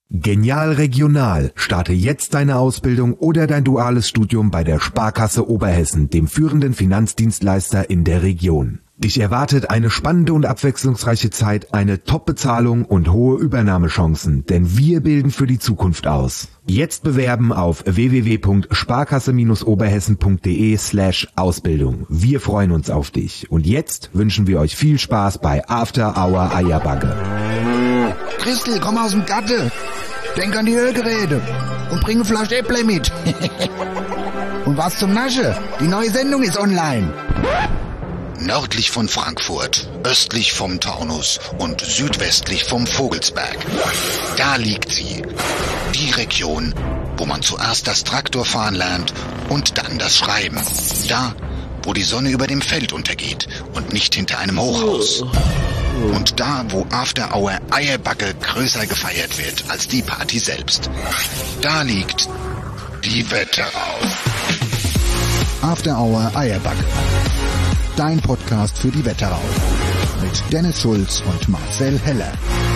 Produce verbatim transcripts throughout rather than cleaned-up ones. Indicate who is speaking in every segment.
Speaker 1: Genial Regional. Starte jetzt deine Ausbildung oder dein duales Studium bei der Sparkasse Oberhessen, dem führenden Finanzdienstleister in der Region. Dich erwartet eine spannende und abwechslungsreiche Zeit, eine Top-Bezahlung und hohe Übernahmechancen, denn wir bilden für die Zukunft aus. Jetzt bewerben auf w w w punkt sparkasse oberhessen punkt de slash Ausbildung. Wir freuen uns auf dich. Und jetzt wünschen wir euch viel Spaß bei After Hour Eierbacke.
Speaker 2: Christel, komm aus dem Gatte. Denk an die Hörgeräte und bring eine Flasche Äpple mit. Und was zum Nasche? Die neue Sendung ist online. Nördlich von Frankfurt, östlich vom Taunus und südwestlich vom Vogelsberg. Da liegt sie. Die Region, wo man zuerst das Traktorfahren lernt und dann das Schreiben. Da, wo die Sonne über dem Feld untergeht und nicht hinter einem Hochhaus. Und da, wo After Hour Eierbacke größer gefeiert wird als die Party selbst. Da liegt die Wetterau. After Hour Eierbacke. Dein Podcast für die Wetterau. Mit Dennis Schulz und Marcel Heller.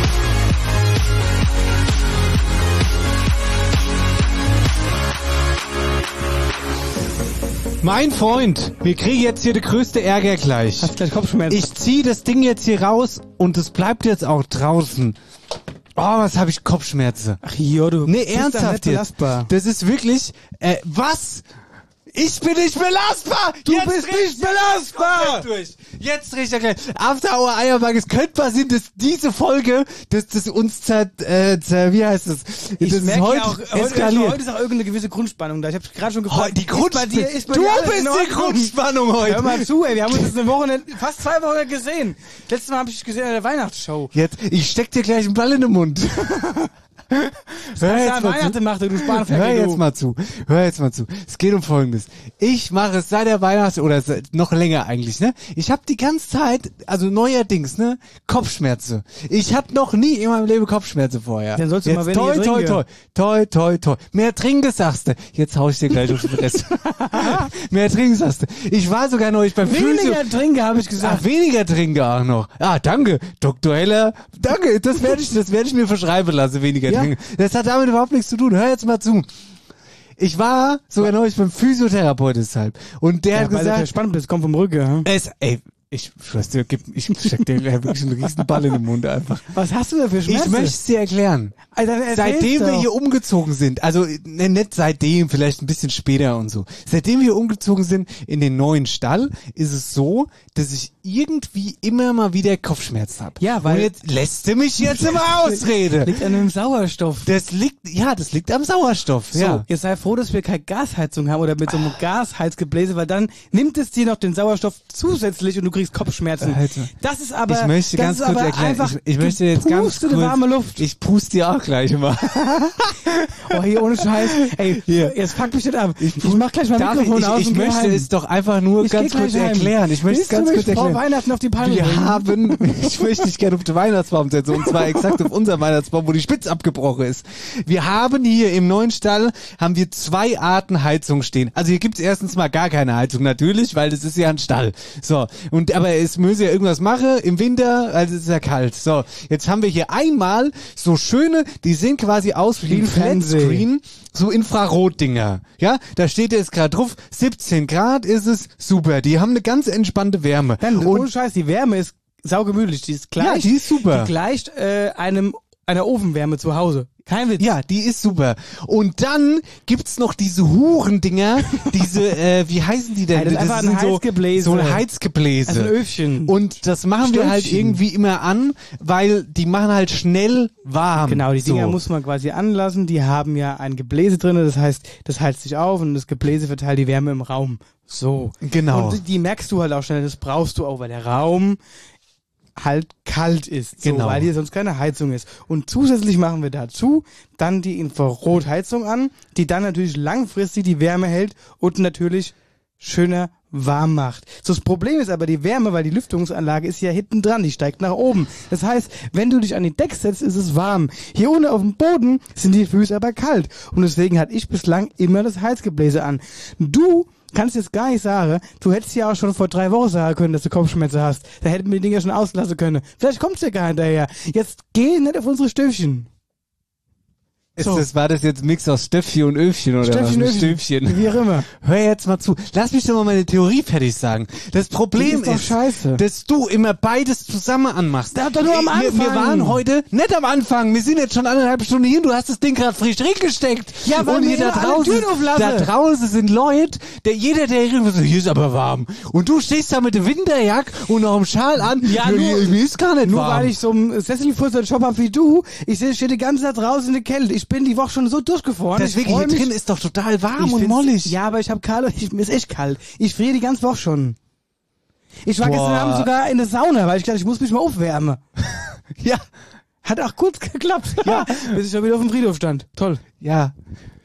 Speaker 3: Mein Freund, wir kriegen jetzt hier den größte Ärger gleich.
Speaker 4: Hast gleich Kopfschmerzen.
Speaker 3: Ich zieh das Ding jetzt hier raus und es bleibt jetzt auch draußen. Oh, was habe ich Kopfschmerzen.
Speaker 4: Ach jo, du
Speaker 3: nee,
Speaker 4: bist
Speaker 3: ernsthaft jetzt. Das ist wirklich, äh, was? Ich bin nicht belastbar!
Speaker 4: Du
Speaker 3: jetzt
Speaker 4: bist nicht belastbar!
Speaker 3: Durch. Jetzt dreh ich da gleich. After Hour Eierbacke, es könnte passieren, dass diese Folge, dass das uns zer, äh, zer, wie heißt das?
Speaker 4: Ich
Speaker 3: das
Speaker 4: merke
Speaker 3: heute
Speaker 4: ja auch,
Speaker 3: eskaliert.
Speaker 4: heute ist auch irgendeine gewisse Grundspannung da. Ich habe gerade schon gefragt,
Speaker 3: die Grundspannung.
Speaker 4: Ist bei dir, ist bei
Speaker 3: du
Speaker 4: dir alles
Speaker 3: bist
Speaker 4: in
Speaker 3: die
Speaker 4: Ordnung?
Speaker 3: Grundspannung heute.
Speaker 4: Hör mal zu, ey, wir haben uns jetzt eine Woche, fast zwei Wochen gesehen. Letztes Mal habe ich dich gesehen an der Weihnachtsshow.
Speaker 3: Jetzt, ich steck dir gleich einen Ball in den Mund. Hör jetzt,
Speaker 4: Weihnachten macht, du Spanferkel,
Speaker 3: Hör jetzt
Speaker 4: du.
Speaker 3: mal zu. Hör jetzt mal zu. Es geht um Folgendes. Ich mache es seit der Weihnachts- oder seit, noch länger eigentlich, ne? Ich habe die ganze Zeit, also neuerdings, ne? Kopfschmerzen. Ich hatte noch nie in meinem Leben Kopfschmerzen vorher.
Speaker 4: Dann sollst du
Speaker 3: jetzt
Speaker 4: mal weniger
Speaker 3: toi, toi,
Speaker 4: trinken.
Speaker 3: toi, toi, toi, toi. Mehr trinken, sagst du. Jetzt hau ich dir gleich auf die Fresse. Mehr trinken, sagst du. Ich war sogar neulich beim Physio.
Speaker 4: Weniger trinken, habe ich gesagt.
Speaker 3: Ach, weniger trinken auch noch. Ah, danke, Doktor Heller. Danke, das werde ich, das werde ich mir verschreiben lassen, weniger
Speaker 4: Ja.
Speaker 3: trinken. Das hat damit überhaupt nichts zu tun. Hör jetzt mal zu. Ich war sogar neulich beim Physiotherapeut deshalb. Und der
Speaker 4: Ja,
Speaker 3: hat
Speaker 4: weil du
Speaker 3: gesagt,
Speaker 4: verspannt bist, komm vom Rücken. Hm?
Speaker 3: es, ey, ich schwör's dir, gib- ich steck dir wirklich einen riesen Ball in den Mund einfach.
Speaker 4: Was hast du da für Schmerzen?
Speaker 3: Ich möchte es dir erklären.
Speaker 4: Alter, erzähl's
Speaker 3: Seitdem wir
Speaker 4: doch.
Speaker 3: hier umgezogen sind, also ne, nicht seitdem, vielleicht ein bisschen später und so. Seitdem wir umgezogen sind in den neuen Stall, ist es so, dass ich irgendwie immer mal wieder Kopfschmerzen habe.
Speaker 4: Ja, weil-
Speaker 3: Und jetzt lässt du mich jetzt immer ausreden.
Speaker 4: Liegt an dem Sauerstoff.
Speaker 3: Das liegt, ja, das liegt am Sauerstoff.
Speaker 4: So,
Speaker 3: Ja.
Speaker 4: jetzt sei froh, dass wir keine Gasheizung haben oder mit so einem Gasheizgebläse, weil dann nimmt es dir noch den Sauerstoff zusätzlich und du kriegst Kopfschmerzen.
Speaker 3: Alter.
Speaker 4: Das ist aber,
Speaker 3: Ich möchte
Speaker 4: das
Speaker 3: ganz
Speaker 4: ist
Speaker 3: kurz
Speaker 4: aber
Speaker 3: erklären.
Speaker 4: einfach,
Speaker 3: Ich, ich möchte jetzt ganz
Speaker 4: gepustete
Speaker 3: kurz.
Speaker 4: warme Luft.
Speaker 3: Ich puste dir auch gleich mal.
Speaker 4: Oh, hier ohne Scheiß. Ey,
Speaker 3: Hier.
Speaker 4: jetzt fuck mich nicht ab. Ich, ich mach gleich mein
Speaker 3: Darf
Speaker 4: Mikrofon
Speaker 3: ich,
Speaker 4: aus
Speaker 3: ich
Speaker 4: und geh
Speaker 3: möchte
Speaker 4: heim.
Speaker 3: es doch einfach nur
Speaker 4: Ich geh
Speaker 3: ganz kurz
Speaker 4: gleich heim.
Speaker 3: erklären. Ich möchte es
Speaker 4: Willst du
Speaker 3: ganz
Speaker 4: mich
Speaker 3: kurz
Speaker 4: vor
Speaker 3: erklären.
Speaker 4: Weihnachten auf die Palme
Speaker 3: Wir
Speaker 4: bringen?
Speaker 3: haben, ich möchte dich gerne auf den Weihnachtsbaum setzen, und zwar exakt auf unser Weihnachtsbaum, wo die Spitze abgebrochen ist. Wir haben hier im neuen Stall, haben wir zwei Arten Heizung stehen. Also hier gibt's erstens mal gar keine Heizung, natürlich, weil das ist ja ein Stall. So, und aber es müsse ja irgendwas machen im Winter, also es ist ja kalt. So, jetzt haben wir hier einmal so schöne, die sehen quasi aus wie ein Flatscreen, so Infrarotdinger. Ja, da steht jetzt gerade drauf, siebzehn Grad ist es, super. Die haben eine ganz entspannte Wärme.
Speaker 4: Dann,
Speaker 3: Und
Speaker 4: ohne Scheiß, die Wärme ist saugemütlich. Die ist gleich.
Speaker 3: Ja, die ist super.
Speaker 4: Die gleicht äh, einem einer Ofenwärme zu Hause. Kein Witz.
Speaker 3: ja, die ist super. Und dann gibt's noch diese Hurendinger, diese, äh, wie heißen die denn?
Speaker 4: Ja, das ist einfach ein
Speaker 3: sind so,
Speaker 4: Heizgebläse.
Speaker 3: so ein Heizgebläse.
Speaker 4: Also ein Öfchen.
Speaker 3: Und das machen wir halt
Speaker 4: Stöfchen.
Speaker 3: irgendwie immer an, weil die machen halt schnell warm.
Speaker 4: Genau, die Dinger
Speaker 3: so.
Speaker 4: muss man quasi anlassen. Die haben ja ein Gebläse drin, das heißt, das heizt sich auf und das Gebläse verteilt die Wärme im Raum. So.
Speaker 3: Genau.
Speaker 4: Und die merkst du halt auch schnell, das brauchst du auch, weil der Raum halt kalt ist, so,
Speaker 3: Genau.
Speaker 4: weil hier sonst keine Heizung ist. Und zusätzlich machen wir dazu dann die Infrarotheizung an, die dann natürlich langfristig die Wärme hält und natürlich schöner warm macht. So, das Problem ist aber die Wärme, weil die Lüftungsanlage ist ja hinten dran, die steigt nach oben. Das heißt, wenn du dich an die Decke setzt, ist es warm. Hier unten auf dem Boden sind die Füße aber kalt. Und deswegen hatte ich bislang immer das Heizgebläse an. Du kannst jetzt gar nicht sagen, du hättest ja auch schon vor drei Wochen sagen können, dass du Kopfschmerzen hast. Da hätten wir die Dinger schon auslassen können. Vielleicht kommst du ja gar hinterher. Jetzt geh nicht auf unsere Stöfchen.
Speaker 3: Ist
Speaker 4: So.
Speaker 3: das, war das jetzt ein Mix aus Stöffchen und Öfchen oder
Speaker 4: Stöffchen,
Speaker 3: was?
Speaker 4: Öfchen.
Speaker 3: Stöfchen.
Speaker 4: Wie auch immer.
Speaker 3: Hör jetzt mal zu. Lass mich doch mal meine Theorie fertig sagen. Das Problem
Speaker 4: Die ist doch scheiße.
Speaker 3: dass du immer beides zusammen anmachst.
Speaker 4: Da doch nur am
Speaker 3: wir, wir
Speaker 4: Anfang.
Speaker 3: waren heute nicht am Anfang. Wir sind jetzt schon eineinhalb Stunden hier. Du hast das Ding gerade frisch reingesteckt.
Speaker 4: Ja, weil
Speaker 3: und
Speaker 4: wir
Speaker 3: hier da
Speaker 4: immer alle
Speaker 3: draußen,
Speaker 4: Türen auflassen.
Speaker 3: da draußen sind Leute, der jeder, der hier so, hier ist aber warm. Und du stehst da mit der Winterjacke und noch im Schal an.
Speaker 4: Ja, nur-
Speaker 3: hier, mir ist gar nicht
Speaker 4: Nur
Speaker 3: warm.
Speaker 4: weil ich so einen Sesselfurzer Job hab wie du, ich seh- stehe die ganze Zeit draußen in der Kälte. Ich bin die Woche schon so durchgefroren.
Speaker 3: Deswegen
Speaker 4: ich freu
Speaker 3: hier
Speaker 4: mich.
Speaker 3: drin ist doch total warm
Speaker 4: Ich
Speaker 3: und
Speaker 4: find's-
Speaker 3: mollig.
Speaker 4: Ja, aber ich hab kalt, ich, mir ist echt kalt. Ich friere die ganze Woche schon. Ich war
Speaker 3: Boah.
Speaker 4: gestern Abend sogar in der Sauna, weil ich dachte, ich muss mich mal aufwärmen.
Speaker 3: Ja,
Speaker 4: Hat auch kurz geklappt. Ja. Bis ich schon wieder auf dem Friedhof stand. Toll.
Speaker 3: ja.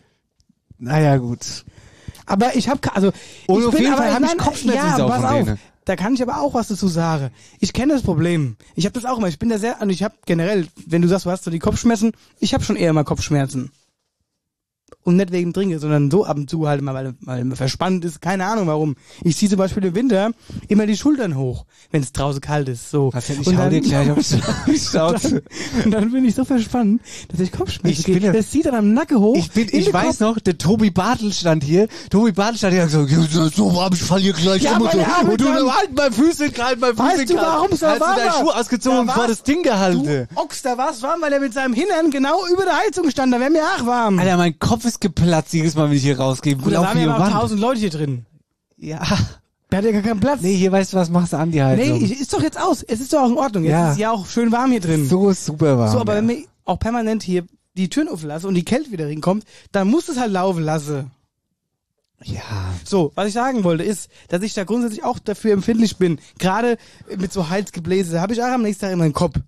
Speaker 3: Naja, gut.
Speaker 4: Aber ich hab, also,
Speaker 3: Und
Speaker 4: ich
Speaker 3: auf
Speaker 4: bin
Speaker 3: jeden
Speaker 4: aber,
Speaker 3: Fall hab ich
Speaker 4: nein,
Speaker 3: Kopfschmerzen,
Speaker 4: ja,
Speaker 3: diese
Speaker 4: pass auf.
Speaker 3: Aufrede.
Speaker 4: Da kann ich aber auch was dazu sagen. Ich kenne das Problem. Ich habe das auch immer. Ich bin da sehr, und ich habe generell, wenn du sagst, du hast so die Kopfschmerzen, ich habe schon eher mal Kopfschmerzen. Und nicht wegen Trinken, sondern so ab und zu halt mal, weil, weil man verspannt ist, keine Ahnung warum. Ich ziehe zum Beispiel im Winter immer die Schultern hoch, wenn es draußen kalt ist. So.
Speaker 3: Was denn? Ich
Speaker 4: Und
Speaker 3: hau
Speaker 4: dann-
Speaker 3: dir gleich auf die Schnauze.
Speaker 4: Und dann bin ich so verspannt, dass ich Kopfschmerzen
Speaker 3: Ich bin
Speaker 4: kriege.
Speaker 3: ja-
Speaker 4: Das zieht dann am Nacken hoch.
Speaker 3: Ich bin,
Speaker 4: in
Speaker 3: ich
Speaker 4: den
Speaker 3: weiß
Speaker 4: Kopf.
Speaker 3: noch, der Tobi Bartel stand hier. Tobi Bartel stand hier und hat gesagt, "Ja, so warm, ich fall hier gleich
Speaker 4: Ja,
Speaker 3: um und
Speaker 4: aber
Speaker 3: so.
Speaker 4: der arme
Speaker 3: Und du,
Speaker 4: Mann-
Speaker 3: halt mein Füße kalt, mein Füße
Speaker 4: Weißt du,
Speaker 3: kalt.
Speaker 4: warum es so
Speaker 3: Hast
Speaker 4: warm
Speaker 3: du deine
Speaker 4: war?
Speaker 3: Schuhe ausgezogen
Speaker 4: Da
Speaker 3: und vor
Speaker 4: war's-
Speaker 3: das Ding gehalten.
Speaker 4: Du Ochs, da war's warm, weil er mit seinem Hintern genau über der Heizung stand. Da wäre mir auch warm.
Speaker 3: Alter, mein Kopf ist geplatzt jedes Mal, wenn ich hier rausgehe.
Speaker 4: Gut, da
Speaker 3: Lauf
Speaker 4: waren ja
Speaker 3: hier
Speaker 4: noch
Speaker 3: Wand.
Speaker 4: tausend Leute hier drin.
Speaker 3: Ja.
Speaker 4: Da hat ja gar keinen Platz.
Speaker 3: Nee, hier weißt du was, machst du an die Heizung.
Speaker 4: Nee, ich, ist doch jetzt aus. Es ist doch auch in Ordnung. Jetzt
Speaker 3: Ja.
Speaker 4: ist ja auch schön warm hier drin.
Speaker 3: so ist super warm.
Speaker 4: So, aber
Speaker 3: ja.
Speaker 4: wenn mir auch permanent hier die Türen auflasse und die Kälte wieder hinkommt, dann muss es halt laufen lassen.
Speaker 3: Ja.
Speaker 4: So, was ich sagen wollte, ist, dass ich da grundsätzlich auch dafür empfindlich bin. Gerade mit so Halsgebläse habe ich auch am nächsten Tag immer einen Kopf.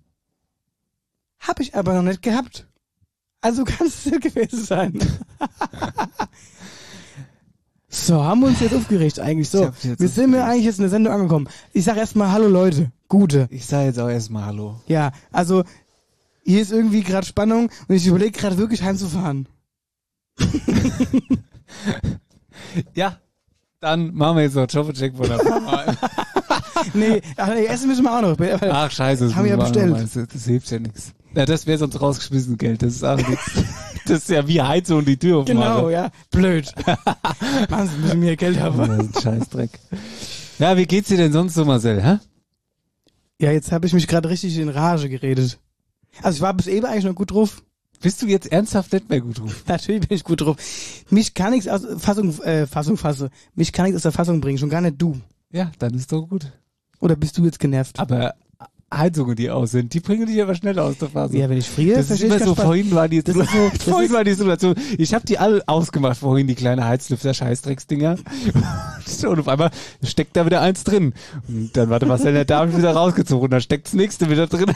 Speaker 4: Hab ich aber noch nicht gehabt. Also kann es nicht gewesen sein. So, haben wir uns jetzt aufgeregt eigentlich.
Speaker 3: Ich
Speaker 4: So,
Speaker 3: hab's jetzt
Speaker 4: wir sind mir
Speaker 3: aufgeregt.
Speaker 4: eigentlich jetzt in der Sendung angekommen. Ich sag erstmal Hallo Leute, Gute.
Speaker 3: Ich sag jetzt auch erstmal Hallo.
Speaker 4: Ja, also hier ist irgendwie gerade Spannung und ich überlege gerade wirklich heimzufahren.
Speaker 3: Ja. Dann machen wir jetzt noch Jobcheck von der Firma.
Speaker 4: Nee, ach, nee, essen müssen wir auch noch.
Speaker 3: Ach, scheiße. Das
Speaker 4: Haben wir ja
Speaker 3: müssen auch noch
Speaker 4: bestellt.
Speaker 3: mal. Das, das hilft ja nichts. Ja, das wäre sonst rausgeschmissen Geld. Das ist auch nichts. Das ist ja wie Heizung und die Tür aufmachen.
Speaker 4: Genau, ja. Blöd. Machen Sie müssen mehr Geld
Speaker 3: Ja,
Speaker 4: haben.
Speaker 3: das ist ein Scheißdreck. Ja, wie geht's dir denn sonst so, Marcel, hä?
Speaker 4: Ja, jetzt habe ich mich gerade richtig in Rage geredet. Also ich war bis eben eigentlich noch gut drauf.
Speaker 3: Bist du jetzt ernsthaft nicht mehr gut drauf?
Speaker 4: Natürlich bin ich gut drauf. Mich kann nichts aus Fassung, äh, Fassung fasse. Mich kann nichts aus der Fassung bringen, schon gar nicht du.
Speaker 3: Ja, dann ist doch gut.
Speaker 4: Oder bist du jetzt genervt?
Speaker 3: Aber Heizungen, die aus sind, die bringen dich aber schnell aus der Phase.
Speaker 4: Ja, wenn ich friere,
Speaker 3: das ist
Speaker 4: verstehe
Speaker 3: immer
Speaker 4: ich
Speaker 3: so,
Speaker 4: keinen Spaß.
Speaker 3: vorhin war die,
Speaker 4: Das ist so- das
Speaker 3: vorhin
Speaker 4: ist-
Speaker 3: war die Situation, ich habe die alle ausgemacht, vorhin die kleine Heizlüfter-Scheißdrecksdinger. Und auf einmal steckt da wieder eins drin. Und dann warte Marcel, der da hab ich wieder rausgezogen. Und dann steckt das nächste wieder drin.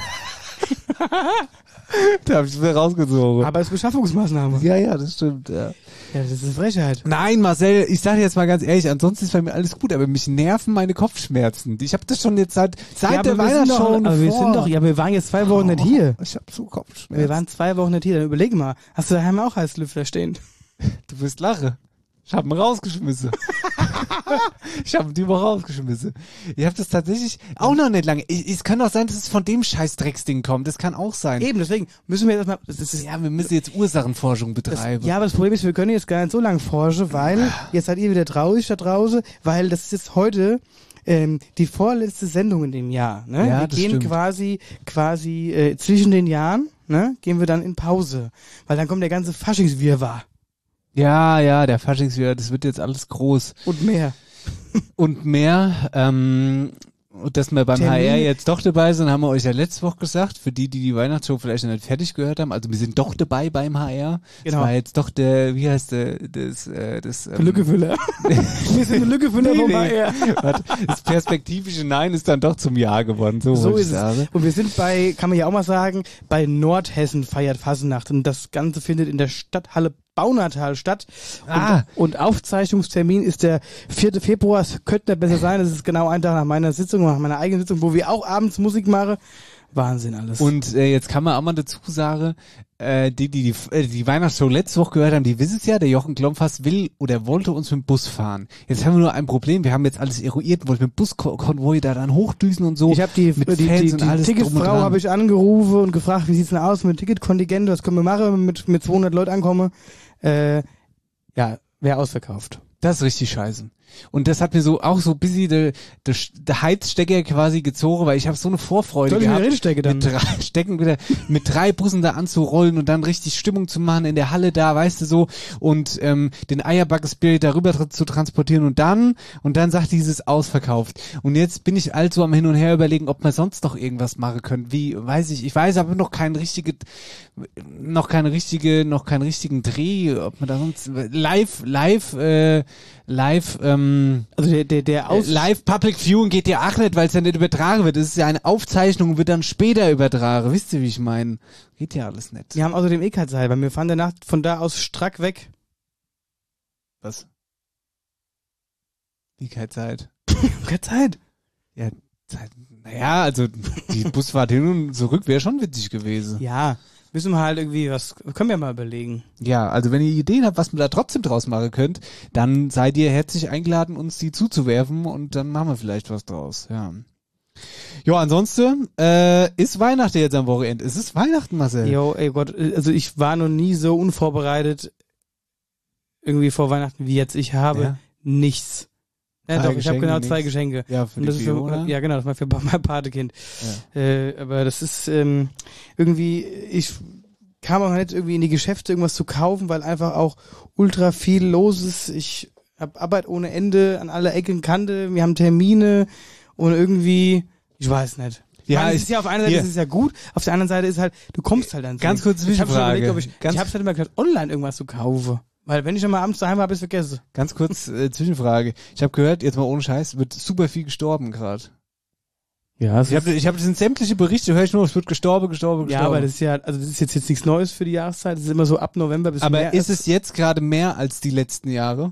Speaker 3: Da hab ich wieder rausgezogen.
Speaker 4: Aber es ist Beschaffungsmaßnahme.
Speaker 3: Ja, ja, das stimmt, ja.
Speaker 4: Ja, das ist Frechheit.
Speaker 3: Nein, Marcel, ich sage jetzt mal ganz ehrlich, ansonsten ist bei mir alles gut, aber mich nerven meine Kopfschmerzen. Ich habe das schon jetzt seit, seit
Speaker 4: ja,
Speaker 3: der
Speaker 4: aber wir sind doch,
Speaker 3: Weihnachtsshow
Speaker 4: aber wir
Speaker 3: vor.
Speaker 4: sind doch, ja, wir waren jetzt zwei Wochen nicht hier.
Speaker 3: Ich habe so Kopfschmerzen.
Speaker 4: Wir waren zwei Wochen nicht hier. Dann überleg mal, hast du daheim auch Heißlüfter stehen?
Speaker 3: Du wirst lachen. Ich habe ihn rausgeschmissen. Ich habe ihn die Woche rausgeschmissen. Ich habe das tatsächlich auch noch nicht lange. Ich- Es kann auch sein, dass es von dem Scheiß-Drecksding kommt. Das kann auch sein.
Speaker 4: Eben, deswegen müssen wir jetzt mal, das ist,
Speaker 3: Ja, wir müssen jetzt Ursachenforschung betreiben.
Speaker 4: ja, aber das Problem ist, wir können jetzt gar nicht so lange forschen, weil jetzt seid ihr wieder traurig da draußen, weil das ist jetzt heute ähm, die vorletzte Sendung in dem Jahr. Ne?
Speaker 3: Ja,
Speaker 4: wir
Speaker 3: das
Speaker 4: gehen
Speaker 3: stimmt.
Speaker 4: quasi quasi äh, zwischen den Jahren, ne, gehen wir dann in Pause, weil dann kommt der ganze Faschingswirrwarr
Speaker 3: Ja, ja, der Faschingsjahr, das wird jetzt alles groß.
Speaker 4: und mehr.
Speaker 3: Und mehr, ähm, und dass wir beim
Speaker 4: Termine.
Speaker 3: H R jetzt doch dabei sind, haben wir euch ja letzte Woche gesagt, für die, die die Weihnachtsshow vielleicht noch nicht fertig gehört haben, also wir sind doch dabei beim H R.
Speaker 4: Genau.
Speaker 3: Das war jetzt doch der, wie heißt der, das, äh, das, ähm,
Speaker 4: Lückefüller. Wir sind eine Lückefüller
Speaker 3: Nee,
Speaker 4: vom
Speaker 3: nee.
Speaker 4: H R.
Speaker 3: Warte, das perspektivische Nein ist dann doch zum Ja geworden, so,
Speaker 4: So
Speaker 3: wollte
Speaker 4: ist
Speaker 3: ich sagen.
Speaker 4: es. Und wir sind bei, kann man ja auch mal sagen, bei Nordhessen feiert Fasnacht. Und das Ganze findet in der Stadthalle Baunatal statt. Und,
Speaker 3: Ah.
Speaker 4: und Aufzeichnungstermin ist der vierte Februar. Es könnte nicht besser sein. Das ist genau ein Tag nach meiner Sitzung, nach meiner eigenen Sitzung, wo wir auch abends Musik machen. Wahnsinn alles.
Speaker 3: Und äh, jetzt kann man auch mal dazu sagen, äh, die, die, die, äh, die Weihnachtsshow letzte Woche gehört haben, die wissen es ja, der Jochen Klompfers will oder wollte uns mit dem Bus fahren. Jetzt haben wir nur ein Problem, wir haben jetzt alles eruiert, wollten mit dem Buskonvoi da dann hochdüsen und so.
Speaker 4: Ich habe die,
Speaker 3: mit
Speaker 4: die,
Speaker 3: Fans
Speaker 4: die,
Speaker 3: und
Speaker 4: die
Speaker 3: alles drum und
Speaker 4: Ticketfrau
Speaker 3: dran.
Speaker 4: habe ich angerufen und gefragt, wie sieht's denn aus mit Ticketkontingent, was können wir machen, wenn wir mit, mit zweihundert Leuten ankommen. Äh, ja, wäre ausverkauft.
Speaker 3: Das ist richtig scheiße. Und das hat mir so auch so ein bisschen der de, de Heizstecker quasi gezogen, weil ich habe so eine Vorfreude
Speaker 4: Soll ich
Speaker 3: gehabt,
Speaker 4: wieder reinstecken dann?
Speaker 3: mit drei Stecken wieder mit drei Bussen da anzurollen und dann richtig Stimmung zu machen in der Halle da, weißt du so, und ähm, den Eierbacke-Spirit darüber tra- zu transportieren und dann und dann sagt dieses ausverkauft. Und jetzt bin ich also am Hin und Her überlegen, ob man sonst noch irgendwas machen können. Wie, weiß ich, ich weiß aber noch keinen richtige, noch keine richtige, noch keinen richtigen Dreh, ob man da sonst live, live, äh, live, ähm,
Speaker 4: Also der, der, der Aus...
Speaker 3: äh, live Public Viewing geht ja auch nicht, weil es ja nicht übertragen wird. Es ist ja eine Aufzeichnung und wird dann später übertragen. Wisst ihr, wie ich meine? Geht ja alles nicht.
Speaker 4: Wir haben außerdem eh keine Zeit, weil wir fahren danach von da aus strack weg.
Speaker 3: Was? Wie keine Zeit?
Speaker 4: Keine Zeit.
Speaker 3: Ja, Zeit. Naja, also die Busfahrt hin und zurück wäre schon witzig gewesen.
Speaker 4: Ja, müssen wir halt irgendwie was, können wir mal überlegen.
Speaker 3: Ja, also wenn ihr Ideen habt, was man da trotzdem draus machen könnt, dann seid ihr herzlich eingeladen, uns die zuzuwerfen und dann machen wir vielleicht was draus. Ja. Ja, ansonsten äh, ist Weihnachten jetzt am Wochenende. Es ist Weihnachten, Marcel.
Speaker 4: Jo, ey Gott, also ich war noch nie so unvorbereitet irgendwie vor Weihnachten wie jetzt. Ich habe
Speaker 3: Ja.
Speaker 4: nichts. Ja,
Speaker 3: Drei
Speaker 4: doch, ich habe
Speaker 3: Geschenke,
Speaker 4: genau
Speaker 3: nix.
Speaker 4: zwei Geschenke.
Speaker 3: Ja, für
Speaker 4: Und das
Speaker 3: die
Speaker 4: ist für,
Speaker 3: Fiona.
Speaker 4: ja, genau, das war für mein Patekind.
Speaker 3: Ja.
Speaker 4: Äh, aber das ist ähm, irgendwie, ich kam auch nicht irgendwie in die Geschäfte irgendwas zu kaufen, weil einfach auch ultra viel los ist. Ich habe Arbeit ohne Ende an aller Ecken und Kante. Wir haben Termine und irgendwie, ich weiß nicht.
Speaker 3: Ja,
Speaker 4: Ja, es
Speaker 3: ich-
Speaker 4: ist ja auf einer Seite
Speaker 3: hier.
Speaker 4: ist es ja gut, auf der anderen Seite ist halt, du kommst halt dann
Speaker 3: Ganz
Speaker 4: nicht.
Speaker 3: kurz
Speaker 4: Ich habe schon
Speaker 3: Zwischenfrage.
Speaker 4: überlegt, ob ich,
Speaker 3: Ganz-
Speaker 4: ich habe halt immer gedacht, online irgendwas zu kaufen. Weil wenn ich schon mal abends daheim war, habe ich vergessen.
Speaker 3: Ganz kurz äh, Zwischenfrage. Ich habe gehört, jetzt mal ohne Scheiß, wird super viel gestorben gerade.
Speaker 4: Ja,
Speaker 3: Ich habe ich hab, das sind sämtliche Berichte, höre ich nur, es wird gestorben, gestorben,
Speaker 4: ja,
Speaker 3: gestorben.
Speaker 4: aber das ist ja, also das ist jetzt, jetzt nichts Neues für die Jahreszeit. Das ist immer so ab November bis
Speaker 3: aber
Speaker 4: März.
Speaker 3: ist es jetzt gerade mehr als die letzten Jahre?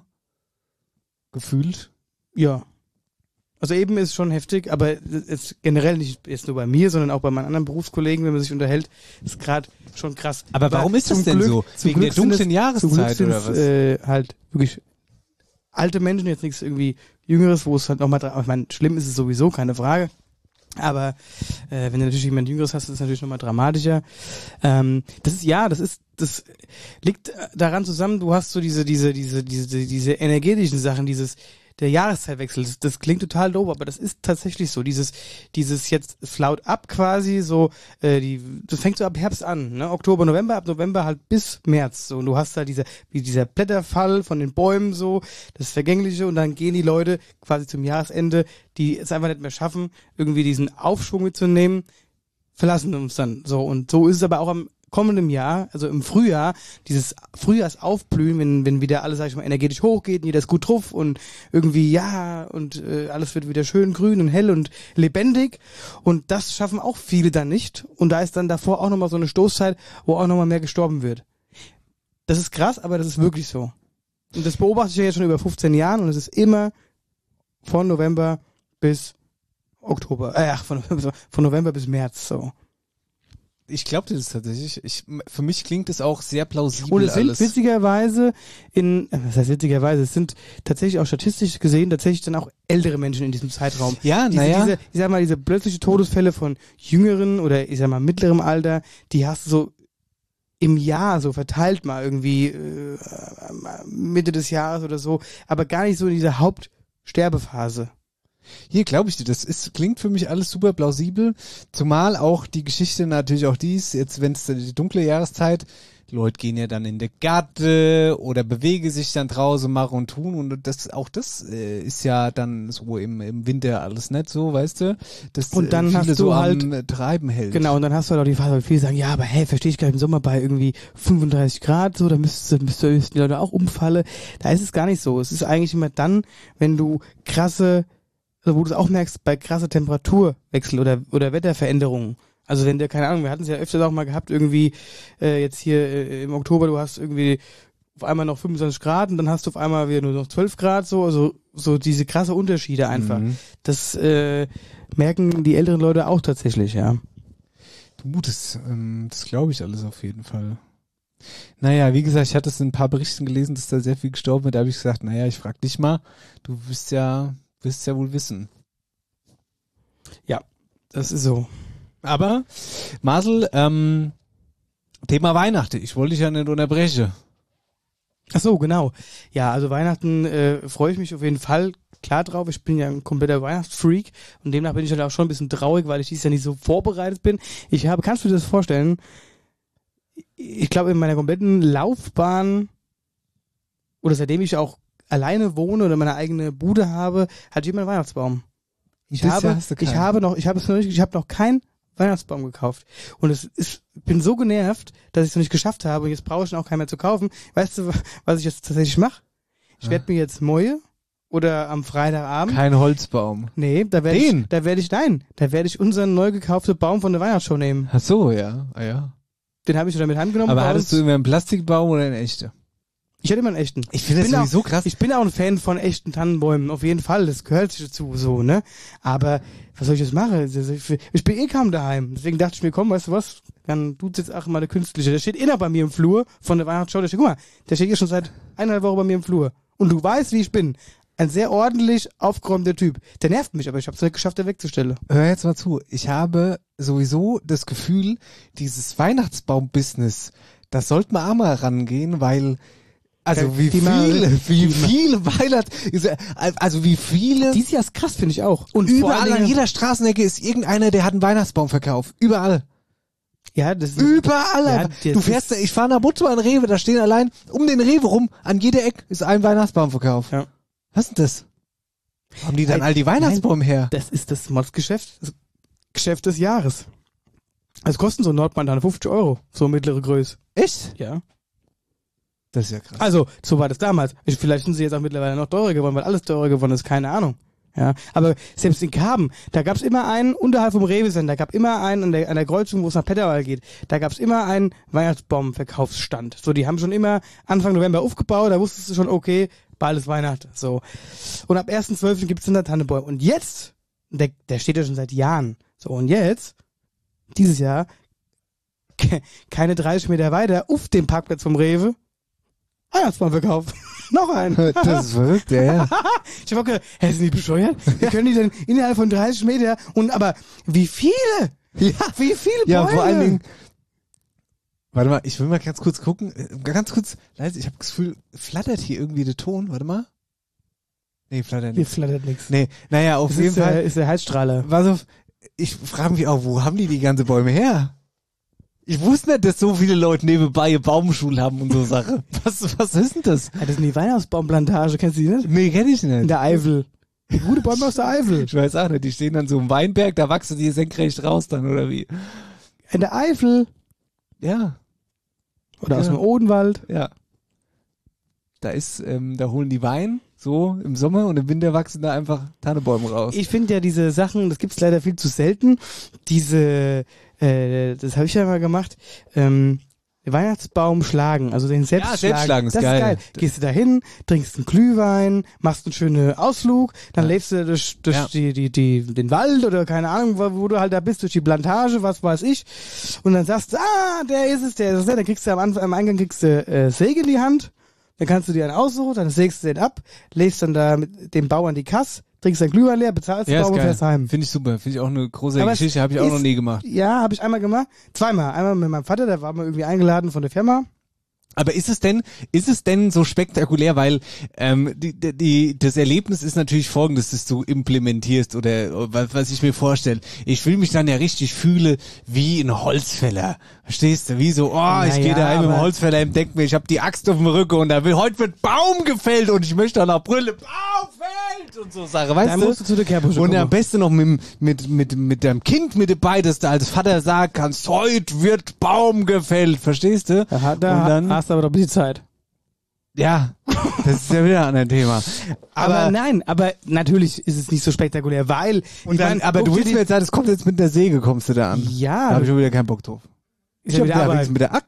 Speaker 3: Gefühlt?
Speaker 4: Ja. Also eben ist schon heftig, aber ist generell nicht jetzt nur bei mir, sondern auch bei meinen anderen Berufskollegen, wenn man sich unterhält, ist gerade schon krass.
Speaker 3: Aber warum ist das
Speaker 4: zum
Speaker 3: denn
Speaker 4: Glück-
Speaker 3: so?
Speaker 4: zum
Speaker 3: Wegen
Speaker 4: Glück
Speaker 3: der dunklen
Speaker 4: sind es-
Speaker 3: Jahreszeit
Speaker 4: zum Glück sind
Speaker 3: oder
Speaker 4: es,
Speaker 3: was?
Speaker 4: Äh, halt wirklich alte Menschen, jetzt nichts irgendwie Jüngeres, wo es halt nochmal, ich meine, schlimm ist es sowieso, keine Frage. Aber äh, wenn du natürlich jemand Jüngeres hast, ist es natürlich nochmal dramatischer. Ähm, das ist ja, das ist, das liegt daran zusammen. Du hast so diese, diese, diese, diese, diese energetischen Sachen, dieses der Jahreszeitwechsel. Das, das klingt total doof, aber das ist tatsächlich so. Dieses, dieses jetzt flaut ab quasi so. Äh, die, das fängt so ab Herbst an, ne? Oktober, November, ab November halt bis März. So und du hast da diese, wie dieser Blätterfall von den Bäumen so, das Vergängliche und dann gehen die Leute quasi zum Jahresende, die es einfach nicht mehr schaffen, irgendwie diesen Aufschwung mitzunehmen, verlassen uns dann so. Und so ist es aber auch am kommenden Jahr, also im Frühjahr, dieses Frühjahrsaufblühen, wenn, wenn wieder alles, sag ich mal, energetisch hochgeht, und jeder ist gut drauf und irgendwie, ja, und äh, alles wird wieder schön grün und hell und lebendig. Und das schaffen auch viele dann nicht. Und da ist dann davor auch nochmal so eine Stoßzeit, wo auch nochmal mehr gestorben wird. Das ist krass, aber das ist wirklich so. Und das beobachte ich ja jetzt schon über fünfzehn Jahren und es ist immer von November bis Oktober, äh, ach, von, von November bis März, so.
Speaker 3: Ich glaube das ist tatsächlich. Ich, für mich klingt es auch sehr plausibel
Speaker 4: Und es sind
Speaker 3: alles.
Speaker 4: witzigerweise in, äh, was heißt witzigerweise, es sind tatsächlich auch statistisch gesehen tatsächlich dann auch ältere Menschen in diesem Zeitraum.
Speaker 3: Ja,
Speaker 4: Diese,
Speaker 3: naja.
Speaker 4: diese, ich sag mal, diese plötzliche Todesfälle von jüngeren oder ich sag mal mittlerem Alter, die hast du so im Jahr so verteilt mal irgendwie äh, Mitte des Jahres oder so, aber gar nicht so in dieser Hauptsterbephase.
Speaker 3: Hier glaube ich dir, das ist, klingt für mich alles super plausibel, zumal auch die Geschichte natürlich auch dies, jetzt wenn es die dunkle Jahreszeit, Leute gehen ja dann in der Gatte oder bewegen sich dann draußen, machen und tun und das auch das äh, ist ja dann so im, im Winter alles nicht so, weißt du, dass
Speaker 4: Und dann
Speaker 3: äh, viele
Speaker 4: hast du
Speaker 3: so
Speaker 4: halt-
Speaker 3: am äh, Treiben hält.
Speaker 4: Genau, und dann hast du halt auch die Phase, wo viele sagen, ja, aber hey, verstehe ich gar nicht, im Sommer bei irgendwie fünfunddreißig Grad, so, da müsste, müsste, müssten die Leute auch umfallen. Da ist es gar nicht so. Es ist eigentlich immer dann, wenn du krasse, also wo du es auch merkst, bei krasse Temperaturwechsel oder, oder Wetterveränderungen. Also wenn der, keine Ahnung, wir hatten es ja öfters auch mal gehabt, irgendwie äh, jetzt hier äh, im Oktober, du hast irgendwie auf einmal noch fünfundzwanzig Grad und dann hast du auf einmal wieder nur noch zwölf Grad, so, also so diese krasse Unterschiede einfach.
Speaker 3: Mhm.
Speaker 4: Das äh, merken die älteren Leute auch tatsächlich, ja.
Speaker 3: Du, das, ähm, das glaube ich alles auf jeden Fall. Naja, wie gesagt, ich hatte es in ein paar Berichten gelesen, dass da sehr viel gestorben wird. Da habe ich gesagt, naja, ich frag dich mal, du wirst ja, wirst ja wohl wissen.
Speaker 4: Ja, das ist so.
Speaker 3: Aber, Marcel, ähm, Thema Weihnachten, ich wollte dich ja nicht unterbrechen.
Speaker 4: Ach so, genau. Ja, also Weihnachten äh, freue ich mich auf jeden Fall klar drauf. Ich bin ja ein kompletter Weihnachtsfreak und demnach bin ich halt auch schon ein bisschen traurig, weil ich dieses Jahr nicht so vorbereitet bin. Ich habe, kannst du dir das vorstellen? Ich glaube, in meiner kompletten Laufbahn oder seitdem ich auch alleine wohne oder meine eigene Bude habe, hatte ich immer einen Weihnachtsbaum. Ich
Speaker 3: Dieses
Speaker 4: habe,
Speaker 3: Jahr hast du keinen.
Speaker 4: ich habe noch, ich habe es noch nicht, ich habe noch keinen Weihnachtsbaum gekauft. Und es ist, bin so genervt, dass ich es noch nicht geschafft habe und jetzt brauche ich auch keinen mehr zu kaufen. Weißt du, was ich jetzt tatsächlich mache? Ich
Speaker 3: Ja.
Speaker 4: werde mir jetzt Mäue oder am Freitagabend.
Speaker 3: Kein Holzbaum.
Speaker 4: Nee, da werde ich,
Speaker 3: Den?
Speaker 4: da werde ich, nein, da werde ich unseren neu gekauften Baum von der Weihnachtsshow nehmen.
Speaker 3: Ach so, ja, ah, ja.
Speaker 4: Den habe ich wieder mit Hand genommen.
Speaker 3: Aber
Speaker 4: bei
Speaker 3: hattest du
Speaker 4: uns.
Speaker 3: immer einen Plastikbaum oder einen echten?
Speaker 4: Ich hatte immer einen echten.
Speaker 3: Ich finde das
Speaker 4: bin
Speaker 3: sowieso
Speaker 4: auch,
Speaker 3: krass.
Speaker 4: Ich bin auch ein Fan von echten Tannenbäumen, auf jeden Fall. Das gehört sich dazu, so, ne? Aber was soll ich jetzt machen? Ich bin eh kaum daheim. Deswegen dachte ich mir, komm, weißt du was? Dann tut's jetzt auch mal der Künstliche. Der steht eh noch bei mir im Flur von der Weihnachtsshow. Der steht, guck mal, der steht hier schon seit eineinhalb Wochen bei mir im Flur. Und du weißt, wie ich bin. Ein sehr ordentlich aufgeräumter Typ. Der nervt mich, aber ich habe es nicht geschafft, den wegzustellen.
Speaker 3: Hör jetzt mal zu. Ich habe sowieso das Gefühl, dieses Weihnachtsbaum-Business, das sollte man auch mal rangehen, weil also
Speaker 4: Ja,
Speaker 3: wie
Speaker 4: die mal-
Speaker 3: viele, wie
Speaker 4: die mal-
Speaker 3: viele Weihnachts, also wie viele,
Speaker 4: Dieses Jahr ist krass, finde ich auch. Und vor
Speaker 3: überall
Speaker 4: allen
Speaker 3: an
Speaker 4: Dingen,
Speaker 3: jeder Straßenecke ist irgendeiner, der hat einen Weihnachtsbaum verkauft. Überall.
Speaker 4: ja, das ist,
Speaker 3: Überall.
Speaker 4: Ja,
Speaker 3: einfach.
Speaker 4: das
Speaker 3: du fährst,
Speaker 4: ist-
Speaker 3: ich fahre nach Butzo an Rewe, da stehen allein um den Rewe rum, an jeder Ecke ist ein Weihnachtsbaum verkauft.
Speaker 4: Ja.
Speaker 3: Was ist denn das? Wo haben die dann
Speaker 4: Nein,
Speaker 3: all die Weihnachtsbäume her?
Speaker 4: das ist das Modsgeschäft, das Geschäft des Jahres. Also kosten so ein Nordmann dann fünfzig Euro, so mittlere Größe.
Speaker 3: Echt?
Speaker 4: Ja.
Speaker 3: Das ist ja krass.
Speaker 4: Also, so war das damals. Ich, vielleicht sind sie jetzt auch mittlerweile noch teurer geworden, weil alles teurer geworden ist, keine Ahnung. Ja, aber selbst in Karben, da gab's immer einen, unterhalb vom Rewe-Center, da gab immer einen an der, an der Kreuzung, wo es nach Petterwald geht, da gab's immer einen Weihnachtsbaum-Verkaufsstand. So, die haben schon immer Anfang November aufgebaut, da wusstest du schon, okay, bald ist Weihnachten. So. Und ab ersten zwölften gibt's dann da Tannenbäume. Und jetzt, der, der steht ja schon seit Jahren. So, und jetzt, dieses Jahr, ke- keine dreißig Meter weiter, auf dem Parkplatz vom Rewe, Weihnachtsbaum verkauft. Noch einen.
Speaker 3: Das ist verrückt, ja, ja.
Speaker 4: Ich hab auch gedacht, hä, sind die bescheuert? Wie können die denn innerhalb von dreißig Meter und aber wie viele?
Speaker 3: Ja,
Speaker 4: Wie viele Bäume?
Speaker 3: ja, vor allen Dingen. Warte mal, ich will mal ganz kurz gucken. Äh, Ganz kurz, leise, ich habe das Gefühl, flattert hier irgendwie der Ton. Warte mal. Nee, flattert
Speaker 4: Hier
Speaker 3: nicht.
Speaker 4: flattert nichts.
Speaker 3: Nee, naja, auf
Speaker 4: Das
Speaker 3: jeden
Speaker 4: ist, der,
Speaker 3: Fall.
Speaker 4: ist der Heizstrahler.
Speaker 3: Was auf, ich frage mich auch, wo haben die die ganzen Bäume her? Ich wusste nicht, dass so viele Leute nebenbei Baumschule haben und so Sache. Was, was ist denn das?
Speaker 4: Ja, das sind die Weihnachtsbaumplantage, kennst du die nicht?
Speaker 3: Nee, kenn ich
Speaker 4: In
Speaker 3: nicht.
Speaker 4: der Eifel. Gute Bäume aus der Eifel.
Speaker 3: Ich weiß auch nicht, die stehen dann so im Weinberg, da wachsen die senkrecht raus dann, oder wie?
Speaker 4: In der Eifel.
Speaker 3: Ja,
Speaker 4: Oder aus
Speaker 3: Ja.
Speaker 4: dem Odenwald.
Speaker 3: ja. Da ist, ähm, da holen die Wein, so im Sommer, und im Winter wachsen da einfach Tannenbäume raus.
Speaker 4: Ich finde ja diese Sachen, das gibt's leider viel zu selten. Diese, äh, das habe ich ja mal gemacht, ähm, Weihnachtsbaum schlagen, also den selbst
Speaker 3: Ja, selbst schlagen ist
Speaker 4: das
Speaker 3: geil.
Speaker 4: ist geil. Gehst du da hin, trinkst einen Glühwein, machst einen schönen Ausflug, dann
Speaker 3: Ja.
Speaker 4: läufst du durch, durch
Speaker 3: Ja.
Speaker 4: die, die, die, den Wald oder keine Ahnung, wo, wo du halt da bist, durch die Plantage, was weiß ich. Und dann sagst du, ah, der ist es, der ist es, dann kriegst du am, Anfang, am Eingang kriegst du äh, Säge in die Hand, dann kannst du dir einen aussuchen, dann sägst du den ab, legst dann da mit dem Bauern die Kasse, trinkst dein Glühwein leer, bezahlst den
Speaker 3: Ja, ist
Speaker 4: Bauern und
Speaker 3: geil.
Speaker 4: fährst heim.
Speaker 3: Finde ich super. Finde ich auch eine große
Speaker 4: Aber es
Speaker 3: Geschichte. Habe ich auch
Speaker 4: ist-
Speaker 3: noch nie gemacht.
Speaker 4: Ja, habe ich einmal gemacht. Zweimal. Einmal mit meinem Vater, der war mal irgendwie eingeladen von der Firma.
Speaker 3: Aber ist es denn, ist es denn so spektakulär, weil ähm, die, die, die, das Erlebnis ist natürlich folgendes, dass du implementierst oder was, was ich mir vorstelle. Ich will mich dann ja richtig fühle wie ein Holzfäller. Verstehst du? Wie so, oh, ich
Speaker 4: Naja,
Speaker 3: gehe daheim mit dem
Speaker 4: aber-
Speaker 3: Holzfäller im Denk mir, ich habe die Axt auf dem Rücken und da will, heute wird Baum gefällt und ich möchte dann auch Brille, Baum fällt und so Sache, weißt
Speaker 4: Dann
Speaker 3: du?
Speaker 4: musst du zu der Kehrbusch
Speaker 3: Und
Speaker 4: kommen.
Speaker 3: am besten noch mit, mit, mit, mit deinem Kind mit dabei, dass du als Vater sagen kannst, heute wird Baum gefällt, verstehst du?
Speaker 4: Da, hat- da
Speaker 3: und dann,
Speaker 4: hast du aber doch ein bisschen Zeit.
Speaker 3: ja, das ist ja wieder ein anderes Thema.
Speaker 4: Aber,
Speaker 3: Aber,
Speaker 4: nein, aber natürlich ist es nicht so spektakulär, weil...
Speaker 3: und
Speaker 4: ich
Speaker 3: dann,
Speaker 4: mein,
Speaker 3: aber
Speaker 4: guck
Speaker 3: du
Speaker 4: dir
Speaker 3: willst
Speaker 4: die-
Speaker 3: mir jetzt sagen, das kommt jetzt mit der Säge, kommst du da an. Da
Speaker 4: Ja,
Speaker 3: habe ich schon wieder keinen Bock drauf.
Speaker 4: ist ja wieder
Speaker 3: hab
Speaker 4: Arbeit.
Speaker 3: mit der Axt.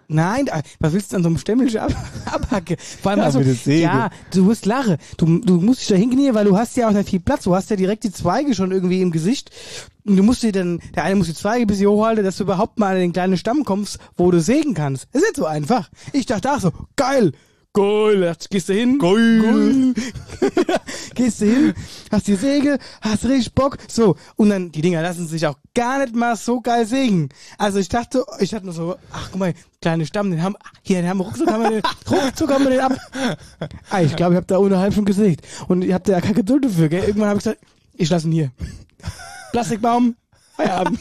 Speaker 4: Nein, was willst du an so einem Stämmelchen ab, abhacken? Vor allem
Speaker 3: Ja,
Speaker 4: also,
Speaker 3: mit der Säge.
Speaker 4: ja, du musst lachen. Du, du musst dich da hinknien, weil du hast ja auch nicht viel Platz. Du hast ja direkt die Zweige schon irgendwie im Gesicht. Und du musst dir dann, der eine muss die Zweige ein bisschen hochhalten, dass du überhaupt mal an den kleinen Stamm kommst, wo du sägen kannst. Das ist nicht so einfach. Ich dachte auch so, geil. Geil, dachte, gehst du hin? Geil. Gehst du hin, hast die Säge, hast richtig Bock. So, und dann, die Dinger lassen sich auch gar nicht mal so geil sägen. Also ich dachte, ich dachte nur so, ach guck mal, kleine Stamm, den haben, hier, den haben wir ruckzuck, haben wir den, ruckzuck haben wir den ab. Ah, ich glaube, ich habe da unterhalb schon gesägt. Und ich habe da ja keine Geduld dafür, gell. Irgendwann habe ich gesagt, ich lasse ihn hier. Plastikbaum, Feierabend.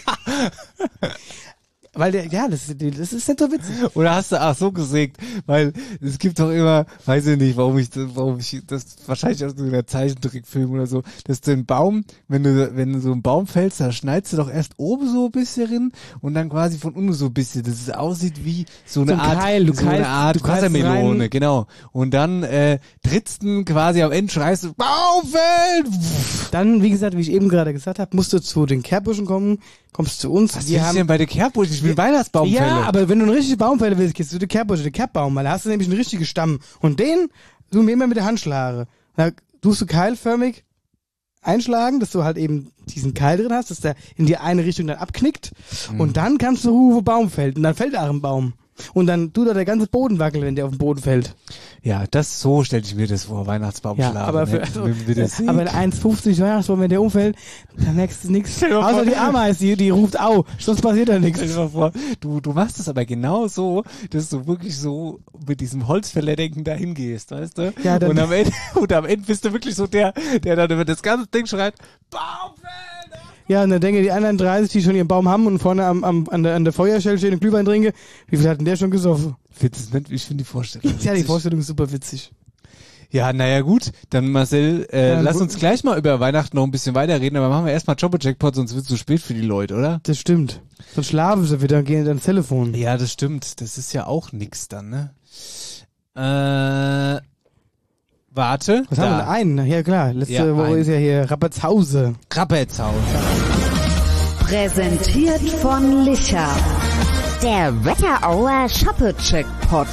Speaker 4: Weil der, ja, das, das ist nicht so witzig.
Speaker 3: Oder hast du ach so gesägt? Weil es gibt doch immer, weiß ich nicht, warum ich, warum ich das wahrscheinlich aus so einer Zeichentrickfilm oder so, dass du den Baum, wenn du, wenn du so einen Baum fällst, da schneidest du doch erst oben so ein bisschen hin und dann quasi von unten so ein bisschen, dass es aussieht wie so eine
Speaker 4: So ein
Speaker 3: Art,
Speaker 4: Keil, du
Speaker 3: so eine
Speaker 4: keilst-
Speaker 3: Art
Speaker 4: du keilst
Speaker 3: Wassermelone,
Speaker 4: rein.
Speaker 3: genau. Und dann äh, trittst du quasi am Ende, schreist du, Baum fällt!
Speaker 4: Dann, wie gesagt, wie ich eben gerade gesagt habe, musst du zu den Kehrbuschen kommen, kommst zu uns.
Speaker 3: Was
Speaker 4: Wir
Speaker 3: willst du denn bei der Kehrbusch? Ich will Weihnachtsbaumfälle.
Speaker 4: Ja, aber wenn du eine richtige Baumfälle willst, gehst du zu der Kerbusche, der Kerbbaum, weil da hast du nämlich einen richtigen Stamm. Und den tun wir immer mit der Hand schlagen. Da tust du keilförmig einschlagen, dass du halt eben diesen Keil drin hast, dass der in die eine Richtung dann abknickt.
Speaker 3: Mhm.
Speaker 4: Und dann kannst du rufen, wo Baum fällt. Und dann fällt auch ein Baum. Und dann tut da der ganze Boden wackeln, wenn der auf den Boden fällt.
Speaker 3: Ja, das so stelle ich mir das vor, Weihnachtsbaum
Speaker 4: Ja,
Speaker 3: schlagen.
Speaker 4: aber für,
Speaker 3: ne?
Speaker 4: also,
Speaker 3: Mit- mit der Säge.
Speaker 4: aber ein eins fünfzig Weihnachtsbaum, wenn der umfällt, dann merkst du nichts. Außer die Ameise, die, die ruft au, sonst passiert da nichts.
Speaker 3: Stell dir mal vor, du, du machst es aber genau so, dass du wirklich so mit diesem Holzfällerdenken dahin gehst, weißt du?
Speaker 4: Ja, dann-
Speaker 3: und, am Ende, und am Ende bist du wirklich so der, der dann über das ganze Ding schreit, Baumfäller!
Speaker 4: Ja, und dann denke die anderen dreißig, die schon ihren Baum haben und vorne am, am, an, der, an der Feuerstelle stehen und Glühwein trinken, wie viel hat denn der schon gesoffen?
Speaker 3: Findest du nicht? Ich finde die Vorstellung
Speaker 4: Ja, die
Speaker 3: witzig.
Speaker 4: Vorstellung ist super witzig.
Speaker 3: Ja, naja gut, dann Marcel, äh,
Speaker 4: Ja,
Speaker 3: lass
Speaker 4: gut.
Speaker 3: uns gleich mal über Weihnachten noch ein bisschen weiterreden, aber machen wir erstmal Jobber-Jackpot, sonst wird es zu spät für die Leute, oder?
Speaker 4: Das stimmt. Sonst schlafen sie wieder und gehen ans Telefon.
Speaker 3: Ja, das stimmt. Das ist ja auch nix dann, ne? Äh, warte.
Speaker 4: Was haben wir denn? Einen? Ja klar, letzte
Speaker 3: Ja,
Speaker 4: Woche
Speaker 3: einen.
Speaker 4: ist ja hier Rapperzhause.
Speaker 3: Krabbetzhaus.
Speaker 5: Präsentiert von Licher. Der Wetterauer Shoppe-Checkpot.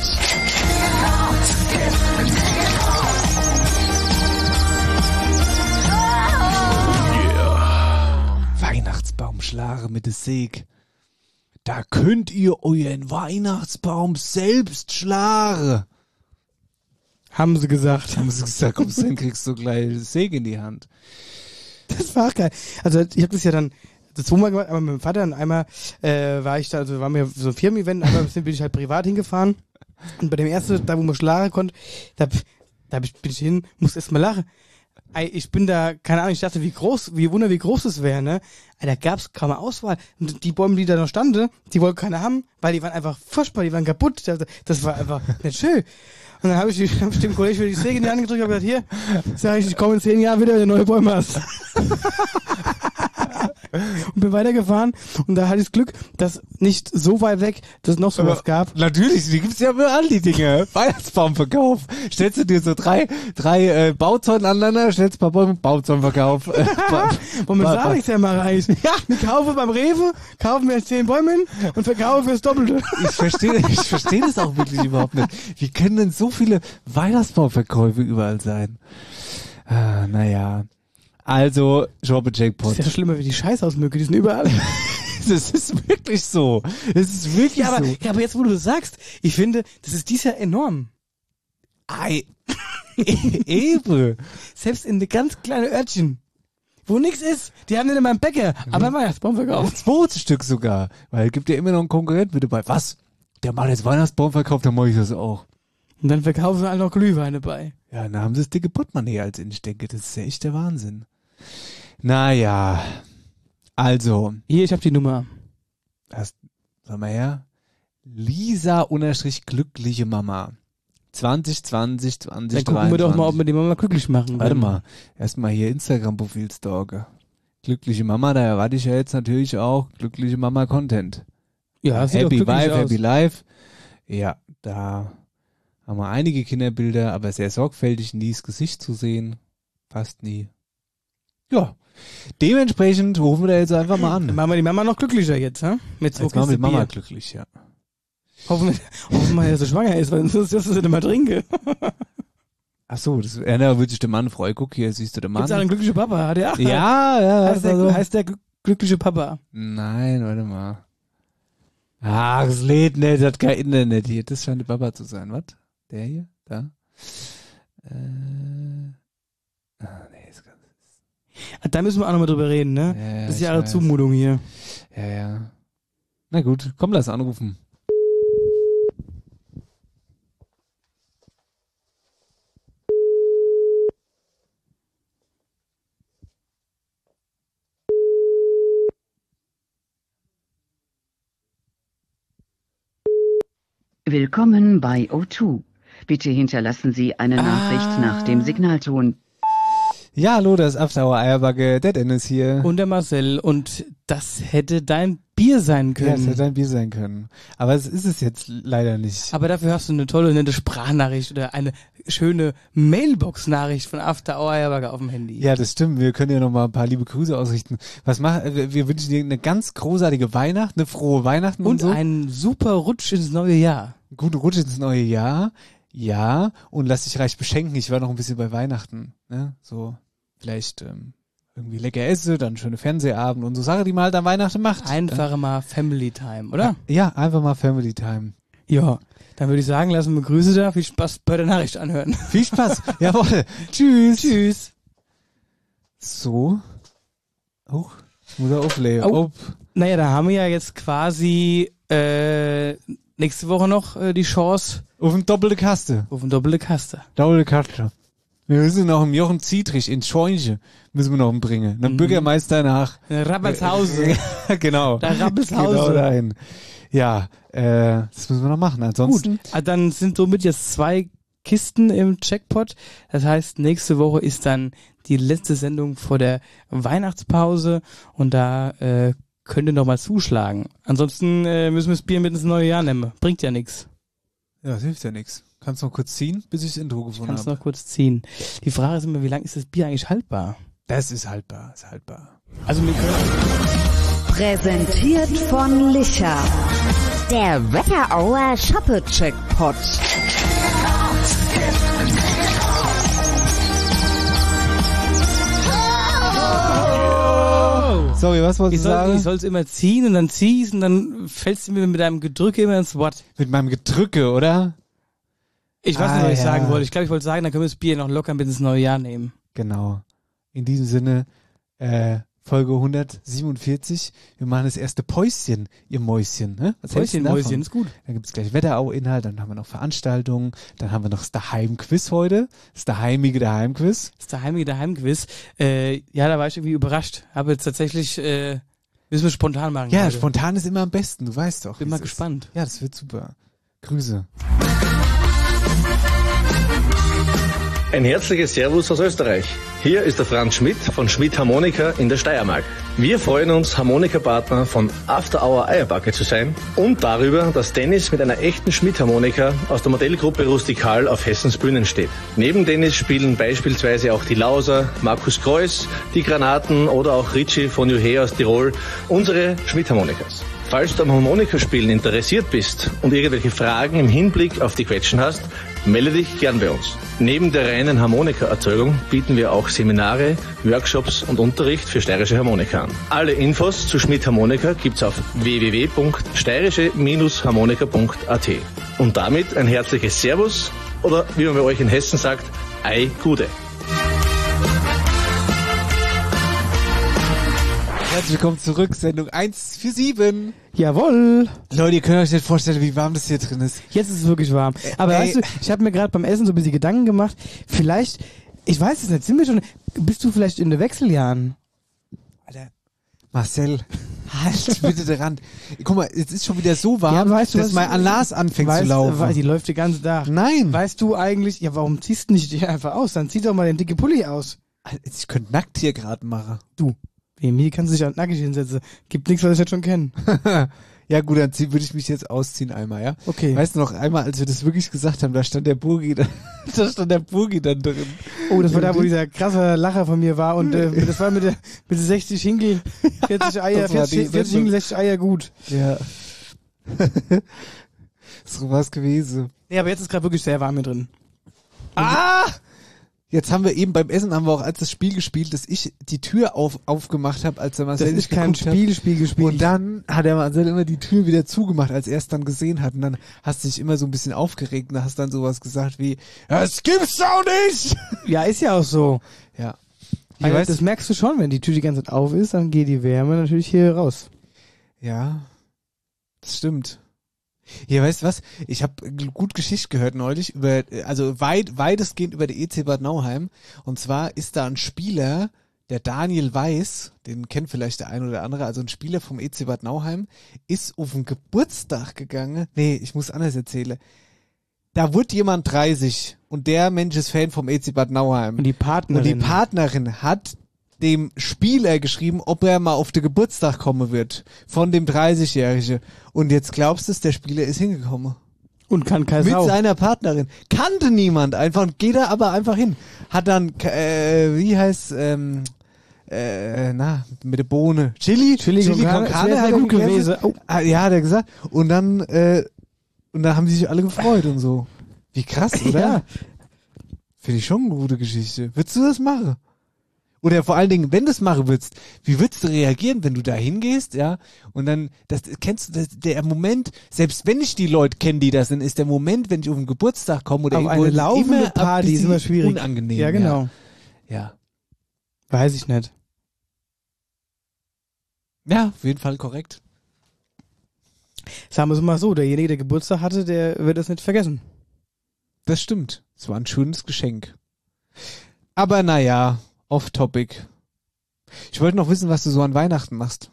Speaker 3: Weihnachtsbaumschlage mit der Säg. Da könnt ihr euren Weihnachtsbaum selbst schlagen.
Speaker 4: Haben sie gesagt.
Speaker 3: Haben sie gesagt, kommst du hin, kriegst du gleich eine Säge in die Hand.
Speaker 4: Das war geil. Also ich habe das ja dann das zweimal gemacht, einmal mit meinem Vater und einmal äh, war ich da, also war mir so ein Firmen-Event, einmal bin ich halt privat hingefahren. Und bei dem ersten, da wo man schlagen konnte, da, da bin ich hin, musste erst mal lachen. Ey, ich bin da, keine Ahnung, ich dachte, wie groß, wie wunder, wie groß es wäre, ne? Ey, da gab's kaum Auswahl. Und die Bäume, die da noch standen, die wollten keiner haben, weil die waren einfach furchtbar, die waren kaputt. Das, das war einfach nicht schön. Und dann habe ich, die- hab ich dem Kollegen für die Säge in die Hand gedrückt und hab gesagt, hier, sag ich, ich komme in zehn Jahren wieder, wenn du neue Bäume hast. Und bin weitergefahren und da hatte ich das Glück, dass nicht so weit weg, dass es noch sowas
Speaker 3: Aber
Speaker 4: gab.
Speaker 3: Natürlich, die gibt's ja überall, die Dinge. Weihnachtsbaumverkauf. Stellst du dir so drei, drei äh, Bauzäune aneinander, stellst ein paar Bäume, Bauzäunverkauf. Äh, ba-
Speaker 4: Womit
Speaker 3: ba-
Speaker 4: sag ich's ja mal reich? Ja, wir kaufen beim Rewe, kaufen wir zehn Bäume und verkaufen fürs Doppelte.
Speaker 3: Ich verstehe, ich verstehe das auch wirklich überhaupt nicht. Wie können denn so viele Weihnachtsbaumverkäufe überall sein? Ah, naja. Also, Jobber-Jackpot.
Speaker 4: Das ist ja schlimmer wie die Scheißhausmücke, die sind überall.
Speaker 3: Das ist wirklich so. Es ist wirklich
Speaker 4: Ja, aber,
Speaker 3: so.
Speaker 4: ja, aber jetzt, wo du das sagst, ich finde, das ist dies Jahr enorm.
Speaker 3: Ei. Eben.
Speaker 4: Selbst in eine ganz kleine Örtchen, wo nix ist, die haben nicht immer einen Bäcker, aber ein Weihnachtsbaum verkauft.
Speaker 3: Zweites Stück sogar. Weil es gibt ja immer noch einen Konkurrent mit dabei. Was? Der macht jetzt Weihnachtsbaumverkauf, dann mache ich das auch.
Speaker 4: Und dann verkaufen sie alle noch Glühweine bei.
Speaker 3: Ja, dann haben sie das dicke Portemonnaie als in. Ich denke, das ist ja echt der Wahnsinn. Naja. Also,
Speaker 4: Hier, ich hab die Nummer.
Speaker 3: das, sag mal her. Lisa unterstrich glückliche Mama. zwanzig zwanzig, zwanzig
Speaker 4: Dann gucken wir doch mal, ob wir die Mama glücklich machen.
Speaker 3: Warte
Speaker 4: können.
Speaker 3: mal. Erstmal hier Instagram-Profil stalken. Glückliche Mama, da erwarte ich ja jetzt natürlich auch glückliche Mama-Content.
Speaker 4: Ja, sieht doch
Speaker 3: Happy
Speaker 4: glücklich
Speaker 3: Wife,
Speaker 4: aus.
Speaker 3: Happy Life. Ja, da haben wir einige Kinderbilder, aber sehr sorgfältig, nie das Gesicht zu sehen. Fast nie. Ja. Dementsprechend rufen wir da jetzt einfach mal
Speaker 4: Dann
Speaker 3: an.
Speaker 4: machen wir die Mama noch glücklicher jetzt, hä? Mit
Speaker 3: Jetzt machen wir die Mama
Speaker 4: Bier.
Speaker 3: glücklich, ja.
Speaker 4: Hoffen wir, hoffen wir, dass er schwanger ist, weil sonst wirst du sie nicht mehr trinken.
Speaker 3: Ach so, das, ja, da würde ich den Mann freuen. Guck hier, siehst du den Mann.
Speaker 4: Gibt's auch einen glücklichen Papa? Hat er?
Speaker 3: Ja, ja.
Speaker 4: Heißt der,
Speaker 3: also.
Speaker 4: heißt der glückliche Papa?
Speaker 3: Nein, warte mal. Ach, es lädt nicht, hat kein Internet hier. Das scheint der Papa zu sein. Was? Der hier? Da? Äh. Ah, nee, ist ganz.
Speaker 4: Da müssen wir auch nochmal drüber reden, ne?
Speaker 3: Ja, ja,
Speaker 4: das ist
Speaker 3: ich
Speaker 4: ja alle
Speaker 3: weiß.
Speaker 4: Zumutung hier.
Speaker 3: Ja, ja. Na gut, komm, lass anrufen.
Speaker 6: Willkommen bei O zwei. Bitte hinterlassen Sie eine Nachricht
Speaker 4: Ah.
Speaker 6: nach dem Signalton.
Speaker 3: Ja, hallo, das ist After Hour Eierbacke, der Dennis hier.
Speaker 4: Und der Marcel. Und das hätte dein Bier sein
Speaker 3: Ja,
Speaker 4: können.
Speaker 3: es hätte ein Bier sein können. Aber es ist es jetzt leider nicht.
Speaker 4: Aber dafür hast du eine tolle, nette Sprachnachricht oder eine schöne Mailbox-Nachricht von After Hour Eierbacke auf dem Handy.
Speaker 3: Ja, das stimmt. Wir können ja noch mal ein paar liebe Grüße ausrichten. Was machen? Wir wünschen dir eine ganz großartige Weihnacht, eine frohe Weihnachten und,
Speaker 4: Und
Speaker 3: so.
Speaker 4: einen super Rutsch ins neue Jahr.
Speaker 3: Guten Rutsch ins neue Jahr. Ja, und lass dich reich beschenken. Ich war noch ein bisschen bei Weihnachten. Ne? So, vielleicht ähm, irgendwie lecker esse, dann schöne Fernsehabend und so Sachen, die man halt an Weihnachten macht.
Speaker 4: Einfach mal Family Time, oder?
Speaker 3: Ja, einfach mal Family Time.
Speaker 4: Ja. Dann würde ich sagen, lassen wir Grüße da. Viel Spaß bei der Nachricht anhören.
Speaker 3: Viel Spaß. Jawohl. Tschüss.
Speaker 4: Tschüss.
Speaker 3: So. Oh, ich muss er auflegen.
Speaker 4: Oh.
Speaker 3: Oh.
Speaker 4: Naja, da haben wir ja jetzt quasi äh, nächste Woche noch äh, die Chance
Speaker 3: Auf eine doppelte Kaste.
Speaker 4: auf eine doppelte Kaste.
Speaker 3: Doppelte Kaste. Wir müssen noch im Jochen Zietrich ins Scheunche müssen wir noch bringen. Einen
Speaker 4: Mhm.
Speaker 3: Bürgermeister nach
Speaker 4: Rappelshausen.
Speaker 3: genau.
Speaker 4: Da Rappelshausen.
Speaker 3: Genau dahin. Ja, äh, das müssen wir noch machen. Ansonsten.
Speaker 4: Gut, ah, dann sind somit jetzt zwei Kisten im Jackpot. Das heißt, nächste Woche ist dann die letzte Sendung vor der Weihnachtspause und da äh, könnt ihr noch mal zuschlagen. Ansonsten äh, müssen wir das Bier mit ins neue Jahr nehmen. Bringt ja nichts.
Speaker 3: Ja, das hilft ja nichts. Kannst noch kurz ziehen, bis ich das Intro gefunden
Speaker 4: Kannst
Speaker 3: habe.
Speaker 4: noch kurz ziehen. Die Frage ist immer, wie lange ist das Bier eigentlich haltbar?
Speaker 3: Das ist haltbar, ist haltbar.
Speaker 4: Also wir können
Speaker 5: Präsentiert von Licher. Der Wetterauer Shoppe-Checkpot.
Speaker 3: Sorry, was wolltest
Speaker 4: ich
Speaker 3: du sagen?
Speaker 4: soll, ich soll es immer ziehen und dann ziehst und dann fällst du mir mit deinem Gedrücke immer ins Wort.
Speaker 3: Mit meinem Gedrücke, oder?
Speaker 4: Ich weiß
Speaker 3: Ah,
Speaker 4: nicht, was ich
Speaker 3: ja.
Speaker 4: sagen wollte. Ich glaube, ich wollte sagen, dann können wir das Bier noch locker mit ins neue Jahr nehmen.
Speaker 3: Genau. In diesem Sinne, äh, Folge hundertsiebenundvierzig. Wir machen das erste Päuschen, ihr Mäuschen. Ne? Was hältst du
Speaker 4: Mäuschen,
Speaker 3: davon?
Speaker 4: Mäuschen, ist gut.
Speaker 3: Dann gibt's gleich Wetterau-Inhalt, dann haben wir noch Veranstaltungen, dann haben wir noch das Daheim-Quiz heute. Das daheimige Daheim-Quiz.
Speaker 4: Das ist der heimige Daheimquiz. Äh, ja, da war ich irgendwie überrascht. Habe jetzt tatsächlich, äh, müssen wir spontan machen.
Speaker 3: Ja,
Speaker 4: heute.
Speaker 3: spontan ist immer am besten, du weißt doch.
Speaker 4: Bin
Speaker 3: wie
Speaker 4: mal
Speaker 3: es ist.
Speaker 4: gespannt.
Speaker 3: Ja, das wird super. Grüße.
Speaker 7: Ein herzliches Servus aus Österreich. Hier ist der Franz Schmidt von Schmidt Harmonika in der Steiermark. Wir freuen uns, Harmonikapartner von After Hour Eierbacke zu sein und darüber, dass Dennis mit einer echten Schmidt-Harmonika aus der Modellgruppe Rustikal auf Hessens Bühnen steht. Neben Dennis spielen beispielsweise auch die Lauser, Markus Kreuss, die Granaten oder auch Ritchie von Juhe aus Tirol unsere Schmidt-Harmonikas. Falls du am Harmonikaspielen interessiert bist und irgendwelche Fragen im Hinblick auf die Quetschen hast, melde dich gern bei uns. Neben der reinen Harmonikaerzeugung bieten wir auch Seminare, Workshops und Unterricht für steirische Harmonika an. Alle Infos zu Schmidt Harmonika gibt's auf w w w punkt steirische Bindestrich harmonika punkt a t. Und damit ein herzliches Servus oder wie man bei euch in Hessen sagt, Ei Gude.
Speaker 3: Herzlich willkommen zurück, Sendung eins vier sieben.
Speaker 4: Jawohl.
Speaker 3: Leute, ihr könnt euch nicht vorstellen, wie warm das hier drin ist.
Speaker 4: Jetzt ist es wirklich warm. Aber
Speaker 3: Ey.
Speaker 4: weißt du, ich habe mir gerade beim Essen so ein bisschen Gedanken gemacht. Vielleicht, ich weiß es nicht, sind wir schon, bist du vielleicht in den Wechseljahren?
Speaker 3: Alter, Marcel, halt bitte daran. Guck mal, es ist schon wieder so warm,
Speaker 4: Ja, weißt du,
Speaker 3: dass
Speaker 4: was-
Speaker 3: mein Alas anfängt
Speaker 4: weißt,
Speaker 3: zu laufen.
Speaker 4: Weil die läuft den ganzen Tag.
Speaker 3: Nein.
Speaker 4: Weißt du eigentlich, ja, warum ziehst du nicht dich einfach aus? Dann zieh doch mal den dicke Pulli aus.
Speaker 3: Alter, ich könnte nackt hier gerade machen.
Speaker 4: Du. Wegen mir kannst du dich auch nackig hinsetzen. Gibt nichts, was ich jetzt schon kenne.
Speaker 3: Ja gut, dann zieh- würde ich mich jetzt ausziehen einmal, ja?
Speaker 4: Okay.
Speaker 3: Weißt du noch einmal, als wir das wirklich gesagt haben, da stand der Burgi, da, da stand der Burgi dann drin.
Speaker 4: Oh, das war da, wo dieser krasse Lacher von mir war und äh, das war mit der mit der sechzig Hinkel, vierzig Eier,
Speaker 3: Das war die
Speaker 4: vierzig, vierzig
Speaker 3: Sendung.
Speaker 4: Hinkel, sechzig Eier gut.
Speaker 3: Ja. So was gewesen.
Speaker 4: Nee, aber jetzt ist gerade wirklich sehr warm hier drin.
Speaker 3: Ah! Jetzt haben wir eben beim Essen, haben wir auch als das Spiel gespielt, dass ich die Tür auf, aufgemacht habe, als der Marcel
Speaker 4: Das
Speaker 3: nicht
Speaker 4: ist kein
Speaker 3: geguckt hat.
Speaker 4: Spiel, Spiel gespielt.
Speaker 3: Und dann hat der Marcel immer die Tür wieder zugemacht, als er es dann gesehen hat. Und dann hast du dich immer so ein bisschen aufgeregt und hast dann sowas gesagt wie, das gibt's doch nicht!
Speaker 4: Ja, ist ja auch so.
Speaker 3: Ja. Ich
Speaker 4: Also,
Speaker 3: weiß,
Speaker 4: das merkst du schon, wenn die Tür die ganze Zeit auf ist, dann geht die Wärme natürlich hier raus.
Speaker 3: ja, das stimmt. Hier, weißt du was? Ich habe gut Geschichte gehört neulich über, also weit, weitestgehend über die E C Bad Nauheim. Und zwar ist da ein Spieler, der Daniel Weiß, den kennt vielleicht der ein oder andere, also ein Spieler vom E C Bad Nauheim, ist auf den Geburtstag gegangen. Nee, ich muss anders erzählen. Da wurde jemand dreißig und der Mensch ist Fan vom E C Bad Nauheim.
Speaker 4: Und die Partnerin.
Speaker 3: Und die Partnerin hat dem Spieler geschrieben, ob er mal auf den Geburtstag kommen wird. Von dem dreißigjährigen. Und jetzt glaubst du, der Spieler ist hingekommen.
Speaker 4: Und kann kein
Speaker 3: Mit
Speaker 4: Sau.
Speaker 3: seiner Partnerin. Kannte niemand einfach und geht da aber einfach hin. Hat dann, äh, wie heißt, ähm, äh, na, mit der Bohne. Chili?
Speaker 4: Chili con Carne,
Speaker 3: con Carne
Speaker 4: das wär
Speaker 3: hat
Speaker 4: sehr
Speaker 3: er
Speaker 4: gut
Speaker 3: gegessen.
Speaker 4: gewesen. Oh.
Speaker 3: Ah, ja, hat er gesagt. Und dann, äh, und dann haben die sich alle gefreut und so. Wie krass, oder?
Speaker 4: Ja.
Speaker 3: Finde ich schon eine gute Geschichte. Würdest du das machen? Oder vor allen Dingen, wenn du es machen würdest, wie würdest du reagieren, wenn du da hingehst, ja? Und dann, das kennst du, das, der Moment, selbst wenn ich die Leute kenne, die das sind, ist der Moment, wenn ich auf den Geburtstag komme oder
Speaker 4: Auf
Speaker 3: irgendwo,
Speaker 4: eine
Speaker 3: ist
Speaker 4: laufende
Speaker 3: immer ein
Speaker 4: Party ist
Speaker 3: bisschen
Speaker 4: immer schwierig.
Speaker 3: unangenehm.
Speaker 4: Ja, genau.
Speaker 3: Ja.
Speaker 4: Weiß ich nicht.
Speaker 3: Ja, auf jeden Fall korrekt.
Speaker 4: Sagen wir es mal so, derjenige, der Geburtstag hatte, der wird das nicht vergessen.
Speaker 3: Das stimmt. Es war ein schönes Geschenk. Aber naja, off-topic. Ich wollte noch wissen, was du so an Weihnachten machst.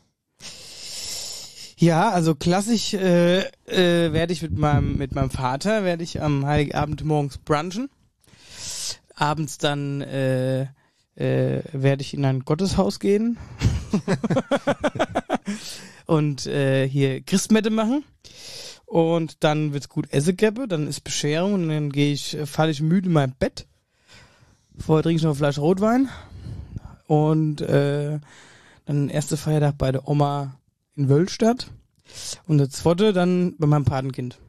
Speaker 4: Ja, also klassisch äh, äh, werde ich mit meinem mit meinem Vater werde ich am Heiligabend morgens brunchen. Abends dann äh, äh, werde ich in ein Gotteshaus gehen und äh, hier Christmette machen. Und dann wird's gut Essen geben, dann ist Bescherung und dann gehe ich, falle ich müde in mein Bett. Vorher trinke ich noch ein Fleisch Rotwein. Und äh, dann erster Feiertag bei der Oma in Wöllstadt. Und der zweite dann bei meinem Patenkind.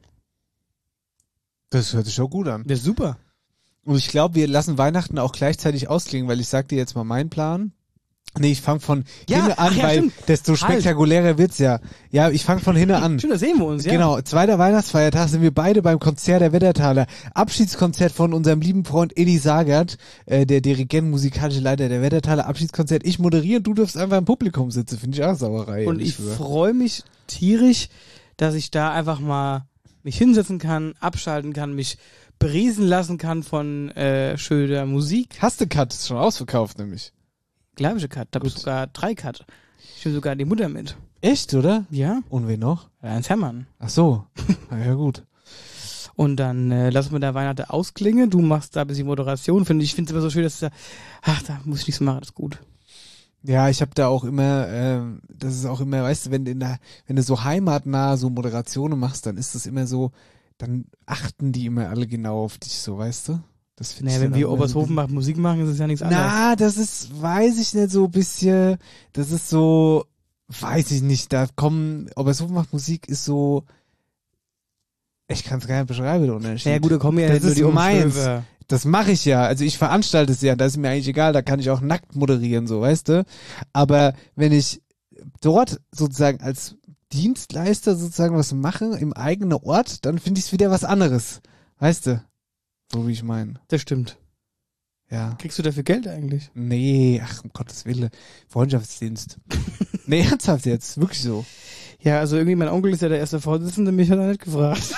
Speaker 3: Das hört sich auch gut an.
Speaker 4: Das ist super.
Speaker 3: Und ich glaube, wir lassen Weihnachten auch gleichzeitig ausklingen, weil ich sag dir jetzt mal meinen Plan. Nee, ich fange von
Speaker 4: Ja,
Speaker 3: hinten an,
Speaker 4: ach ja,
Speaker 3: weil
Speaker 4: stimmt.
Speaker 3: desto
Speaker 4: Halt.
Speaker 3: spektakulärer wird's ja. Ja, ich fange von hinten an.
Speaker 4: Schön, da sehen wir uns, ja.
Speaker 3: Genau, zweiter Weihnachtsfeiertag sind wir beide beim Konzert der Wettertaler. Abschiedskonzert von unserem lieben Freund Eddie Sagert, äh, der Dirigent, musikalische Leiter der Wettertaler. Abschiedskonzert. Ich moderiere, du darfst einfach im Publikum sitzen. Finde ich auch Sauerei.
Speaker 4: Und
Speaker 3: ehrlich
Speaker 4: ich
Speaker 3: gesagt.
Speaker 4: freue mich tierisch, dass ich da einfach mal mich hinsetzen kann, abschalten kann, mich beriesen lassen kann von äh, schöner Musik.
Speaker 3: Hast du Cut? Ist schon ausverkauft, nämlich.
Speaker 4: Glaube ich, Cut. Da habe ich
Speaker 3: Gut.
Speaker 4: sogar drei Cut. Ich nehme sogar die Mutter mit.
Speaker 3: Echt, oder?
Speaker 4: Ja?
Speaker 3: Und wen noch?
Speaker 4: Ernst Herrmann.
Speaker 3: Ach so. Na ja, gut.
Speaker 4: Und dann äh, lassen wir da Weihnachten ausklingen. Du machst da ein bisschen Moderation. Finde ich, finde es immer so schön, dass du da, ach, da muss ich nichts machen, das ist gut.
Speaker 3: Ja, ich habe da auch immer, ähm, das ist auch immer, weißt du, wenn du in der, wenn du so heimatnah so Moderationen machst, dann ist das immer so, dann achten die immer alle genau auf dich, so, weißt du? Das finde
Speaker 4: Naja,
Speaker 3: ich
Speaker 4: wenn
Speaker 3: dann
Speaker 4: wir
Speaker 3: auch immer so
Speaker 4: Obershofen macht, Musik machen, ist es ja nichts anderes.
Speaker 3: Na, das ist, weiß ich nicht, so ein bisschen, das ist so, weiß ich nicht, da kommen, Obershofen macht Musik ist so, ich kann es gar nicht beschreiben, der Unterschied.
Speaker 4: Ja gut, da kommen ja
Speaker 3: Das
Speaker 4: nur
Speaker 3: ist
Speaker 4: die
Speaker 3: meins.
Speaker 4: Umschwöfe.
Speaker 3: Das mache ich ja. Also ich veranstalte es ja. Da ist mir eigentlich egal. Da kann ich auch nackt moderieren, so, weißt du. Aber wenn ich dort sozusagen als Dienstleister sozusagen was mache im eigenen Ort, dann finde ich es wieder was anderes. Weißt du? So wie ich meine.
Speaker 4: Das stimmt.
Speaker 3: Ja.
Speaker 4: Kriegst du dafür Geld eigentlich?
Speaker 3: Nee, ach, um Gottes Willen. Freundschaftsdienst. Nee, ernsthaft jetzt. Wirklich so.
Speaker 4: Ja, also irgendwie mein Onkel ist ja der erste Vorsitzende, mich hat er nicht gefragt.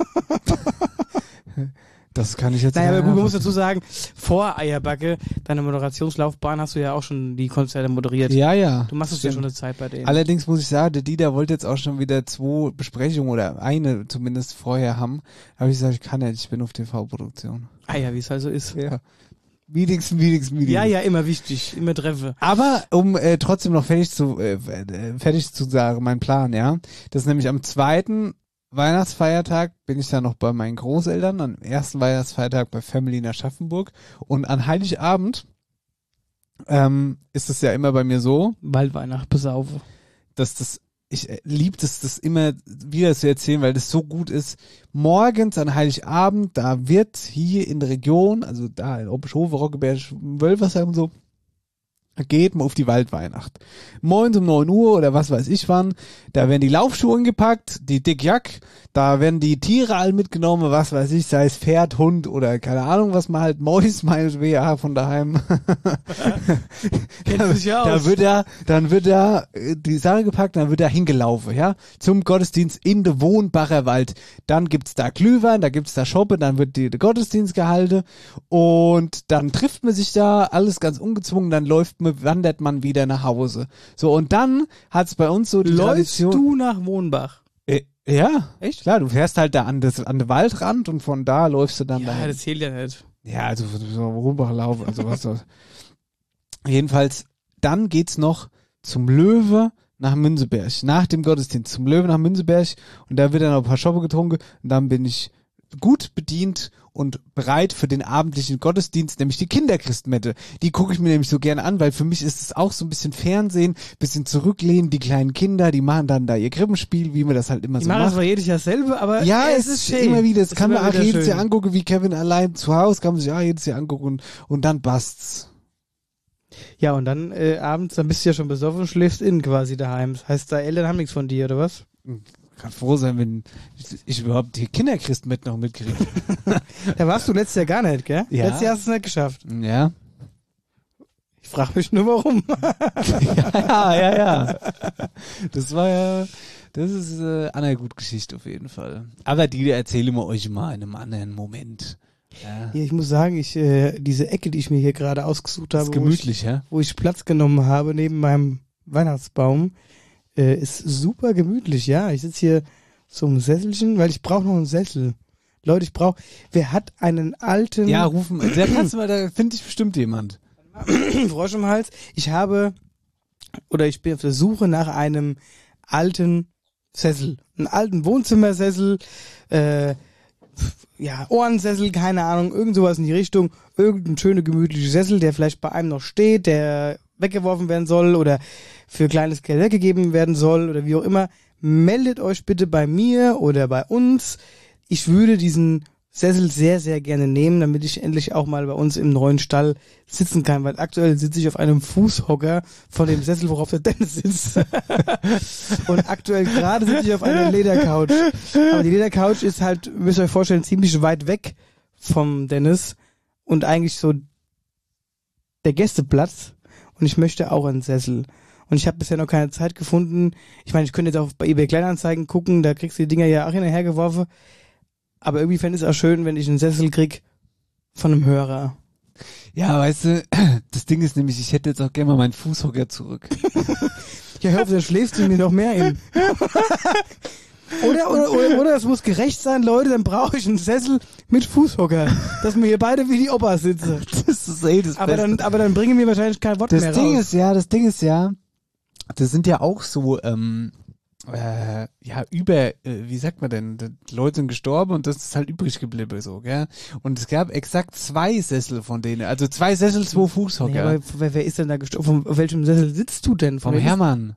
Speaker 3: Das kann ich jetzt
Speaker 4: Naja, aber
Speaker 3: nicht
Speaker 4: gut, man muss
Speaker 3: nachvollziehen.
Speaker 4: dazu sagen, vor Eierbacke, deine Moderationslaufbahn, hast du ja auch schon die Konzerte moderiert.
Speaker 3: Ja, ja.
Speaker 4: Du machst es ja
Speaker 3: Stimmt.
Speaker 4: schon eine Zeit bei denen.
Speaker 3: Allerdings muss ich sagen, der Dieter wollte jetzt auch schon wieder zwei Besprechungen oder eine zumindest vorher haben. Da habe ich gesagt, ich kann nicht, ich bin auf T V-Produktion.
Speaker 4: Ah ja, wie es halt so ist.
Speaker 3: Ja. Meetings, Meetings, Meetings.
Speaker 4: Ja, ja, immer wichtig, immer treffe.
Speaker 3: Aber um äh, trotzdem noch fertig zu äh, äh, fertig zu sagen, mein Plan, ja. Das ist nämlich am zweiten Weihnachtsfeiertag bin ich dann noch bei meinen Großeltern, am ersten Weihnachtsfeiertag bei Family in Aschaffenburg und an Heiligabend ähm, ist es ja immer bei mir so,
Speaker 4: Waldweihnacht, besaufe.
Speaker 3: dass das ich äh, liebe das, das immer wieder zu erzählen, weil das so gut ist. Morgens an Heiligabend, da wird hier in der Region, also da in Obischhofe, Roggeberg, Wölfersheim und so, geht man auf die Waldweihnacht. Morgens um neun Uhr oder was weiß ich wann, da werden die Laufschuhe gepackt, die Dickjack, da werden die Tiere all mitgenommen, was weiß ich, sei es Pferd, Hund oder keine Ahnung, was man halt, Mäus, meinetwegen, ja, von daheim.
Speaker 4: Kennt sich ja
Speaker 3: Da
Speaker 4: aus.
Speaker 3: wird er, dann wird er äh, die Sache gepackt, dann wird er hingelaufen, ja, zum Gottesdienst in de Wohnbacher Wald. Dann gibt's da Glühwein, da gibt's da Schoppe, dann wird die, der Gottesdienst gehalten und dann trifft man sich da, alles ganz ungezwungen, dann läuft man, wandert man wieder nach Hause. So, und dann hat's bei uns so die
Speaker 4: Läufst
Speaker 3: Tradition.
Speaker 4: du nach Wohnbach?
Speaker 3: Äh, ja,
Speaker 4: Echt?
Speaker 3: klar, du fährst halt da an, das, an den Waldrand und von da läufst du dann
Speaker 4: Ja,
Speaker 3: dahin.
Speaker 4: das zählt ja nicht.
Speaker 3: Ja, also so Rumbachlauf, also was soll. Jedenfalls, dann geht's noch zum Löwe nach Münzeberg. Nach dem Gottesdienst zum Löwe nach Münzeberg und da wird dann noch ein paar Schoppe getrunken und dann bin ich gut bedient und bereit für den abendlichen Gottesdienst, nämlich die Kinderchristmette. Die gucke ich mir nämlich so gerne an, weil für mich ist es auch so ein bisschen Fernsehen, bisschen zurücklehnen, die kleinen Kinder, die machen dann da ihr Krippenspiel, wie man das halt immer
Speaker 4: Ich
Speaker 3: so
Speaker 4: mache
Speaker 3: macht.
Speaker 4: das zwar jedes Jahr selber, aber
Speaker 3: Ja, es, ist immer wieder, das
Speaker 4: Es
Speaker 3: kann
Speaker 4: ist
Speaker 3: man
Speaker 4: immer
Speaker 3: auch
Speaker 4: wieder
Speaker 3: jedes
Speaker 4: schön.
Speaker 3: Jahr angucken, wie Kevin allein zu Hause, kann man sich auch jedes Jahr angucken und, und dann passt's.
Speaker 4: Ja, und dann äh, abends, dann bist du ja schon besoffen und schläfst innen quasi daheim. Das heißt, da Eltern haben nichts von dir, oder was?
Speaker 3: Kann froh sein, wenn ich, ich überhaupt die Kinderchristen noch mitkriege.
Speaker 4: Da warst du letztes Jahr gar nicht, gell?
Speaker 3: Ja.
Speaker 4: Letztes Jahr hast du es nicht geschafft.
Speaker 3: Ja.
Speaker 4: Ich frage mich nur, warum.
Speaker 3: ja, ja, ja. Das war ja, das ist äh, eine gute Geschichte auf jeden Fall. Aber die erzählen wir euch mal in einem anderen Moment. Ja.
Speaker 4: Ja, ich muss sagen, ich äh, diese Ecke, die ich mir hier gerade ausgesucht
Speaker 3: Das
Speaker 4: habe,
Speaker 3: ist gemütlich, ja?
Speaker 4: wo ich, wo ich Platz genommen habe neben meinem Weihnachtsbaum, äh, ist super gemütlich, ja. Ich sitze hier so im Sesselchen, weil ich brauche noch einen Sessel. Leute, ich brauche, wer hat einen alten
Speaker 3: Ja, rufen, da kannst du mal, da finde ich bestimmt jemand.
Speaker 4: Frosch im Hals? Ich habe, oder ich bin auf der Suche nach einem alten Sessel. Einen alten Wohnzimmersessel, äh, ja, Ohrensessel, keine Ahnung, irgend sowas in die Richtung, irgendein schöner, gemütlicher Sessel, der vielleicht bei einem noch steht, der weggeworfen werden soll oder für kleines Geld weggegeben werden soll oder wie auch immer. Meldet euch bitte bei mir oder bei uns. Ich würde diesen Sessel sehr, sehr gerne nehmen, damit ich endlich auch mal bei uns im neuen Stall sitzen kann, weil aktuell sitze ich auf einem Fußhocker von dem Sessel, worauf der Dennis sitzt. Und aktuell gerade sitze ich auf einer Ledercouch. Aber die Ledercouch ist halt, müsst ihr euch vorstellen, ziemlich weit weg vom Dennis und eigentlich so der Gästeplatz. Und ich möchte auch einen Sessel. Und ich habe bisher noch keine Zeit gefunden. Ich meine, ich könnte jetzt auch bei eBay Kleinanzeigen gucken, da kriegst du die Dinger ja auch hinterhergeworfen. Aber irgendwie fände ich es auch schön, wenn ich einen Sessel krieg von einem Hörer.
Speaker 3: Ja, weißt du, das Ding ist nämlich, ich hätte jetzt auch gerne mal meinen Fußhocker zurück.
Speaker 4: Ja, hör auf, da schläfst du mir noch mehr in. Oder, oder, oder, oder es muss gerecht sein, Leute, dann brauche ich einen Sessel mit Fußhocker, dass wir hier beide wie die Opas sitzen.
Speaker 3: Das ist eh das
Speaker 4: Aber
Speaker 3: Beste.
Speaker 4: dann, aber dann bringen wir wahrscheinlich kein Wort
Speaker 3: Das
Speaker 4: mehr
Speaker 3: Ding
Speaker 4: raus.
Speaker 3: ist ja, das Ding ist ja, das sind ja auch so, ähm, äh, ja, über, äh, wie sagt man denn, die Leute sind gestorben und das ist halt übrig geblieben, so, gell? Und es gab exakt zwei Sessel von denen, also zwei Sessel, zwei Fußhocker.
Speaker 4: Nee, aber wer, wer ist denn da gestorben? Auf welchem Sessel sitzt du denn?
Speaker 3: Vom
Speaker 4: Wer ist-
Speaker 3: Hermann.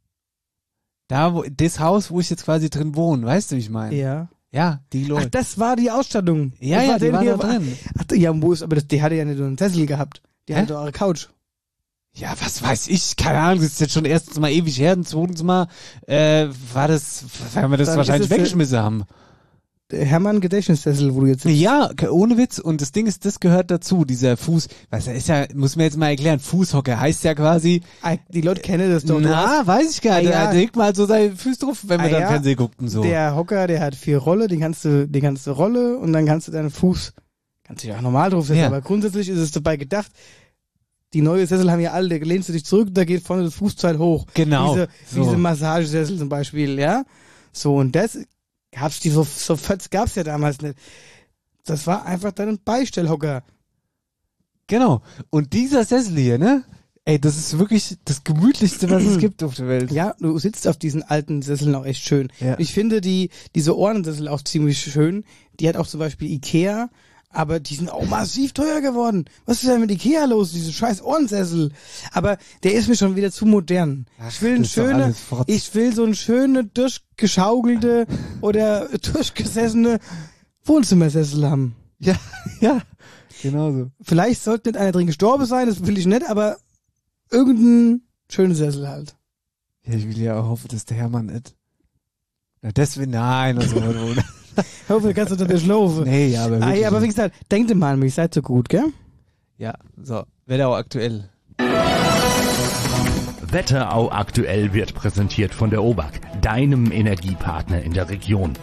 Speaker 3: Da, wo, das Haus, wo ich jetzt quasi drin wohne, weißt du, wie ich meine?
Speaker 4: Ja.
Speaker 3: Ja, die
Speaker 4: Ach,
Speaker 3: Leute.
Speaker 4: das war die Ausstattung.
Speaker 3: Ja,
Speaker 4: das
Speaker 3: ja, die
Speaker 4: der
Speaker 3: waren
Speaker 4: hier
Speaker 3: da drin.
Speaker 4: Ach, ja, wo ist, aber das, die hatte ja nicht nur einen Sessel gehabt. Die
Speaker 3: Hä?
Speaker 4: hatte doch eure Couch.
Speaker 3: Ja, was weiß ich, keine Ahnung, das ist jetzt schon erstens mal ewig her und zweitens mal, äh, war das, weil wir das
Speaker 4: Dann
Speaker 3: wahrscheinlich
Speaker 4: ist es, äh,
Speaker 3: weggeschmissen haben.
Speaker 4: Der Hermann Gedächtnissessel, wo du jetzt sitzt.
Speaker 3: Ja, ohne Witz. Und das Ding ist, das gehört dazu, dieser Fuß, was ist ja, muss man jetzt mal erklären, Fußhocker heißt ja quasi,
Speaker 4: Ah, die Leute kennen das doch. Du
Speaker 3: na,
Speaker 4: hast-
Speaker 3: weiß ich gar nicht,
Speaker 4: Ah, ja.
Speaker 3: der legt mal so seine Füße drauf, wenn man
Speaker 4: Ah,
Speaker 3: dann
Speaker 4: ja.
Speaker 3: Fernsehen guckt und so.
Speaker 4: Der Hocker, der hat vier Rolle, den kannst du, den kannst du Rolle und dann kannst du deinen Fuß, kannst du ja auch normal draufsetzen,
Speaker 3: Ja.
Speaker 4: aber grundsätzlich ist es dabei gedacht, die neue Sessel haben ja alle, da lehnst du dich zurück, da geht vorne das Fußteil hoch.
Speaker 3: Genau,
Speaker 4: Diese,
Speaker 3: so.
Speaker 4: diese Massagesessel zum Beispiel, ja. So, und das gab's die, so, so Fötz gab's ja damals nicht. Das war einfach dann ein Beistellhocker.
Speaker 3: Genau. Und dieser Sessel hier, ne? Ey, das ist wirklich das gemütlichste, was es gibt auf der Welt.
Speaker 4: Ja, du sitzt auf diesen alten Sesseln auch echt schön.
Speaker 3: Ja.
Speaker 4: Ich finde die, diese Ohrensessel auch ziemlich schön. Die hat auch zum Beispiel Ikea Aber die sind auch massiv teuer geworden. Was ist denn mit Ikea los, diese scheiß Ohrensessel? Aber der ist mir schon wieder zu modern. Ich will, ein schöne, ich will so ein schöne, durchgeschaukelte oder durchgesessene Wohnzimmersessel haben.
Speaker 3: Ja, ja, genau so.
Speaker 4: Vielleicht sollte nicht einer drin gestorben sein, das will ich nicht, aber irgendein schöner Sessel halt.
Speaker 3: Ja, ich will ja auch hoffen, dass der Hermann nicht. Na, deswegen, nein, also,
Speaker 4: ich hoffe, kannst du nicht schlafen.
Speaker 3: Nee, ja, aber
Speaker 4: ah,
Speaker 3: wirklich.
Speaker 4: ja, aber wie gesagt, denkt mal an mich, seid so gut, gell?
Speaker 3: Ja, so, Wetterau aktuell.
Speaker 8: Wetterau aktuell wird präsentiert von der O B A K, deinem Energiepartner in der Region.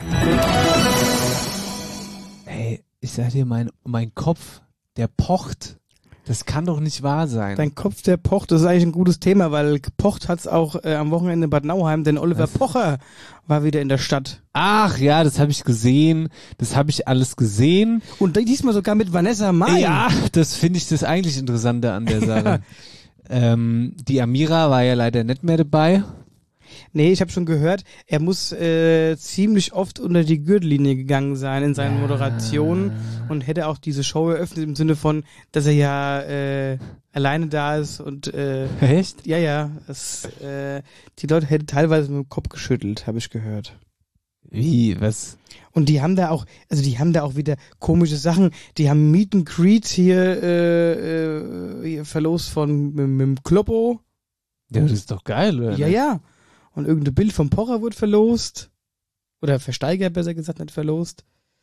Speaker 3: Hey, ich sag dir, mein, mein Kopf, der pocht. Das kann doch nicht wahr sein.
Speaker 4: Dein Kopf, der pocht, das ist eigentlich ein gutes Thema, weil gepocht hat's auch äh, am Wochenende in Bad Nauheim, denn Oliver Was? Pocher war wieder in der Stadt.
Speaker 3: Ach ja, das habe ich gesehen, das habe ich alles gesehen.
Speaker 4: Und diesmal sogar mit Vanessa Mai.
Speaker 3: Ja, das finde ich das eigentlich Interessante an der Sache. ähm, die Amira war ja leider nicht mehr dabei.
Speaker 4: Nee, ich habe schon gehört, er muss äh, ziemlich oft unter die Gürtellinie gegangen sein in seinen Moderationen und hätte auch diese Show eröffnet im Sinne von, dass er ja äh, alleine da ist und äh,
Speaker 3: echt?
Speaker 4: Ja, ja, es, äh, die Leute hätten teilweise mit dem Kopf geschüttelt, habe ich gehört.
Speaker 3: Wie, was?
Speaker 4: Und die haben da auch, also die haben da auch wieder komische Sachen. Die haben Meet and Greet hier, äh, äh, hier verlost von mit, mit dem Kloppo.
Speaker 3: Ja, das ist doch geil, oder?
Speaker 4: Ja,
Speaker 3: nicht?
Speaker 4: ja. Und irgendein Bild vom Pocher wurde verlost. Oder versteigert, besser gesagt, nicht verlost.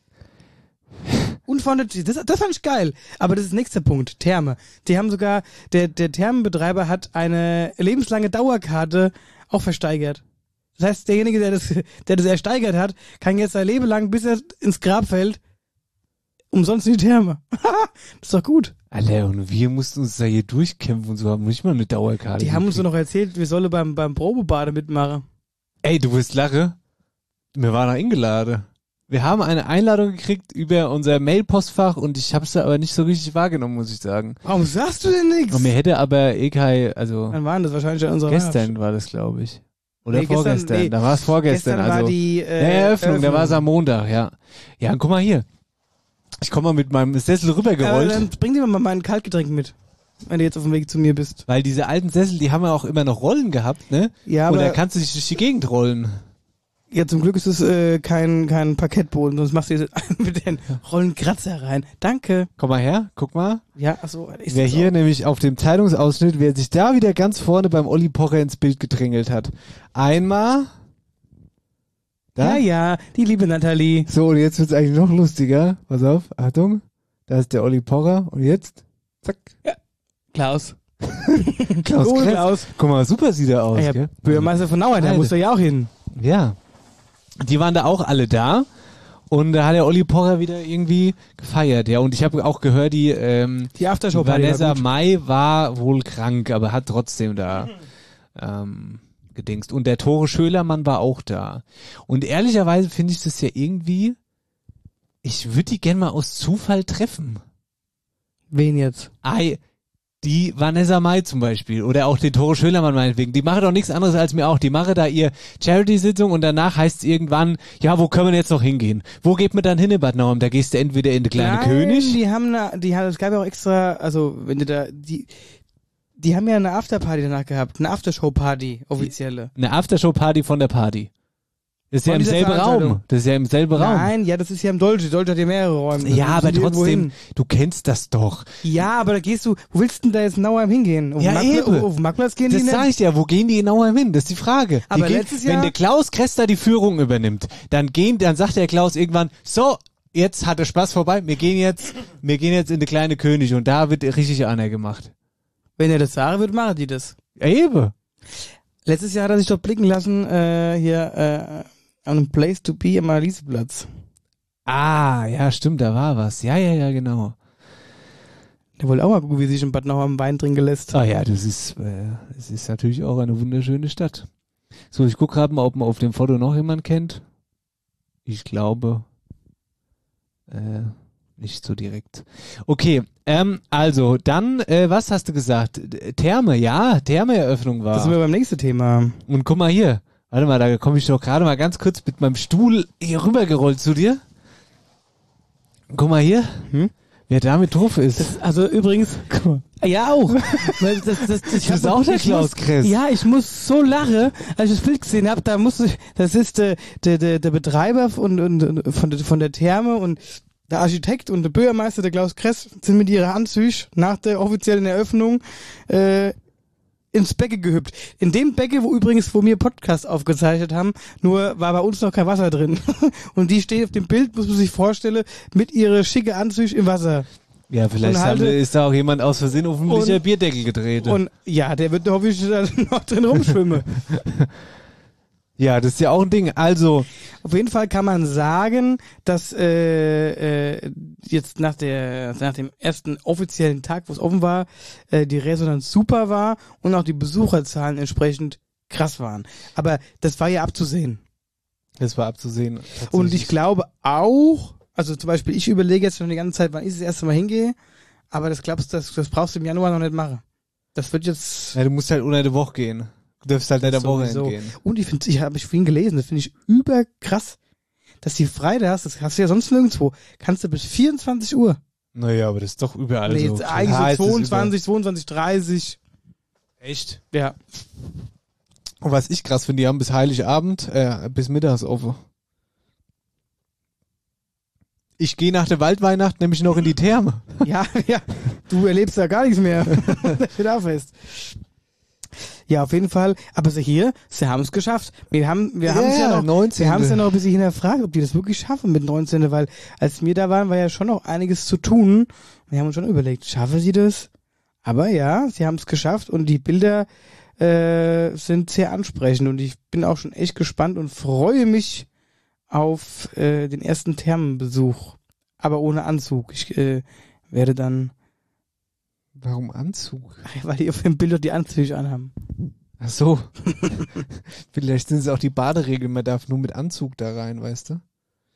Speaker 4: Und fand das, das fand ich geil. Aber das ist nächster Punkt. Therme. Die haben sogar, der, der Thermenbetreiber hat eine lebenslange Dauerkarte auch versteigert. Das heißt, derjenige, der das, der das ersteigert hat, kann jetzt sein Leben lang, bis er ins Grab fällt, umsonst in die Therme. Das ist doch gut.
Speaker 3: Alter, und wir mussten uns da hier durchkämpfen und so, haben nicht mal eine Dauerkarte.
Speaker 4: Die haben uns so noch erzählt, wir sollen beim, beim Probebade mitmachen.
Speaker 3: Ey, du wirst lachen. Wir waren noch eingeladen. Wir haben eine Einladung gekriegt über unser Mailpostfach und ich hab's da aber nicht so richtig wahrgenommen, muss ich sagen.
Speaker 4: Warum sagst du denn nichts?
Speaker 3: Und mir hätte aber eh kein, also.
Speaker 4: Wann waren das? Wahrscheinlich an unserer
Speaker 3: Gestern
Speaker 4: Herbst.
Speaker 3: war das, glaube ich. Oder
Speaker 4: nee,
Speaker 3: vorgestern.
Speaker 4: Gestern, nee.
Speaker 3: Da war es vorgestern.
Speaker 4: Gestern
Speaker 3: also
Speaker 4: war die äh,
Speaker 3: der Eröffnung, Eröffnung, da war es am Montag, ja. Ja, und guck mal hier. Ich komme mal mit meinem Sessel rübergerollt.
Speaker 4: Aber dann bring dir mal mein Kaltgetränk mit, wenn du jetzt auf dem Weg zu mir bist.
Speaker 3: Weil diese alten Sessel, die haben ja auch immer noch Rollen gehabt, ne?
Speaker 4: Ja,
Speaker 3: und
Speaker 4: aber
Speaker 3: da kannst du dich durch die Gegend rollen.
Speaker 4: Ja, zum Glück ist es äh, kein kein Parkettboden, sonst machst du jetzt mit den Rollenkratzer rein. Danke.
Speaker 3: Komm mal her, guck mal.
Speaker 4: Ja, achso.
Speaker 3: Wer hier auch nämlich auf dem Zeitungsausschnitt, wer sich da wieder ganz vorne beim Olli Pocher ins Bild gedrängelt hat. Einmal. Da?
Speaker 4: Ja, ja, die liebe Nathalie.
Speaker 3: So, und jetzt wird's eigentlich noch lustiger. Pass auf, Achtung. Da ist der Olli Pocher. Und jetzt? Zack.
Speaker 4: Ja. Klaus.
Speaker 3: Klaus,
Speaker 4: oh,
Speaker 3: Klaus.
Speaker 4: Klaus.
Speaker 3: Guck mal, super sieht er aus,
Speaker 4: ja,
Speaker 3: gell?
Speaker 4: Bürgermeister von Nauheim, da muss er ja auch hin.
Speaker 3: Ja. Die waren da auch alle da. Und da hat der Olli Pocher wieder irgendwie gefeiert, ja. Und ich habe auch gehört, die, ähm,
Speaker 4: die Aftershow-Party
Speaker 3: Vanessa
Speaker 4: war
Speaker 3: Mai war wohl krank, aber hat trotzdem da ähm, gedingst. Und der Tore Schölermann war auch da. Und ehrlicherweise finde ich das ja irgendwie, ich würde die gern mal aus Zufall treffen.
Speaker 4: Wen jetzt?
Speaker 3: Ei, die Vanessa Mai zum Beispiel oder auch den Tore Schölermann meinetwegen. Die machen doch nichts anderes als mir auch. Die machen da ihr Charity-Sitzung und danach heißt es irgendwann, ja, wo können wir jetzt noch hingehen? Wo geht man dann hin in Bad Nauheim? Da gehst du entweder in den kleinen
Speaker 4: Nein,
Speaker 3: König.
Speaker 4: die haben eine, die haben, es gab ja auch extra, also wenn du da, die, die haben ja eine Afterparty danach gehabt, eine Aftershow-Party, offizielle.
Speaker 3: Eine Aftershow-Party von der Party. Das ist
Speaker 4: Von
Speaker 3: ja im
Speaker 4: dieser
Speaker 3: selben
Speaker 4: Veranstaltung.
Speaker 3: Raum. Das ist ja im selben Raum.
Speaker 4: Nein, ja, das ist ja im Dolce. Dolce hat ja mehrere Räume.
Speaker 3: Ja, aber
Speaker 4: Da musst du
Speaker 3: trotzdem,
Speaker 4: irgendwo hin.
Speaker 3: du kennst das doch.
Speaker 4: Ja, aber da gehst du, wo willst du denn da jetzt in Nauheim hingehen? Auf
Speaker 3: Ja,
Speaker 4: den Marktplatz,
Speaker 3: eben.
Speaker 4: Auf, auf den Marktplatz gehen
Speaker 3: Das
Speaker 4: die
Speaker 3: sag
Speaker 4: nicht?
Speaker 3: ich dir, wo gehen die genauer hin? Das ist die Frage. Die
Speaker 4: Aber
Speaker 3: gehen,
Speaker 4: letztes Jahr-
Speaker 3: wenn der Klaus Krester die Führung übernimmt, dann gehen, dann sagt der Klaus irgendwann, so, jetzt hat der Spaß vorbei, wir gehen jetzt, wir gehen jetzt in die kleine König und da wird richtig einer gemacht.
Speaker 4: Wenn er das sagen wird, machen die das.
Speaker 3: Ja, eben.
Speaker 4: Letztes Jahr hat er sich doch blicken lassen, äh, hier, äh, an einem Place to be am Aliseplatz.
Speaker 3: Ah, ja, stimmt, da war was. Ja, ja, ja, genau.
Speaker 4: Der wollte auch mal gucken, wie sich in Bad Nauheim Wein trinken lässt.
Speaker 3: Ah ja, das ist, äh, das ist natürlich auch eine wunderschöne Stadt. So, ich gucke gerade mal, ob man auf dem Foto noch jemand kennt. Ich glaube, äh, nicht so direkt. Okay, ähm, also, dann, äh, was hast du gesagt? Therme, ja, Thermeeröffnung war.
Speaker 4: Das sind wir beim nächsten Thema.
Speaker 3: Und guck mal hier. Warte mal, da komme ich doch gerade mal ganz kurz mit meinem Stuhl hier rübergerollt zu dir. Guck mal hier,
Speaker 4: Hm?
Speaker 3: wer damit drauf ist.
Speaker 4: Das, also übrigens, ja auch. Weil das, das, das, ich
Speaker 3: Das ist
Speaker 4: hab-
Speaker 3: auch der
Speaker 4: ich
Speaker 3: Klaus
Speaker 4: muss-
Speaker 3: Kress.
Speaker 4: Ja, ich muss so lachen, als ich das Bild gesehen habe. Da musste ich, das ist der, der, der, der Betreiber und, und, und von, der, von der Therme und der Architekt und der Bürgermeister, der Klaus Kress, sind mit ihrer Anzüge nach der offiziellen Eröffnung äh, ins Becke gehüpft. In dem Becke, wo übrigens, wo wir Podcast aufgezeichnet haben, nur war bei uns noch kein Wasser drin. Und die steht auf dem Bild, muss man sich vorstellen, mit ihrer schicke Anzüge im Wasser.
Speaker 3: Ja, vielleicht
Speaker 4: Und
Speaker 3: haben,
Speaker 4: halte-
Speaker 3: ist da auch jemand aus Versehen auf dem
Speaker 4: Und-
Speaker 3: Licher Bierdeckel gedreht.
Speaker 4: Und ja, der wird hoffentlich da noch drin rumschwimmen.
Speaker 3: Ja, das ist ja auch ein Ding. Also,
Speaker 4: Auf jeden Fall kann man sagen, dass äh, äh, jetzt nach der nach dem ersten offiziellen Tag, wo es offen war, äh, die Resonanz super war und auch die Besucherzahlen entsprechend krass waren. Aber das war ja abzusehen.
Speaker 3: das war abzusehen.
Speaker 4: Und ich glaube auch, also zum Beispiel, ich überlege jetzt schon die ganze Zeit, wann ich das erste Mal hingehe, aber das glaubst das, das brauchst du im Januar noch nicht machen. Das wird jetzt
Speaker 3: Ja, du musst halt unter der Woche gehen. Du darfst halt nicht am Wochenende
Speaker 4: sowieso.
Speaker 3: gehen.
Speaker 4: Und ich finde, ich habe ich vorhin gelesen, das finde ich überkrass, dass die Freitags, das hast du ja sonst nirgendwo, kannst du bis vierundzwanzig Uhr.
Speaker 3: Naja, aber das ist doch überall
Speaker 4: Nee,
Speaker 3: so.
Speaker 4: jetzt eigentlich
Speaker 3: Klar
Speaker 4: so
Speaker 3: ist es
Speaker 4: zweiundzwanzig, zweiundzwanzig, dreißig.
Speaker 3: überall. Echt?
Speaker 4: Ja.
Speaker 3: Und was ich krass finde, die haben bis Heiligabend, äh, bis mittags offen. Ich gehe nach der Waldweihnacht nämlich noch in die Therme.
Speaker 4: Ja, ja. Du erlebst da gar nichts mehr. Das steht auch fest. Ja, auf jeden Fall. Aber so hier, sie haben es geschafft. Wir haben, wir haben es ja noch,
Speaker 3: neunzehnten
Speaker 4: wir haben es ja noch ein bisschen hinterfragt, ob die das wirklich schaffen mit neunzehn. Weil als wir da waren, war ja schon noch einiges zu tun. Wir haben uns schon überlegt, schaffen sie das? Aber ja, sie haben es geschafft und die Bilder äh, sind sehr ansprechend und ich bin auch schon echt gespannt und freue mich auf äh, den ersten Thermenbesuch. Aber ohne Anzug. Ich äh, werde dann,
Speaker 3: Warum Anzug?
Speaker 4: weil die auf dem Bild doch die Anzüge anhaben.
Speaker 3: Ach so. Vielleicht sind es auch die Baderegeln, man darf nur mit Anzug da rein, weißt du?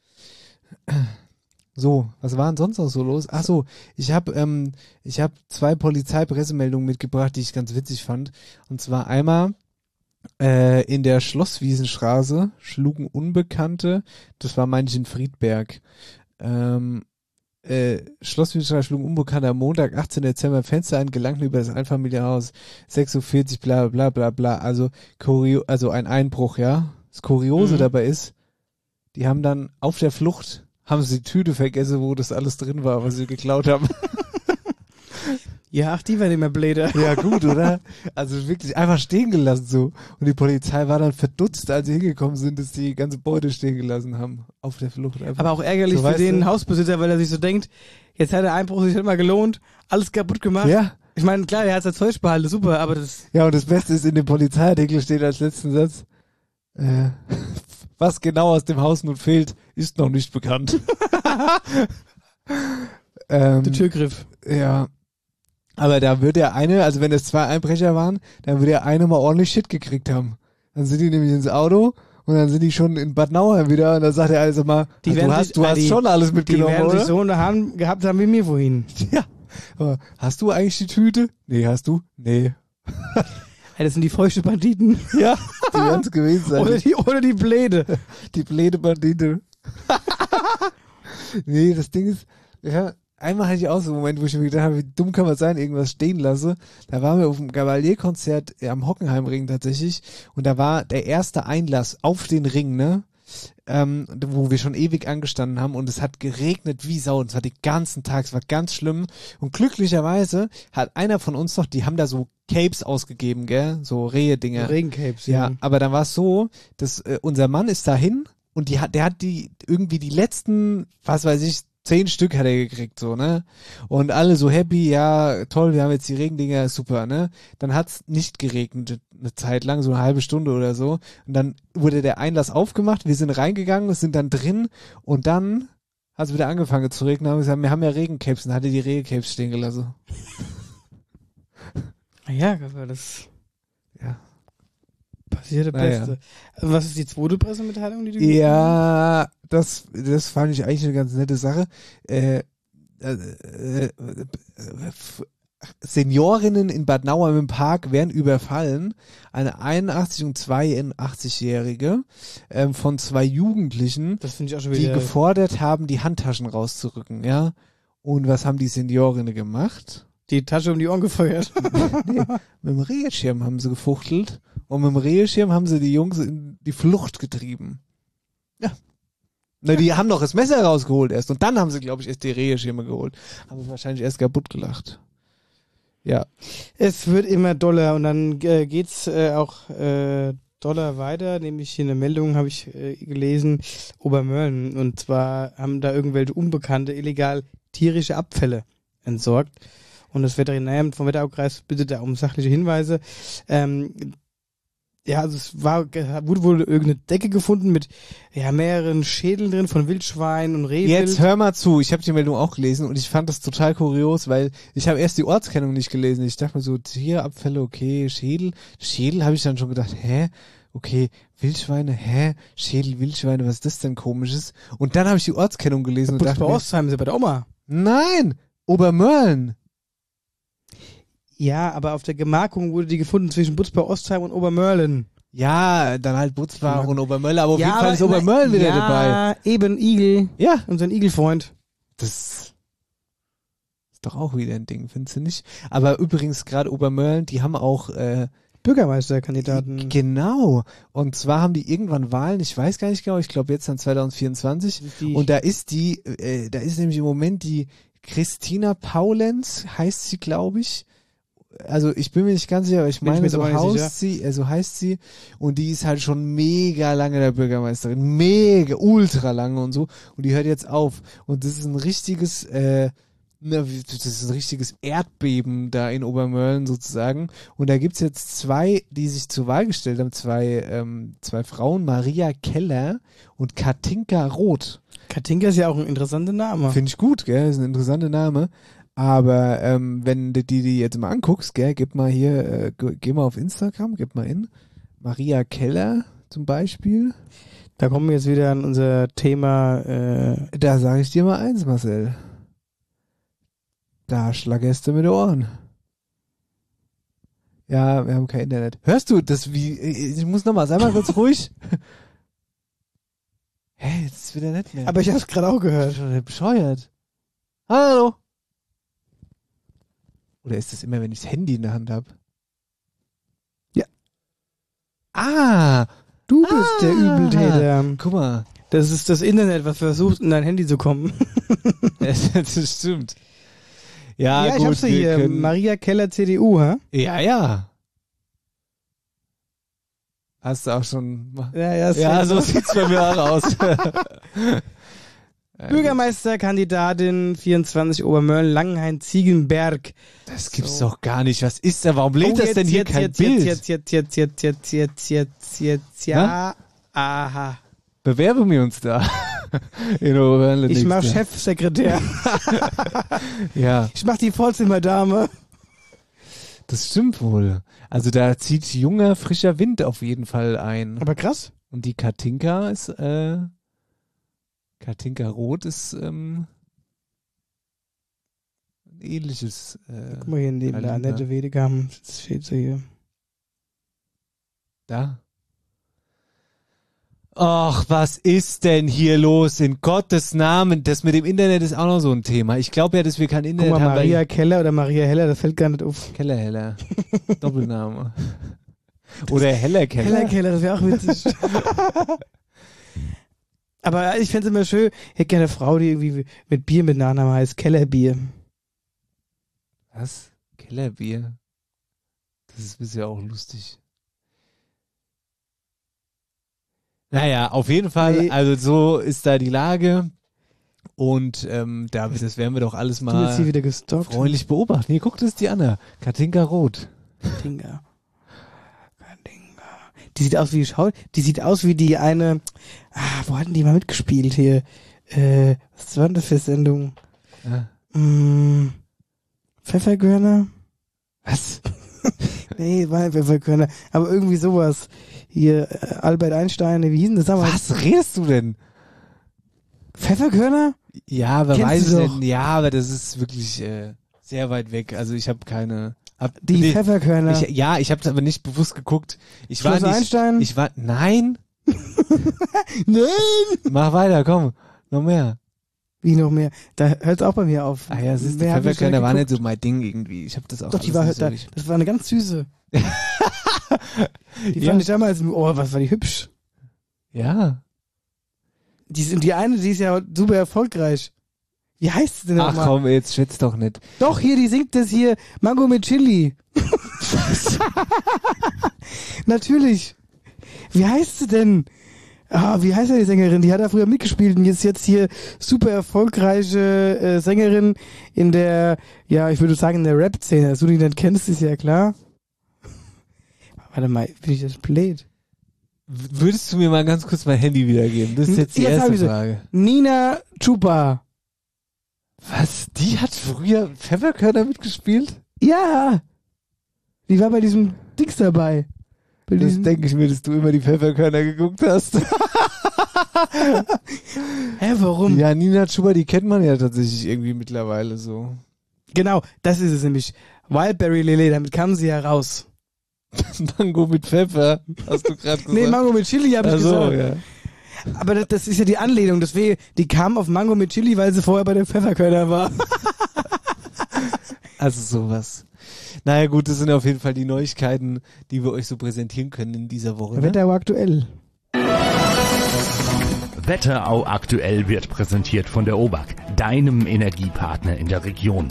Speaker 3: So, was war denn sonst noch so los? Ach so, ich habe ähm, ich habe zwei Polizeipressemeldungen mitgebracht, die ich ganz witzig fand. Und zwar einmal äh, in der Schlosswiesenstraße schlugen Unbekannte, das war meine ich in Friedberg, ähm, äh, Schlosswiesenstraße schlugen Unbekannte am Montag, achtzehnten Dezember Fenster ein, gelangten über das Einfamilienhaus, sechs Uhr vierzig, bla bla bla bla, also kurio also ein Einbruch, ja. Das Kuriose
Speaker 4: Mhm.
Speaker 3: dabei ist, die haben dann auf der Flucht haben sie die Tüte vergessen, wo das alles drin war, was sie geklaut haben.
Speaker 4: Ja, ach, die werden immer bläder.
Speaker 3: Ja, gut, oder? Also wirklich einfach stehen gelassen so. Und die Polizei war dann verdutzt, als sie hingekommen sind, dass die ganze Beute stehen gelassen haben. Auf der Flucht einfach.
Speaker 4: Aber auch ärgerlich
Speaker 3: So,
Speaker 4: für
Speaker 3: weißt
Speaker 4: den
Speaker 3: du?
Speaker 4: Hausbesitzer, weil er sich so denkt, jetzt hat der Einbruch sich nicht mal gelohnt, alles kaputt gemacht.
Speaker 3: Ja.
Speaker 4: Ich meine, klar, er hat sein Zeug behalten, super, aber das,
Speaker 3: Ja, und das Beste ist, in dem Polizeiartikel steht als letzten Satz, äh, was genau aus dem Haus nun fehlt, ist noch nicht bekannt. ähm,
Speaker 4: der Türgriff.
Speaker 3: Ja. Aber da wird der eine, also wenn es zwei Einbrecher waren, dann wird der eine mal ordentlich Shit gekriegt haben. Dann sind die nämlich ins Auto und dann sind die schon in Bad Nauheim wieder und dann sagt er also mal,
Speaker 4: Die
Speaker 3: du
Speaker 4: werden
Speaker 3: hast,
Speaker 4: sich-
Speaker 3: du
Speaker 4: ah,
Speaker 3: hast
Speaker 4: die-
Speaker 3: schon alles
Speaker 4: Die
Speaker 3: mitgenommen,
Speaker 4: werden
Speaker 3: oder?
Speaker 4: sich so in der Hand gehabt haben wie mir vorhin.
Speaker 3: Ja. Aber hast du eigentlich die Tüte? Nee, hast du? Nee.
Speaker 4: Ey, das sind die feuchten Banditen.
Speaker 3: Ja, die werden es gewesen sein.
Speaker 4: Oder die, oder die Bläde.
Speaker 3: Die blöde Bandite. Nee, das Ding ist, ja, einmal hatte ich auch so einen Moment, wo ich mir gedacht habe, wie dumm kann man sein, irgendwas stehen lasse. Da waren wir auf dem Gavalier-Konzert am Hockenheimring tatsächlich und da war der erste Einlass auf den Ring, ne? Ähm, wo wir schon ewig angestanden haben und es hat geregnet wie Sau und es war den ganzen Tag, es war ganz schlimm und glücklicherweise hat einer von uns noch, die haben da so Capes ausgegeben, gell, so Rehe-Dinger.
Speaker 4: Regencapes,
Speaker 3: Ja,
Speaker 4: ja.
Speaker 3: aber dann war es so, dass äh, unser Mann ist dahin und die hat, der hat die irgendwie die letzten, was weiß ich, zehn Stück hat er gekriegt, so, ne? Und alle so happy, ja, toll, wir haben jetzt die Regendinger, super, ne? Dann hat's nicht geregnet, eine Zeit lang, so eine halbe Stunde oder so. Und dann wurde der Einlass aufgemacht, wir sind reingegangen, sind dann drin und dann hat es wieder angefangen zu regnen, haben wir gesagt, wir haben ja Regencapes und hatte die Regencapes stehen gelassen.
Speaker 4: Ja, aber das
Speaker 3: Ja.
Speaker 4: passiert der
Speaker 3: Naja.
Speaker 4: Beste. Was ist die zweite Pressemitteilung, die du
Speaker 3: Ja, das, das fand ich eigentlich eine ganz nette Sache. Äh, äh, äh, äh, Seniorinnen in Bad Nauheim im Park werden überfallen. Eine einundachtzig- und zweiundachtzig-Jährige ähm, von zwei Jugendlichen,
Speaker 4: Das finde ich auch schon
Speaker 3: die
Speaker 4: wieder.
Speaker 3: gefordert haben, die Handtaschen rauszurücken, ja. Und was haben die Seniorinnen gemacht?
Speaker 4: Die Tasche um die Ohren gefeuert.
Speaker 3: Nee, mit dem Regenschirm haben sie gefuchtelt und mit dem Regenschirm haben sie die Jungs in die Flucht getrieben. Ja. Na, die haben doch das Messer rausgeholt erst und dann haben sie, glaube ich, erst die Regenschirme geholt. Haben sie wahrscheinlich erst kaputt gelacht. Ja.
Speaker 4: Es wird immer doller und dann äh, geht's äh, auch äh, doller weiter, nämlich hier eine Meldung habe ich äh, gelesen, Obermörlen, und zwar haben da irgendwelche Unbekannte illegal tierische Abfälle entsorgt und das Veterinäramt vom Wetteraukreis bittet da um sachliche Hinweise. Ähm, ja, also es war, wurde wohl irgendeine Decke gefunden mit ja, mehreren Schädeln drin von Wildschwein und Rehwild.
Speaker 3: Jetzt hör mal zu, ich habe die Meldung auch gelesen und ich fand das total kurios, weil ich habe erst die Ortskennung nicht gelesen. Ich dachte mir so, Tierabfälle, okay, Schädel. Schädel habe ich dann schon gedacht, hä? Okay, Wildschweine, hä? Schädel, Wildschweine, was ist das denn Komisches? Und dann habe ich die Ortskennung gelesen und
Speaker 4: Bus
Speaker 3: dachte
Speaker 4: bei
Speaker 3: mir,
Speaker 4: Ostheim ist ja bei der Oma.
Speaker 3: nein, Obermörlen.
Speaker 4: Ja, aber auf der Gemarkung wurde die gefunden zwischen Butzbach Ostheim und Obermörlen.
Speaker 3: Ja, dann halt Butzbach und Obermörlen, aber auf
Speaker 4: ja,
Speaker 3: jeden Fall
Speaker 4: aber-
Speaker 3: ist Obermörlen wieder
Speaker 4: ja,
Speaker 3: dabei.
Speaker 4: Ja, eben Igel.
Speaker 3: Ja.
Speaker 4: Unser Igelfreund.
Speaker 3: Das ist doch auch wieder ein Ding, findest du nicht? Aber übrigens gerade Obermörlen, die haben auch äh,
Speaker 4: Bürgermeisterkandidaten.
Speaker 3: Genau. Und zwar haben die irgendwann Wahlen, ich weiß gar nicht genau, ich glaube jetzt dann zwanzig vierundzwanzig.
Speaker 4: Die-
Speaker 3: Und da ist die, äh, da ist nämlich im Moment die Christina Paulenz, heißt sie, glaube ich. Also ich bin mir nicht ganz sicher, aber ich
Speaker 4: Bin ich
Speaker 3: meine,
Speaker 4: mir jetzt
Speaker 3: so,
Speaker 4: aber nicht sicher.
Speaker 3: heißt sie, äh, so heißt sie. Und die ist halt schon mega lange der Bürgermeisterin. Mega, ultra lange und so. Und die hört jetzt auf. Und das ist ein richtiges, äh, na, wie- das ist ein richtiges Erdbeben da in Obermörlen sozusagen. Und da gibt's jetzt zwei, die sich zur Wahl gestellt haben, zwei, ähm, zwei Frauen, Maria Keller und Katinka Roth.
Speaker 4: Katinka ist ja auch ein interessanter Name.
Speaker 3: Finde ich gut, gell? Ist ein interessanter Name. Aber ähm, wenn du die, die jetzt mal anguckst, gell, gib mal hier, äh, ge- geh mal auf Instagram, gib mal in. Maria Keller zum Beispiel.
Speaker 4: Da kommen wir jetzt wieder an unser Thema. Äh,
Speaker 3: Da sage ich dir mal eins, Marcel. Da schlagerst du mit den Ohren. Ja, wir haben kein Internet. Hörst du das wie, ich muss nochmal, sei mal kurz ruhig. Hä, jetzt ist wieder nicht mehr.
Speaker 4: aber ich habe es gerade auch gehört.
Speaker 3: Schon bescheuert. Hallo. Oder ist das immer, wenn ich das Handy in der Hand habe?
Speaker 4: Ja.
Speaker 3: Ah,
Speaker 4: Du bist
Speaker 3: Ah.
Speaker 4: der Übeltäter.
Speaker 3: guck mal.
Speaker 4: Das ist das Internet, was versucht, in dein Handy zu kommen.
Speaker 3: das, das stimmt. Ja,
Speaker 4: ja,
Speaker 3: gut,
Speaker 4: ich hab sie
Speaker 3: wir
Speaker 4: hier.
Speaker 3: können-
Speaker 4: Maria Keller, C D U, hä?
Speaker 3: Ja, ja. Hast du auch schon.
Speaker 4: Ja, ja,
Speaker 3: Ja, so sieht's bei mir auch aus.
Speaker 4: Bürgermeisterkandidatin vierundzwanzig Obermörlen, Langenhain, Ziegenberg.
Speaker 3: Das gibt's
Speaker 4: So.
Speaker 3: doch gar nicht. Was ist da? Warum lädt
Speaker 4: Oh,
Speaker 3: das
Speaker 4: jetzt,
Speaker 3: denn hier
Speaker 4: jetzt,
Speaker 3: kein
Speaker 4: jetzt,
Speaker 3: Bild?
Speaker 4: Jetzt, jetzt, jetzt, jetzt, jetzt, jetzt, jetzt, jetzt, ja. Aha.
Speaker 3: Bewerben wir uns da. In Oberhörnle
Speaker 4: Ich mach
Speaker 3: nächste.
Speaker 4: Chefsekretär.
Speaker 3: Ja,
Speaker 4: Ich mach die Vorzimmerdame.
Speaker 3: das stimmt wohl. Also da zieht junger, frischer Wind auf jeden Fall ein.
Speaker 4: Aber krass.
Speaker 3: Und die Katinka ist, äh, Katinka Roth ist, ähm, ein ähnliches, äh,
Speaker 4: Guck mal hier neben der
Speaker 3: Kaliber.
Speaker 4: Annette Wedegam. Das steht so hier.
Speaker 3: Da. Ach, was ist denn hier los? In Gottes Namen. Das mit dem Internet ist auch noch so ein Thema. Ich glaube ja, dass wir kein
Speaker 4: Guck
Speaker 3: Internet
Speaker 4: mal,
Speaker 3: haben. weil-
Speaker 4: Maria Keller oder Maria Heller, das fällt gar nicht auf.
Speaker 3: Kellerheller. Doppelname. Oder Heller Keller.
Speaker 4: Heller Keller, das wäre auch witzig. Aber ich fände es immer schön, ich hätte gerne eine Frau, die irgendwie mit Bier mit Nachnamen heißt. Kellerbier.
Speaker 3: Was? Kellerbier? Das ist bisher auch lustig. Naja, auf jeden Fall,
Speaker 4: Nee.
Speaker 3: also so ist da die Lage. Und ähm, da, das werden wir doch alles
Speaker 4: Du jetzt hier
Speaker 3: mal
Speaker 4: wieder gestalkt.
Speaker 3: freundlich beobachten. Hier, guck, das ist die Anna. Katinka Roth.
Speaker 4: Katinka. Katinka. Die sieht aus wie Schau. Die sieht aus wie die eine. Ah, wo hatten die mal mitgespielt hier? Äh, was war denn das für Sendung?
Speaker 3: Ja.
Speaker 4: Mm, Pfefferkörner?
Speaker 3: Was?
Speaker 4: Nee, war nicht Pfefferkörner. Aber irgendwie sowas. Hier, äh, Albert Einstein, wie hieß denn das damals?
Speaker 3: Was redest du denn?
Speaker 4: Pfefferkörner?
Speaker 3: Ja, aber
Speaker 4: Kennst
Speaker 3: weiß
Speaker 4: du
Speaker 3: ich
Speaker 4: doch.
Speaker 3: denn? Ja, aber das ist wirklich äh, Sehr weit weg. Also ich habe keine... Hab,
Speaker 4: Die
Speaker 3: nee,
Speaker 4: Pfefferkörner.
Speaker 3: Ich, ja, ich habe es aber nicht bewusst geguckt. Ich war
Speaker 4: Schloss
Speaker 3: nicht...
Speaker 4: Einstein?
Speaker 3: Ich war... Nein!
Speaker 4: Nein!
Speaker 3: Mach weiter, komm. Noch mehr.
Speaker 4: Wie noch mehr? Da hört es auch bei mir auf.
Speaker 3: Ah ja, es ist, die
Speaker 4: Wer hat mich
Speaker 3: Pfefferkörner
Speaker 4: da
Speaker 3: war nicht
Speaker 4: geguckt?
Speaker 3: so mein Ding irgendwie. Ich habe das auch
Speaker 4: Doch, die
Speaker 3: alles
Speaker 4: war,
Speaker 3: nicht so
Speaker 4: da,
Speaker 3: richtig-
Speaker 4: das war eine ganz süße. Die
Speaker 3: Ja.
Speaker 4: fand ich damals, oh, was war die hübsch.
Speaker 3: Ja.
Speaker 4: Die, ist- die eine, die ist ja super erfolgreich. Wie heißt sie denn
Speaker 3: Ach
Speaker 4: nochmal?
Speaker 3: komm, jetzt schwitzt doch nicht.
Speaker 4: Doch, hier, die singt das hier, Mango mit Chili. Natürlich. Wie heißt sie denn? Ah, wie heißt denn die Sängerin? Die hat da früher mitgespielt und ist jetzt hier super erfolgreiche äh, Sängerin in der, ja, ich würde sagen, in der Rap-Szene. Dass du die nicht kennst, ist ja klar. Warte mal, bin ich das blöd?
Speaker 3: W- Würdest du mir mal ganz kurz mein Handy wiedergeben? Das ist jetzt die
Speaker 4: Jetzt hab
Speaker 3: erste
Speaker 4: ich sie.
Speaker 3: Frage.
Speaker 4: Nina Chuba.
Speaker 3: Was? Die hat früher Pfefferkörner mitgespielt?
Speaker 4: Ja. Die war bei diesem Dings dabei. Bei
Speaker 3: Das
Speaker 4: diesem,
Speaker 3: denke ich mir, dass du immer die Pfefferkörner geguckt hast.
Speaker 4: hä, warum?
Speaker 3: Ja, Nina Chuba, die kennt man ja tatsächlich irgendwie mittlerweile so.
Speaker 4: Genau, das ist es nämlich. Wildberry Lele, damit kam sie ja raus.
Speaker 3: Mango mit Pfeffer, hast du gerade gesagt.
Speaker 4: Nee, Mango mit Chili habe ich
Speaker 3: Ach so,
Speaker 4: gesagt.
Speaker 3: ja.
Speaker 4: Aber das, das ist ja die Anlehnung. Deswegen, die kam auf Mango mit Chili, weil sie vorher bei den Pfefferkörner war.
Speaker 3: Also sowas. Naja gut, das sind auf jeden Fall die Neuigkeiten, die wir euch so präsentieren können in dieser Woche. Ne?
Speaker 4: Wetterau aktuell.
Speaker 8: Wetterau aktuell wird präsentiert von der O B A K, deinem Energiepartner in der Region.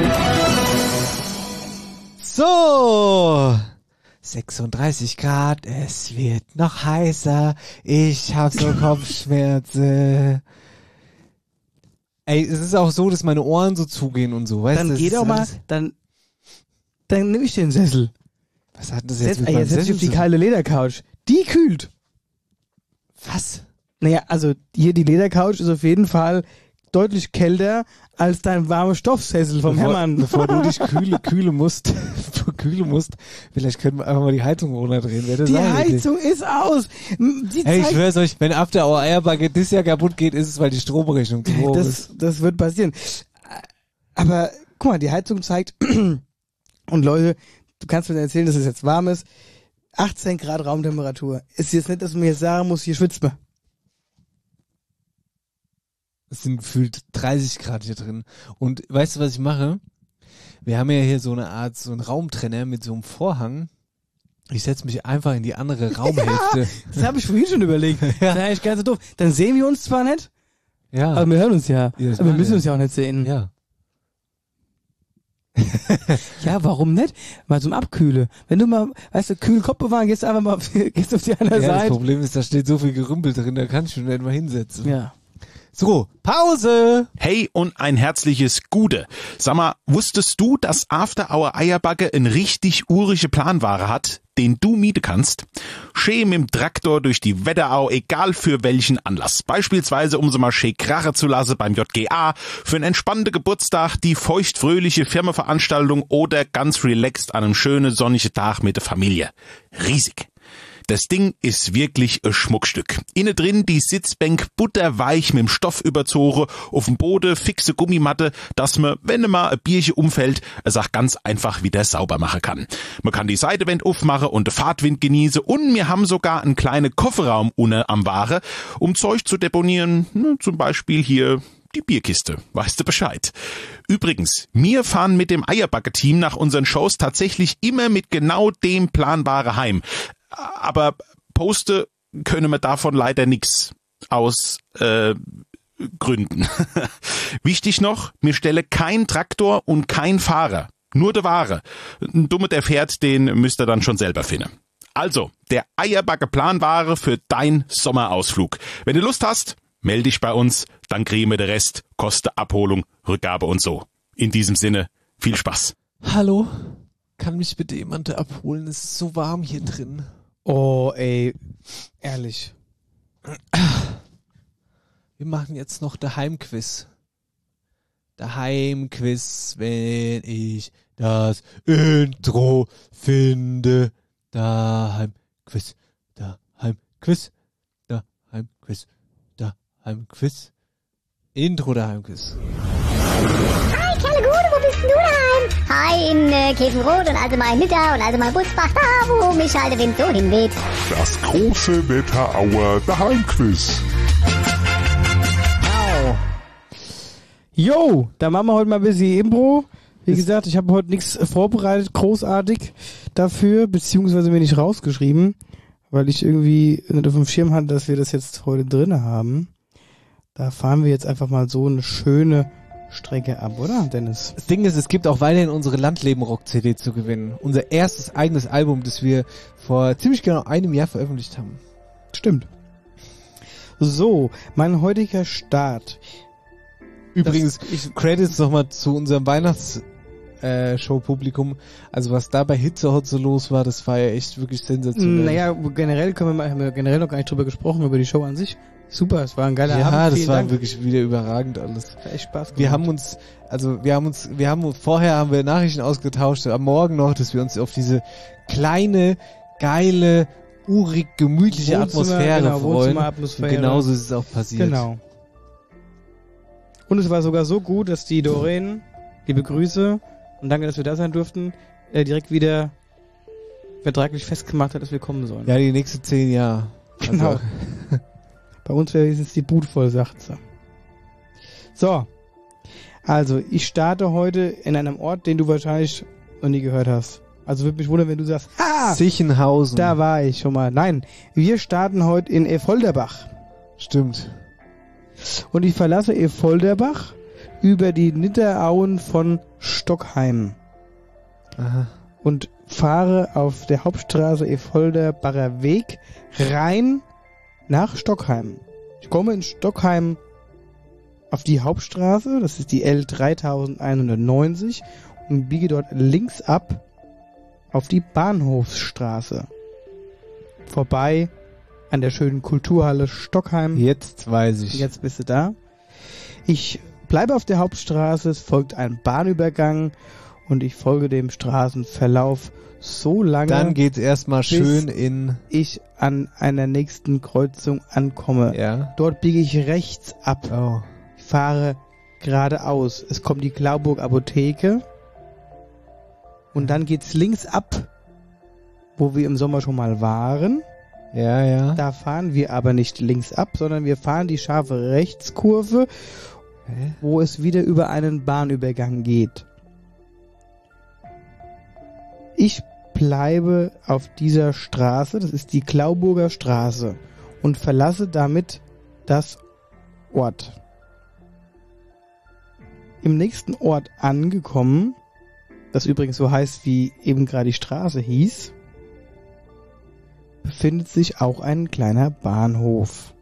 Speaker 3: So, sechsunddreißig Grad, es wird noch heißer, ich hab so Kopfschmerzen. Ey, es ist auch so, dass meine Ohren so zugehen und so, weißt du?
Speaker 4: Dann
Speaker 3: das
Speaker 4: geh
Speaker 3: ist
Speaker 4: doch mal,
Speaker 3: alles-
Speaker 4: dann, dann nehme ich den Sessel.
Speaker 3: Was hat das jetzt
Speaker 4: Setz,
Speaker 3: mit
Speaker 4: ey,
Speaker 3: meinem
Speaker 4: jetzt setz dich
Speaker 3: Sessel
Speaker 4: auf die
Speaker 3: zu-
Speaker 4: kalte Ledercouch. Die kühlt.
Speaker 3: Was?
Speaker 4: Naja, also hier die Ledercouch ist auf jeden Fall deutlich kälter als dein warmer Stoffsessel vom
Speaker 3: bevor,
Speaker 4: Hermann.
Speaker 3: Bevor du dich kühle, kühle musst, bevor du kühle musst, vielleicht können wir einfach mal die Heizung runterdrehen. Wäre das
Speaker 4: Die
Speaker 3: auch eine Idee?
Speaker 4: Heizung ist aus. Die
Speaker 3: Hey, ich
Speaker 4: zeigt-
Speaker 3: schwör's euch, wenn After Hour Eierbacke dieses Jahr kaputt geht, ist es, weil die Stromrechnung zu hoch ist.
Speaker 4: Das, das wird passieren. Aber guck mal, die Heizung zeigt, und Leute, du kannst mir erzählen, dass es jetzt warm ist, achtzehn Grad Raumtemperatur. Ist jetzt nicht, dass man mir jetzt sagen muss, hier schwitzt man.
Speaker 3: Es sind gefühlt dreißig Grad hier drin. Und weißt du, was ich mache? Wir haben ja hier so eine Art, so einen Raumtrenner mit so einem Vorhang. Ich setze mich einfach in die andere Raumhälfte.
Speaker 4: Das habe ich vorhin schon überlegt. Das ist eigentlich ganz so doof. Dann sehen wir uns zwar nicht,
Speaker 3: Ja.
Speaker 4: aber wir hören uns ja.
Speaker 3: Ja, das
Speaker 4: aber wir
Speaker 3: meine
Speaker 4: müssen
Speaker 3: ich.
Speaker 4: uns ja auch nicht sehen.
Speaker 3: ja.
Speaker 4: Ja, warum nicht? Mal zum Abkühle. Wenn du mal, weißt du, kühl Kopf bewahren, gehst du einfach mal auf, gehst auf die andere
Speaker 3: Ja, das
Speaker 4: Seite.
Speaker 3: Problem ist, da steht so viel Gerümpel drin, da kann ich schon nicht mal hinsetzen.
Speaker 4: Ja.
Speaker 3: So, Pause!
Speaker 9: Hey und ein herzliches Gude. Sag mal, wusstest du, dass After Hour Eierbacke ein richtig urische Planware hat, den du mieten kannst? Schön mit dem Traktor durch die Wetterau, egal für welchen Anlass. Beispielsweise, um so mal schön krachen zu lassen beim J G A, für einen entspannten Geburtstag, die feuchtfröhliche Firmenveranstaltung oder ganz relaxed an einem schönen sonnigen Tag mit der Familie. Riesig. Das Ding ist wirklich ein Schmuckstück. Innen drin die Sitzbank butterweich mit dem Stoff überzogen, auf dem Boden fixe Gummimatte, dass man, wenn mal ein Bierchen umfällt, es auch ganz einfach wieder sauber machen kann. Man kann die Seitewand aufmachen und den Fahrtwind genießen und wir haben sogar einen kleinen Kofferraum unten am Ware, um Zeug zu deponieren, ne, zum Beispiel hier die Bierkiste, weißt du Bescheid. Übrigens, wir fahren mit dem Eierbacke-Team nach unseren Shows tatsächlich immer mit genau dem Planware heim. Aber poste können wir davon leider nix aus äh, Gründen. Wichtig noch, mir stelle kein Traktor und kein Fahrer, nur der Ware. Ein Dumme, der fährt, den müsst ihr dann schon selber finden. Also, der Eierbacke Planware für dein Sommerausflug. Wenn du Lust hast, melde dich bei uns, dann kriegen wir den Rest, Koste, Abholung, Rückgabe und so. In diesem Sinne, viel Spaß.
Speaker 3: Hallo? Kann mich bitte jemand abholen? Es ist so warm hier drin.
Speaker 4: Oh, ey. Ehrlich.
Speaker 3: Wir machen jetzt noch Daheim-Quiz. Daheim-Quiz, wenn ich das Intro finde. Daheim-Quiz, Daheim-Quiz, Daheim-Quiz, Daheim-Quiz. Intro Daheim-Quiz.
Speaker 10: Hi, Kerle Gude, wo bist denn du daheim? mal in äh, Käfenrot und also mal in Nidda und also mal in Butzbach, da wo mich halt der Wind so hinweht.
Speaker 11: Das große Wetterauer Daheimquiz.
Speaker 4: Au. Jo, da machen wir heute mal ein bisschen Impro. Wie gesagt, ich habe heute nichts vorbereitet, großartig dafür, beziehungsweise mir nicht rausgeschrieben, weil ich irgendwie nicht auf dem Schirm hatte, dass wir das jetzt heute drin haben. Da fahren wir jetzt einfach mal so eine schöne Strecke ab, oder, Dennis?
Speaker 3: Das Ding ist, es gibt auch weiterhin unsere Landleben-Rock-C D zu gewinnen. Unser erstes eigenes Album, das wir vor ziemlich genau einem Jahr veröffentlicht haben.
Speaker 4: Stimmt. So, mein heutiger Start.
Speaker 3: Übrigens, ich Credits nochmal zu unserem Weihnachts-Show-Publikum. Also was da bei Hitzehotze los war, das war ja echt wirklich sensationell.
Speaker 4: Naja, generell können wir mal, haben wir generell noch gar nicht drüber gesprochen, über die Show an sich. Super, es war ein geiler
Speaker 3: ja,
Speaker 4: Abend.
Speaker 3: Ja, das
Speaker 4: Vielen
Speaker 3: war
Speaker 4: Dank.
Speaker 3: wirklich wieder überragend alles.
Speaker 4: Hat echt Spaß gemacht.
Speaker 3: Wir haben uns, also wir haben uns, wir haben vorher haben wir Nachrichten ausgetauscht, am Morgen noch, dass wir uns auf diese kleine, geile, urig, gemütliche
Speaker 4: Wohnzimmer,
Speaker 3: Atmosphäre
Speaker 4: genau,
Speaker 3: freuen.
Speaker 4: Wohnzimmeratmosphäre.
Speaker 3: Und genauso ist es auch passiert.
Speaker 4: Genau. Und es war sogar so gut, dass die Doreen, liebe Grüße und danke, dass wir da sein durften, äh, direkt wieder vertraglich festgemacht hat, dass wir kommen sollen.
Speaker 3: Ja, die nächsten zehn Jahre.
Speaker 4: Genau.
Speaker 3: Also.
Speaker 4: Bei uns wäre jetzt die Bude voll, sagt sie. So. Also, ich starte heute in einem Ort, den du wahrscheinlich noch nie gehört hast. Also würde mich wundern, wenn du sagst, ha!
Speaker 3: Sichenhausen.
Speaker 4: Da war ich schon mal. Nein, wir starten heute in Effolderbach.
Speaker 3: Stimmt.
Speaker 4: Und ich verlasse Effolderbach über die Nitterauen von Stockheim.
Speaker 3: Aha.
Speaker 4: Und fahre auf der Hauptstraße Effolderbacher Weg rein nach Stockheim. Ich komme in Stockheim auf die Hauptstraße, das ist die L dreitausendeinhundertneunzig, und biege dort links ab auf die Bahnhofsstraße. Vorbei an der schönen Kulturhalle Stockheim.
Speaker 3: Jetzt weiß ich.
Speaker 4: Jetzt bist du da. Ich bleibe auf der Hauptstraße, es folgt ein Bahnübergang und ich folge dem Straßenverlauf so lange.
Speaker 3: Dann geht's erstmal schön in...
Speaker 4: ich an einer nächsten Kreuzung ankomme.
Speaker 3: Ja.
Speaker 4: Dort biege ich rechts ab.
Speaker 3: Oh.
Speaker 4: Ich fahre geradeaus. Es kommt die Klauburg Apotheke. Und dann geht's links ab, wo wir im Sommer schon mal waren.
Speaker 3: Ja, ja.
Speaker 4: Da fahren wir aber nicht links ab, sondern wir fahren die scharfe Rechtskurve,
Speaker 3: Hä?
Speaker 4: wo es wieder über einen Bahnübergang geht. Ich bleibe auf dieser Straße, das ist die Klauburger Straße, und verlasse damit das Ort. Im nächsten Ort angekommen, das übrigens so heißt, wie eben gerade die Straße hieß, befindet sich auch ein kleiner Bahnhof.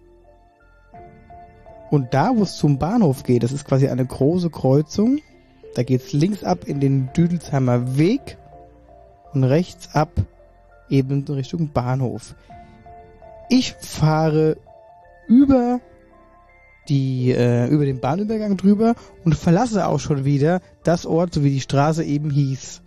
Speaker 4: Und da, wo es zum Bahnhof geht, das ist quasi eine große Kreuzung, da geht's links ab in den Düdelsheimer Weg und rechts ab eben in Richtung Bahnhof. Ich fahre über die äh, über den Bahnübergang drüber und verlasse auch schon wieder das Ort, so wie die Straße eben hieß.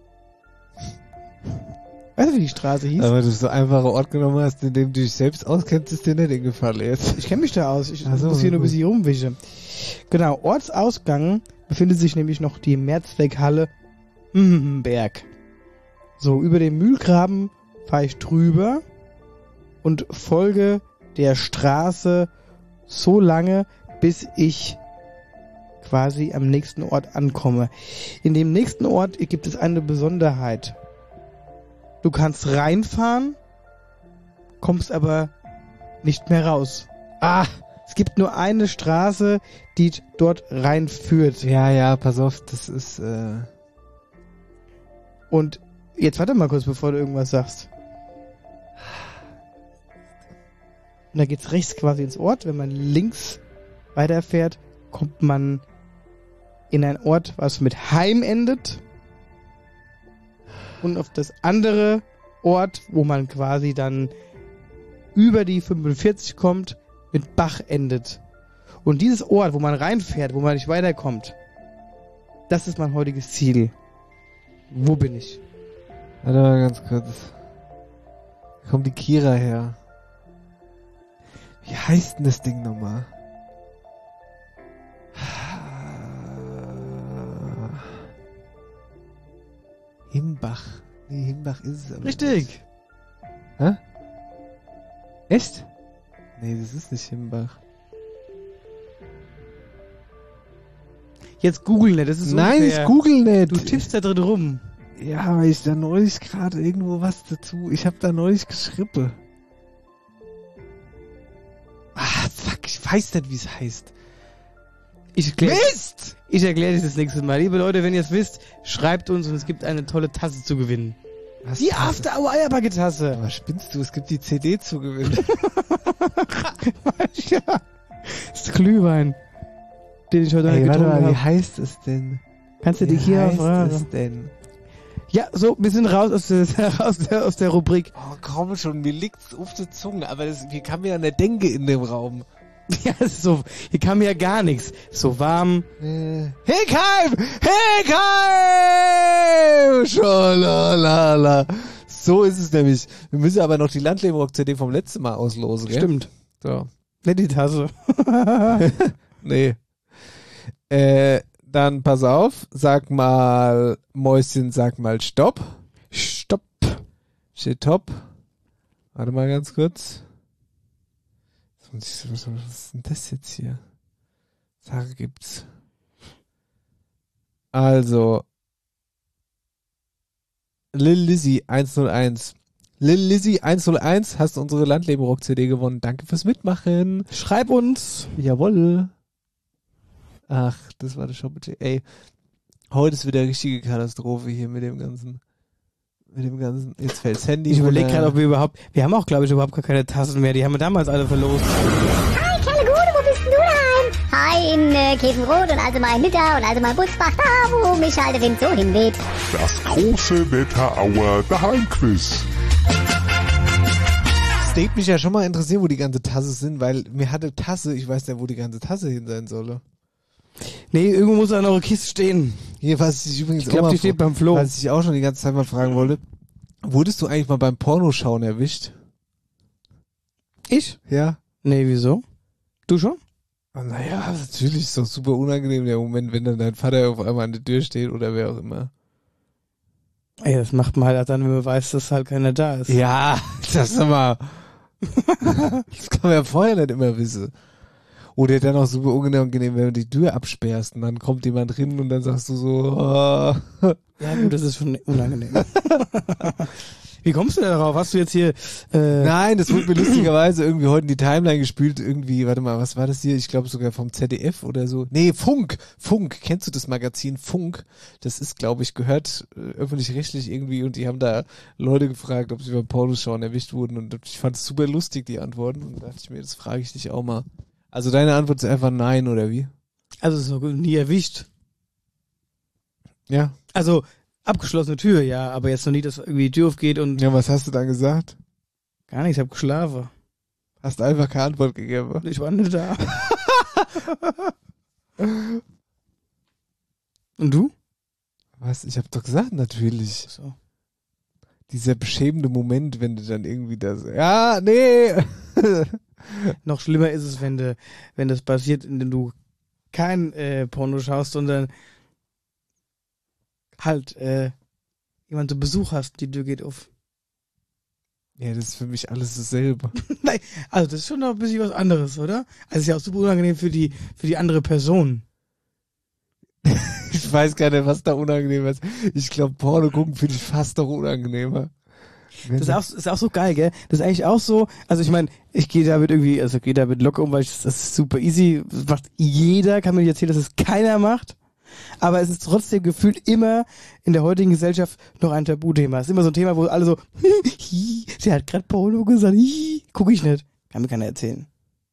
Speaker 4: Weißt du, wie die Straße hieß?
Speaker 3: Aber du so einfache Ort genommen hast, in dem du dich selbst auskennst, ist dir nicht eingefallen jetzt.
Speaker 4: Ich kenne mich da aus. Ich
Speaker 3: so,
Speaker 4: muss hier nur ein
Speaker 3: gut.
Speaker 4: bisschen rumwischen. Genau, Ortsausgang befindet sich nämlich noch die Mehrzweckhalle Mhmberg. So, über den Mühlgraben fahre ich drüber und folge der Straße so lange, bis ich quasi am nächsten Ort ankomme. In dem nächsten Ort gibt es eine Besonderheit. Du kannst reinfahren, kommst aber nicht mehr raus. Ah, es gibt nur eine Straße, die dort reinführt.
Speaker 3: Ja, ja, pass auf, das ist... Äh
Speaker 4: Und jetzt warte mal kurz, bevor du irgendwas sagst. Und da geht's rechts quasi ins Ort. Wenn man links weiterfährt, kommt man in ein Ort, was mit Heim endet. Und auf das andere Ort, wo man quasi dann über die fünfundvierzig kommt, mit Bach endet. Und dieses Ort, wo man reinfährt, wo man nicht weiterkommt, das ist mein heutiges Ziel. Wo bin ich?
Speaker 3: Warte mal ganz kurz. Da kommt die Kira her. Wie heißt denn das Ding nochmal? Himbach. Nee, Himbach ist es aber
Speaker 4: Richtig.
Speaker 3: nicht. Hä? Echt? Nee, das ist nicht Himbach.
Speaker 4: Jetzt google nicht, das ist
Speaker 3: Nein,
Speaker 4: unfair.
Speaker 3: ich google nicht.
Speaker 4: Du tippst da drin rum.
Speaker 3: Ja, weil ich da neulich gerade irgendwo was dazu... Ich habe da neulich geschrieben. Ah, fuck, ich weiß nicht, wie es heißt.
Speaker 4: Ich erkläre
Speaker 3: Mist!
Speaker 4: Ich erkläre das das nächste Mal. Liebe Leute, wenn ihr es wisst, schreibt uns und es gibt eine tolle Tasse zu gewinnen.
Speaker 3: Was
Speaker 4: Die
Speaker 3: Tasse?
Speaker 4: After Hour Eierbacke-Tasse.
Speaker 3: Aber spinnst du, es gibt die C D zu gewinnen.
Speaker 4: Ja. Das ist Glühwein, den ich heute
Speaker 3: Ey, warte
Speaker 4: getrunken
Speaker 3: mal, wie
Speaker 4: habe.
Speaker 3: heißt es denn?
Speaker 4: Kannst du
Speaker 3: Wie
Speaker 4: dich hier
Speaker 3: heißt
Speaker 4: fragen?
Speaker 3: es denn?
Speaker 4: Ja, so, wir sind raus aus der, aus der, aus der Rubrik.
Speaker 3: Oh, komm schon, mir liegt's auf der Zunge, aber das, wie kann mir ja nicht denken in dem Raum?
Speaker 4: Ja, es ist so, hier kam ja gar nichts. So warm.
Speaker 3: Äh. Hegheim! Hegheim! Schalalala. So ist es nämlich. Wir müssen aber noch die Landlebenrock-C D vom letzten Mal auslosen, gell?
Speaker 4: Stimmt.
Speaker 3: So.
Speaker 4: Nicht die Tasse.
Speaker 3: Nee. Äh, dann pass auf, sag mal, Mäuschen, sag mal Stopp.
Speaker 4: Stopp.
Speaker 3: Steht top. Warte mal ganz kurz. Was ist denn das jetzt hier? Sache gibt's. Also. Lil Lizzy eins null eins. Lil Lizzy eins null eins, hast unsere Landlebenrock-C D gewonnen. Danke fürs Mitmachen.
Speaker 4: Schreib uns.
Speaker 3: Jawohl. Ach, das war der Shop-Budget. Ey, heute ist wieder eine richtige Katastrophe hier mit dem ganzen, mit dem ganzen, jetzt fällt das Handy.
Speaker 4: Ich überlege
Speaker 3: runter.
Speaker 4: gerade, ob wir überhaupt, wir haben auch, glaube ich, überhaupt gar keine Tassen mehr. Die haben wir damals alle verlost.
Speaker 10: Hi, kleine Gude, wo bist denn du daheim? Hi, in äh, Käfenrot und also mal in Nidda und also mal in Butzbach, da wo mich halt der Wind so hinweht.
Speaker 11: Das große Wetterauer Daheimquiz.
Speaker 3: Es würde mich ja schon mal interessieren, wo die ganze Tasse sind, weil mir hatte Tasse, ich weiß nicht, wo die ganze Tasse hin sein soll.
Speaker 4: Nee, irgendwo muss da noch eine Kiste stehen.
Speaker 3: Hier, was ich übrigens
Speaker 4: Ich glaube,
Speaker 3: auch mal
Speaker 4: die steht beim Flo.
Speaker 3: Was ich auch schon die ganze Zeit mal fragen wollte, wurdest du eigentlich mal beim Pornoschauen erwischt?
Speaker 4: Ich?
Speaker 3: Ja.
Speaker 4: Nee, wieso? Du schon?
Speaker 3: Oh, naja, natürlich ist doch super unangenehm der Moment, wenn dann dein Vater auf einmal an der Tür steht oder wer auch immer.
Speaker 4: Ey, das macht man halt dann, wenn man weiß, dass halt keiner da ist.
Speaker 3: Ja, das ist aber... das kann man ja vorher nicht immer wissen. Oder dann auch super unangenehm, wenn du die Tür absperrst und dann kommt jemand drin und dann sagst du so... Oh.
Speaker 4: Ja gut, das ist schon unangenehm. Wie kommst du da drauf? Hast du jetzt hier... Äh
Speaker 3: Nein, das wurde mir lustigerweise irgendwie heute in die Timeline gespielt. Irgendwie, warte mal, was war das hier? Ich glaube sogar vom Z D F oder so. Nee, Funk. Funk. Kennst du das Magazin Funk? Das ist, glaube ich, gehört äh, öffentlich-rechtlich irgendwie und die haben da Leute gefragt, ob sie beim Pornoschauen erwischt wurden und ich fand es super lustig, die Antworten. Und da dachte ich mir, das frage ich dich auch mal. Also deine Antwort ist einfach nein, oder wie?
Speaker 4: Also so nie erwischt.
Speaker 3: Ja.
Speaker 4: Also abgeschlossene Tür, ja, aber jetzt noch nie, dass irgendwie die Tür aufgeht und...
Speaker 3: Ja, was hast du dann gesagt?
Speaker 4: Gar nichts, ich hab geschlafen.
Speaker 3: Hast einfach keine Antwort gegeben?
Speaker 4: Ich war nicht da. Und du?
Speaker 3: Was? Ich hab doch gesagt, natürlich.
Speaker 4: So.
Speaker 3: Dieser beschämende Moment, wenn du dann irgendwie das... Ja, nee!
Speaker 4: Noch schlimmer ist es, wenn du, wenn das passiert, indem du kein äh, Porno schaust, sondern halt äh, jemand zu Besuch hast, die Tür geht auf.
Speaker 3: Ja, das ist für mich alles dasselbe.
Speaker 4: Nein, also das ist schon noch ein bisschen was anderes, oder? Also ist ja auch super unangenehm für die für die andere Person.
Speaker 3: Ich weiß gar nicht, was da unangenehm ist. Ich glaube, Porno gucken finde ich fast noch unangenehmer.
Speaker 4: Das ist auch, ist auch so geil, gell? Das ist eigentlich auch so, also ich meine, ich gehe damit irgendwie, also ich gehe damit locker um, weil ich, das ist super easy, das macht jeder, kann mir nicht erzählen, dass es keiner macht, aber es ist trotzdem gefühlt immer in der heutigen Gesellschaft noch ein Tabuthema. Es ist immer so ein Thema, wo alle so, sie hat gerade Porno gesagt, gucke ich nicht. Kann mir keiner erzählen.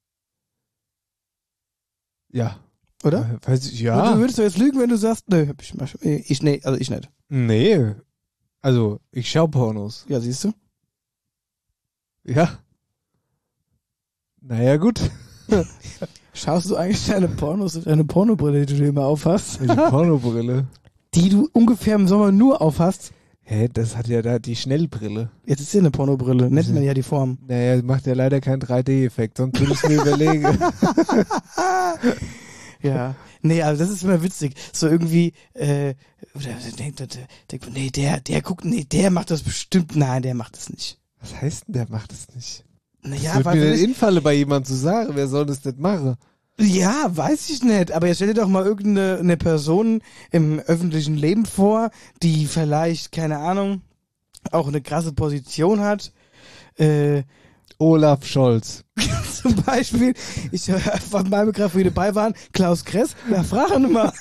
Speaker 3: Ja.
Speaker 4: Oder?
Speaker 3: Weiß ich, ja.
Speaker 4: Du würdest doch jetzt lügen, wenn du sagst, nö, ich, ich, nee, also ich nicht.
Speaker 3: Nee. Also, ich schau Pornos.
Speaker 4: Ja, siehst du?
Speaker 3: Ja. Naja, gut.
Speaker 4: Schaust du eigentlich deine Pornos und deine Pornobrille, die du immer aufhast?
Speaker 3: Die Pornobrille.
Speaker 4: Die du ungefähr im Sommer nur aufhast?
Speaker 3: Hä, das hat ja da die Schnellbrille.
Speaker 4: Jetzt ist ja eine Pornobrille, nennt man ja die Form.
Speaker 3: Naja, macht ja leider keinen drei D Effekt, sonst würde ich mir überlegen.
Speaker 4: Ja, nee, also das ist immer witzig. So irgendwie, äh, oder denkt, denkt man, nee, der, der guckt, nee, der macht das bestimmt. Nein, der macht das nicht.
Speaker 3: Was heißt denn, der macht das nicht?
Speaker 4: Naja,
Speaker 3: das wird
Speaker 4: weil
Speaker 3: mir
Speaker 4: ich-
Speaker 3: denn infalle, bei jemandem zu sagen, wer soll das nicht machen?
Speaker 4: Ja, weiß ich nicht. Aber jetzt stell dir doch mal irgendeine eine Person im öffentlichen Leben vor, die vielleicht, keine Ahnung, auch eine krasse Position hat. Äh,
Speaker 3: Olaf Scholz.
Speaker 4: Zum Beispiel, ich äh, von meinem Begriff, wie dabei waren, Klaus Kress, ja, frag ihn mal.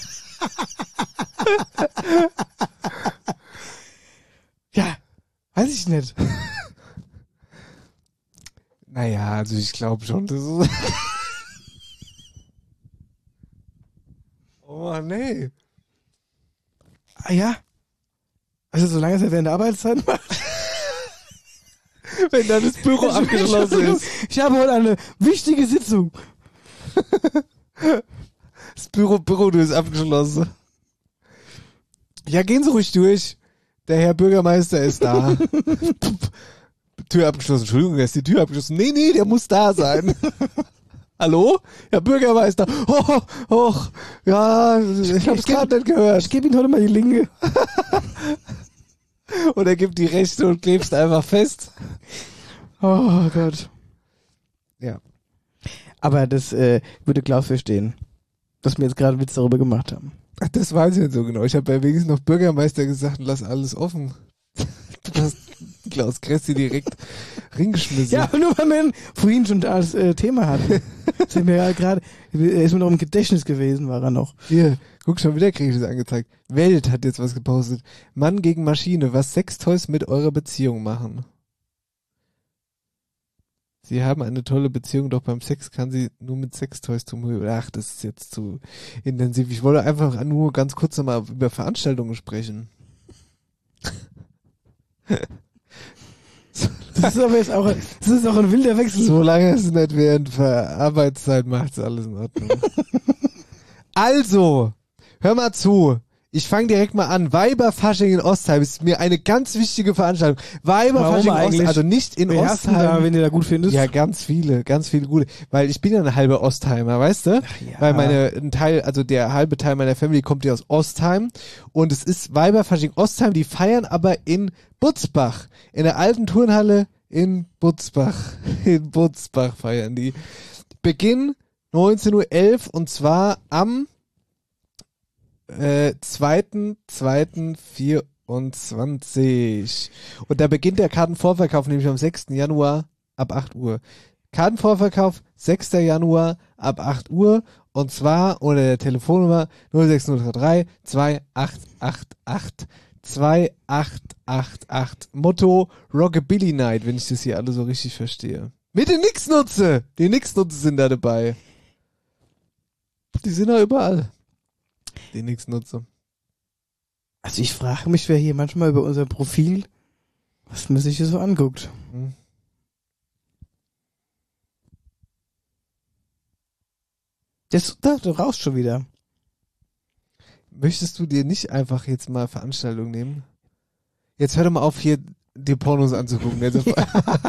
Speaker 4: Ja, weiß ich nicht.
Speaker 3: Naja, also ich glaube schon, das ist... oh nee.
Speaker 4: Ah ja. Also solange es ja während der Arbeitszeit macht.
Speaker 3: Wenn dann das Büro
Speaker 4: Also,
Speaker 3: abgeschlossen
Speaker 4: Entschuldigung,
Speaker 3: ist.
Speaker 4: Ich habe heute eine wichtige Sitzung.
Speaker 3: Das Büro, Büro ist abgeschlossen. Ja, gehen Sie ruhig durch. Der Herr Bürgermeister ist da. Tür abgeschlossen. Entschuldigung, da ist die Tür abgeschlossen. Nee, nee, der muss da sein. Hallo? Herr Bürgermeister. Oh, oh, ja, ich hab's gerade nicht gehört.
Speaker 4: Ich gebe Ihnen heute mal die Linke.
Speaker 3: Und er gibt die Rechte und klebst einfach fest.
Speaker 4: Oh Gott.
Speaker 3: Ja.
Speaker 4: Aber das äh, würde Klaus verstehen, dass wir jetzt gerade einen Witz darüber gemacht haben.
Speaker 3: Ach, das weiß ich nicht so genau. Ich habe ja wenigstens noch Bürgermeister gesagt und lass alles offen. Du hast Klaus Kressi direkt ringeschmissen.
Speaker 4: Ja, nur weil wir ihn vorhin schon als äh, Thema hatten. Sind wir ja gerade, er ist mir noch im Gedächtnis gewesen, war er noch.
Speaker 3: Hier, guck schon wieder, krieg ich das angezeigt. Welt hat jetzt was gepostet. Mann gegen Maschine, was Sextoys mit eurer Beziehung machen. Sie haben eine tolle Beziehung, doch beim Sex kann sie nur mit Sextoys tun. Ach, das ist jetzt zu intensiv. Ich wollte einfach nur ganz kurz nochmal über Veranstaltungen sprechen.
Speaker 4: Das ist aber jetzt auch, das ist auch ein wilder Wechsel.
Speaker 3: Solange es nicht während der Arbeitszeit macht, ist alles in Ordnung. Also, hör mal zu. Ich fange direkt mal an. Weiberfasching in Ostheim ist mir eine ganz wichtige Veranstaltung. Weiberfasching in Ostheim, also nicht in
Speaker 4: Wen hast du
Speaker 3: Ostheim.
Speaker 4: da, wenn du da gut findest?
Speaker 3: Ja, ganz viele, ganz viele gute. Weil ich bin ja ein halber Ostheimer, weißt du?
Speaker 4: ja.
Speaker 3: Weil meine, ein Teil, also der halbe Teil meiner Family kommt ja aus Ostheim. Und es ist Weiberfasching Ostheim, die feiern aber in Butzbach. In der alten Turnhalle in Butzbach. In Butzbach feiern die. Beginn neunzehn Uhr elf und zwar am äh, zweiten zweiten vierundzwanzig. Und da beginnt der Kartenvorverkauf nämlich am sechsten Januar ab acht Uhr. Kartenvorverkauf sechsten Januar ab acht Uhr und zwar unter der Telefonnummer null sechs null drei drei zwei acht acht acht zwei acht acht acht. Motto Rockabilly Night, wenn ich das hier alle so richtig verstehe. Mit den Nix-Nutze! Die Nix-Nutze sind da dabei. Die sind da überall. Die Nix-Nutze.
Speaker 4: Also ich frage mich, wer hier manchmal über unser Profil, was man sich hier so anguckt.
Speaker 3: Hm.
Speaker 4: Das, da, du rauchst schon wieder.
Speaker 3: Möchtest du dir nicht einfach jetzt mal Veranstaltungen nehmen? Jetzt hör doch mal auf, hier die Pornos anzugucken. Jetzt
Speaker 4: Ja.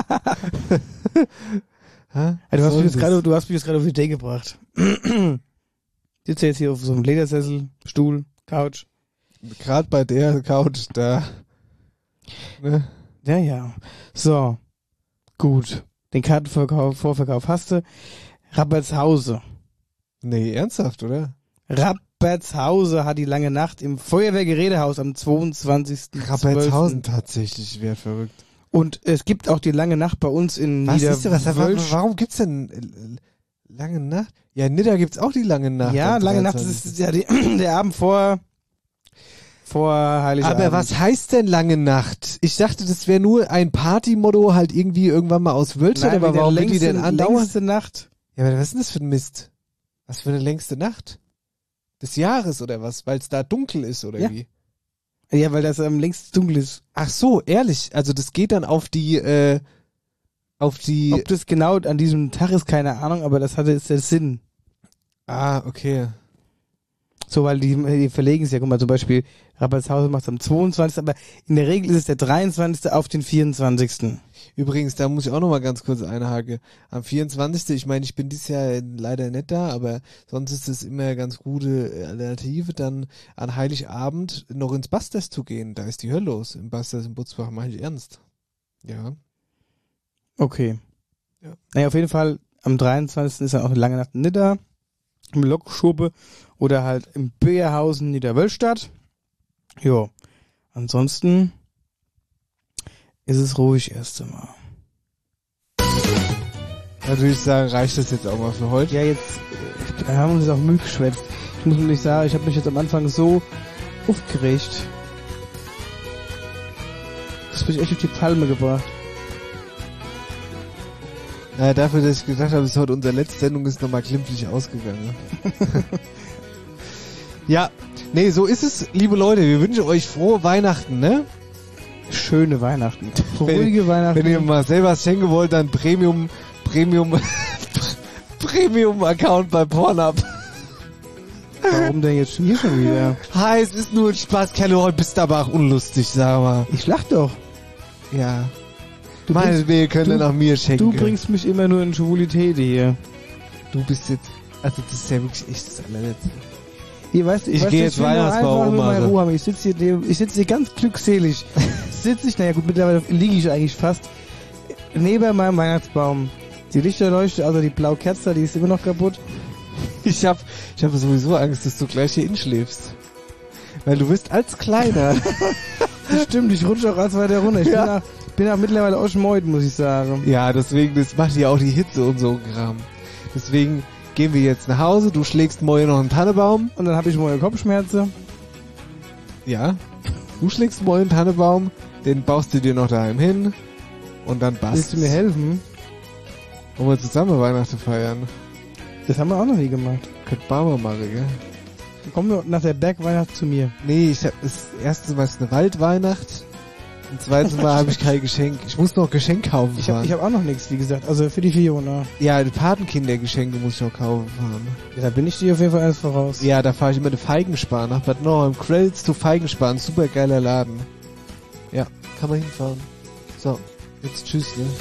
Speaker 3: Ha?
Speaker 4: Ja, du, hast
Speaker 3: Soll
Speaker 4: mich jetzt
Speaker 3: das?
Speaker 4: gerade, du hast mich jetzt gerade auf die Idee gebracht. Sitzt jetzt hier auf so einem Ledersessel, Stuhl, Couch.
Speaker 3: Gerade bei der Couch da. Ne?
Speaker 4: Ja, ja. So. Gut. Den Kartenvorverkauf Vorverkauf hast du. Rappertshause.
Speaker 3: Nee, ernsthaft, oder?
Speaker 4: Rappertshause hat die lange Nacht im Feuerwehrgerätehaus am zweiundzwanzigsten
Speaker 3: Rappertshausen tatsächlich, wäre verrückt.
Speaker 4: Und es gibt auch die lange Nacht bei uns in
Speaker 3: Was ist denn, was,
Speaker 4: Niederwölsch.
Speaker 3: warum gibt's denn äh, lange Nacht? Ja, in Nidda gibt's auch die lange Nacht.
Speaker 4: Ja,
Speaker 3: am
Speaker 4: lange Nacht, das
Speaker 3: dreiundzwanzigsten
Speaker 4: ist ja die, der Abend vor, vor Heiligabend.
Speaker 3: Aber was heißt denn lange Nacht? Ich dachte, das wäre nur ein Partymotto, halt irgendwie irgendwann mal aus Wölstadt,
Speaker 4: Nein,
Speaker 3: aber
Speaker 4: wie der
Speaker 3: warum will die
Speaker 4: längste,
Speaker 3: denn andauern?
Speaker 4: längste Nacht.
Speaker 3: Ja, aber was ist denn das für ein Mist? Was für eine längste Nacht? Des Jahres oder was? Weil es da dunkel ist oder
Speaker 4: Ja.
Speaker 3: wie?
Speaker 4: Ja, weil das am längsten dunkel ist.
Speaker 3: Ach so, ehrlich. Also das geht dann auf die, äh, auf die...
Speaker 4: Ob das genau an diesem Tag ist, keine Ahnung, aber das hatte ist der Sinn.
Speaker 3: Ah, okay.
Speaker 4: So, weil die, die verlegen es ja, guck mal, zum Beispiel Rappertshausen macht es am zweiundzwanzigsten aber in der Regel ist es der dreiundzwanzigste auf den vierundzwanzigsten
Speaker 3: Übrigens, da muss ich auch noch mal ganz kurz einhaken. Am vierundzwanzigsten ich meine, ich bin dieses Jahr leider nicht da, aber sonst ist es immer eine ganz gute Alternative, dann an Heiligabend noch ins Basters zu gehen. Da ist die Hölle los. Im Basters in Butzbach, meine ich ernst. Ja.
Speaker 4: Okay.
Speaker 3: Ja.
Speaker 4: Naja, auf jeden Fall, am dreiundzwanzigsten ist dann auch eine lange Nacht in Nidda, im Lokschube oder halt im Bärhausen Niederwölstadt. Jo. Ansonsten ist es ruhig erst einmal.
Speaker 3: Da würde ich sagen, reicht das jetzt auch mal für heute?
Speaker 4: Ja, jetzt wir haben uns auch Müll geschwätzt. Ich muss nicht sagen, ich habe mich jetzt am Anfang so aufgeregt. Das habe ich echt auf die Palme gebracht.
Speaker 3: Ja, dafür, dass ich gedacht habe, es ist heute unsere letzte Sendung, ist nochmal glimpflich ausgegangen. Ja, nee, so ist es, liebe Leute. Wir wünschen euch frohe Weihnachten, ne?
Speaker 4: Schöne Weihnachten.
Speaker 3: Ruhige Weihnachten. Wenn ihr mal selber was schenken wollt, dann Premium, Premium, Premium-Account bei Pornhub.
Speaker 4: Warum denn jetzt hier schon wieder?
Speaker 3: Hi, es ist nur ein Spaß, Kerle, heute bist du aber auch unlustig, sag mal.
Speaker 4: Ich lach doch.
Speaker 3: Ja. Du Meinetwegen könnt ihr nach mir schenken.
Speaker 4: Du bringst mich immer nur in Schwulität hier.
Speaker 3: Du bist jetzt, also das ist ja wirklich echt das allerletzte.
Speaker 4: Hier, weißt du,
Speaker 3: ich
Speaker 4: weißt,
Speaker 3: gehe jetzt Weihnachtsbaum
Speaker 4: machen. Ich sitze hier, ich sitze hier ganz glückselig. sitze ich, naja gut, mittlerweile liege ich eigentlich fast neben meinem Weihnachtsbaum. Die Lichter leuchten, also die blaue Kerze, die ist immer noch kaputt.
Speaker 3: Ich hab, ich hab sowieso Angst, dass du gleich hier inschläfst. Weil du bist als Kleiner.
Speaker 4: Das stimmt, ich rutsche auch als weiter runter. Ich ja. bin, auch, bin auch mittlerweile auch schmeut, muss ich sagen.
Speaker 3: Ja, deswegen, das macht ja auch die Hitze und so ein Kram. Deswegen gehen wir jetzt nach Hause, du schlägst morgen noch einen Tannebaum.
Speaker 4: Und dann habe ich morgen Kopfschmerzen.
Speaker 3: Ja. Du schlägst morgen einen Tannebaum, den baust du dir noch daheim hin und dann bastelst.
Speaker 4: Willst du mir helfen?
Speaker 3: Wollen wir zusammen Weihnachten feiern?
Speaker 4: Das haben wir auch noch nie gemacht.
Speaker 3: Könnt Barmer machen, gell?
Speaker 4: Dann kommen wir nach der Bergweihnacht zu mir.
Speaker 3: Nee, ich hab, das erste Mal ist eine Waldweihnacht. Und zweitens Mal habe ich kein Geschenk. Ich muss noch Geschenk kaufen
Speaker 4: Ich habe ich hab auch noch nichts, wie gesagt. Also für die Fiona.
Speaker 3: Ja, die Patenkindergeschenke muss ich noch kaufen fahren.
Speaker 4: Ja, da bin ich dir auf jeden Fall alles voraus.
Speaker 3: Ja, da fahre ich immer eine Feigenspar nach Bad Nauheim. Krells zu Feigenspar, ein super geiler Laden. Ja, kann man hinfahren. So, jetzt tschüss, ne?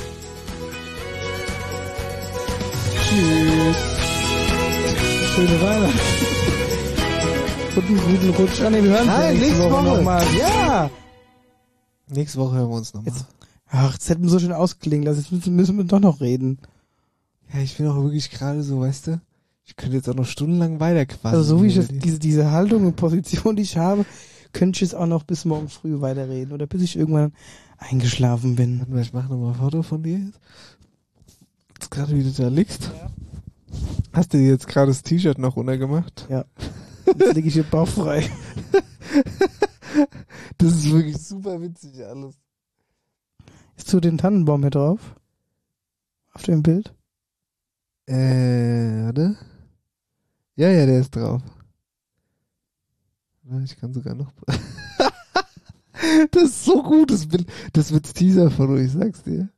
Speaker 4: Tschüss. Schöne Weihnachten. Guten, guten Rutsch. Ah, nee, wir hören uns
Speaker 3: Nein,
Speaker 4: nächste,
Speaker 3: nächste
Speaker 4: Woche,
Speaker 3: Woche.
Speaker 4: nochmal. Ja.
Speaker 3: Nächste Woche hören wir uns nochmal.
Speaker 4: Ach, das hätten wir so schön ausklingen lassen. Jetzt müssen, müssen wir doch noch reden.
Speaker 3: Ja, ich bin auch wirklich gerade so, weißt du, ich könnte jetzt auch noch stundenlang weiterquatschen.
Speaker 4: Also so wie ich das, diese, diese Haltung und Position, die ich habe, könnte ich jetzt auch noch bis morgen früh weiterreden. Oder bis ich irgendwann eingeschlafen bin.
Speaker 3: Warte mal, ich mache nochmal ein Foto von dir jetzt. Jetzt gerade, wie du da liegst. Ja. Hast du dir jetzt gerade das T-Shirt noch runtergemacht?
Speaker 4: Ja. Jetzt liege ich hier bauchfrei.
Speaker 3: Das ist wirklich super witzig alles.
Speaker 4: Ist du den Tannenbaum hier drauf? Auf dem Bild?
Speaker 3: Äh, warte. Ja, ja, der ist drauf. Ich kann sogar noch... Das ist so gut, das Bild. Das wird's Teaser-Foto, ich sag's dir.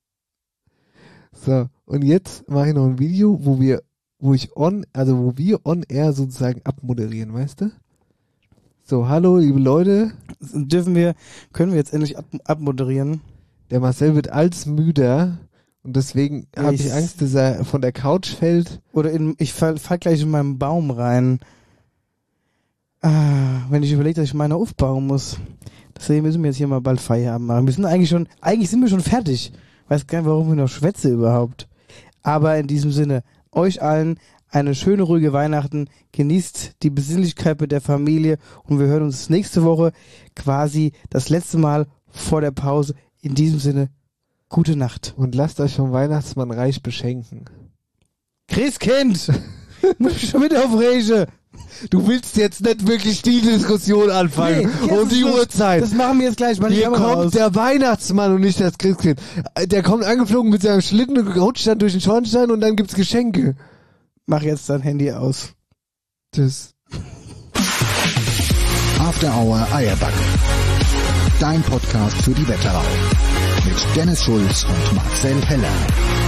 Speaker 3: So, und jetzt mache ich noch ein Video, wo wir, wo ich on, also wo wir on air sozusagen abmoderieren, weißt du? So, hallo, liebe Leute.
Speaker 4: Dürfen wir, können wir jetzt endlich ab, abmoderieren?
Speaker 3: Der Marcel wird als müder und deswegen habe ich Angst, dass er von der Couch fällt.
Speaker 4: Oder in, ich fall, fall gleich in meinen Baum rein. Ah, wenn ich überlege, dass ich meine aufbauen muss. Deswegen müssen wir jetzt hier mal bald Feierabend machen. Wir sind eigentlich schon, eigentlich sind wir schon fertig. Weiß gar nicht, warum wir noch schwätze überhaupt. Aber in diesem Sinne, euch allen eine schöne, ruhige Weihnachten. Genießt die Besinnlichkeit mit der Familie und wir hören uns nächste Woche quasi das letzte Mal vor der Pause. In diesem Sinne, gute Nacht.
Speaker 3: Und lasst euch vom Weihnachtsmann reich beschenken.
Speaker 4: Christkind! Muss ich schon wieder aufregen.
Speaker 3: Du willst jetzt nicht wirklich die Diskussion anfangen
Speaker 4: nee,
Speaker 3: um die
Speaker 4: Schluss.
Speaker 3: Uhrzeit.
Speaker 4: Das machen wir jetzt gleich mal.
Speaker 3: Hier kommt raus. Der Weihnachtsmann und nicht das Christkind. Der kommt angeflogen mit seinem Schlitten und rutscht dann durch den Schornstein und dann gibt's Geschenke.
Speaker 4: Mach jetzt dein Handy aus.
Speaker 3: Tschüss.
Speaker 2: After Hour Eierback. Dein Podcast für die Wetterau. Mit Dennis Schulz und Marcel Heller.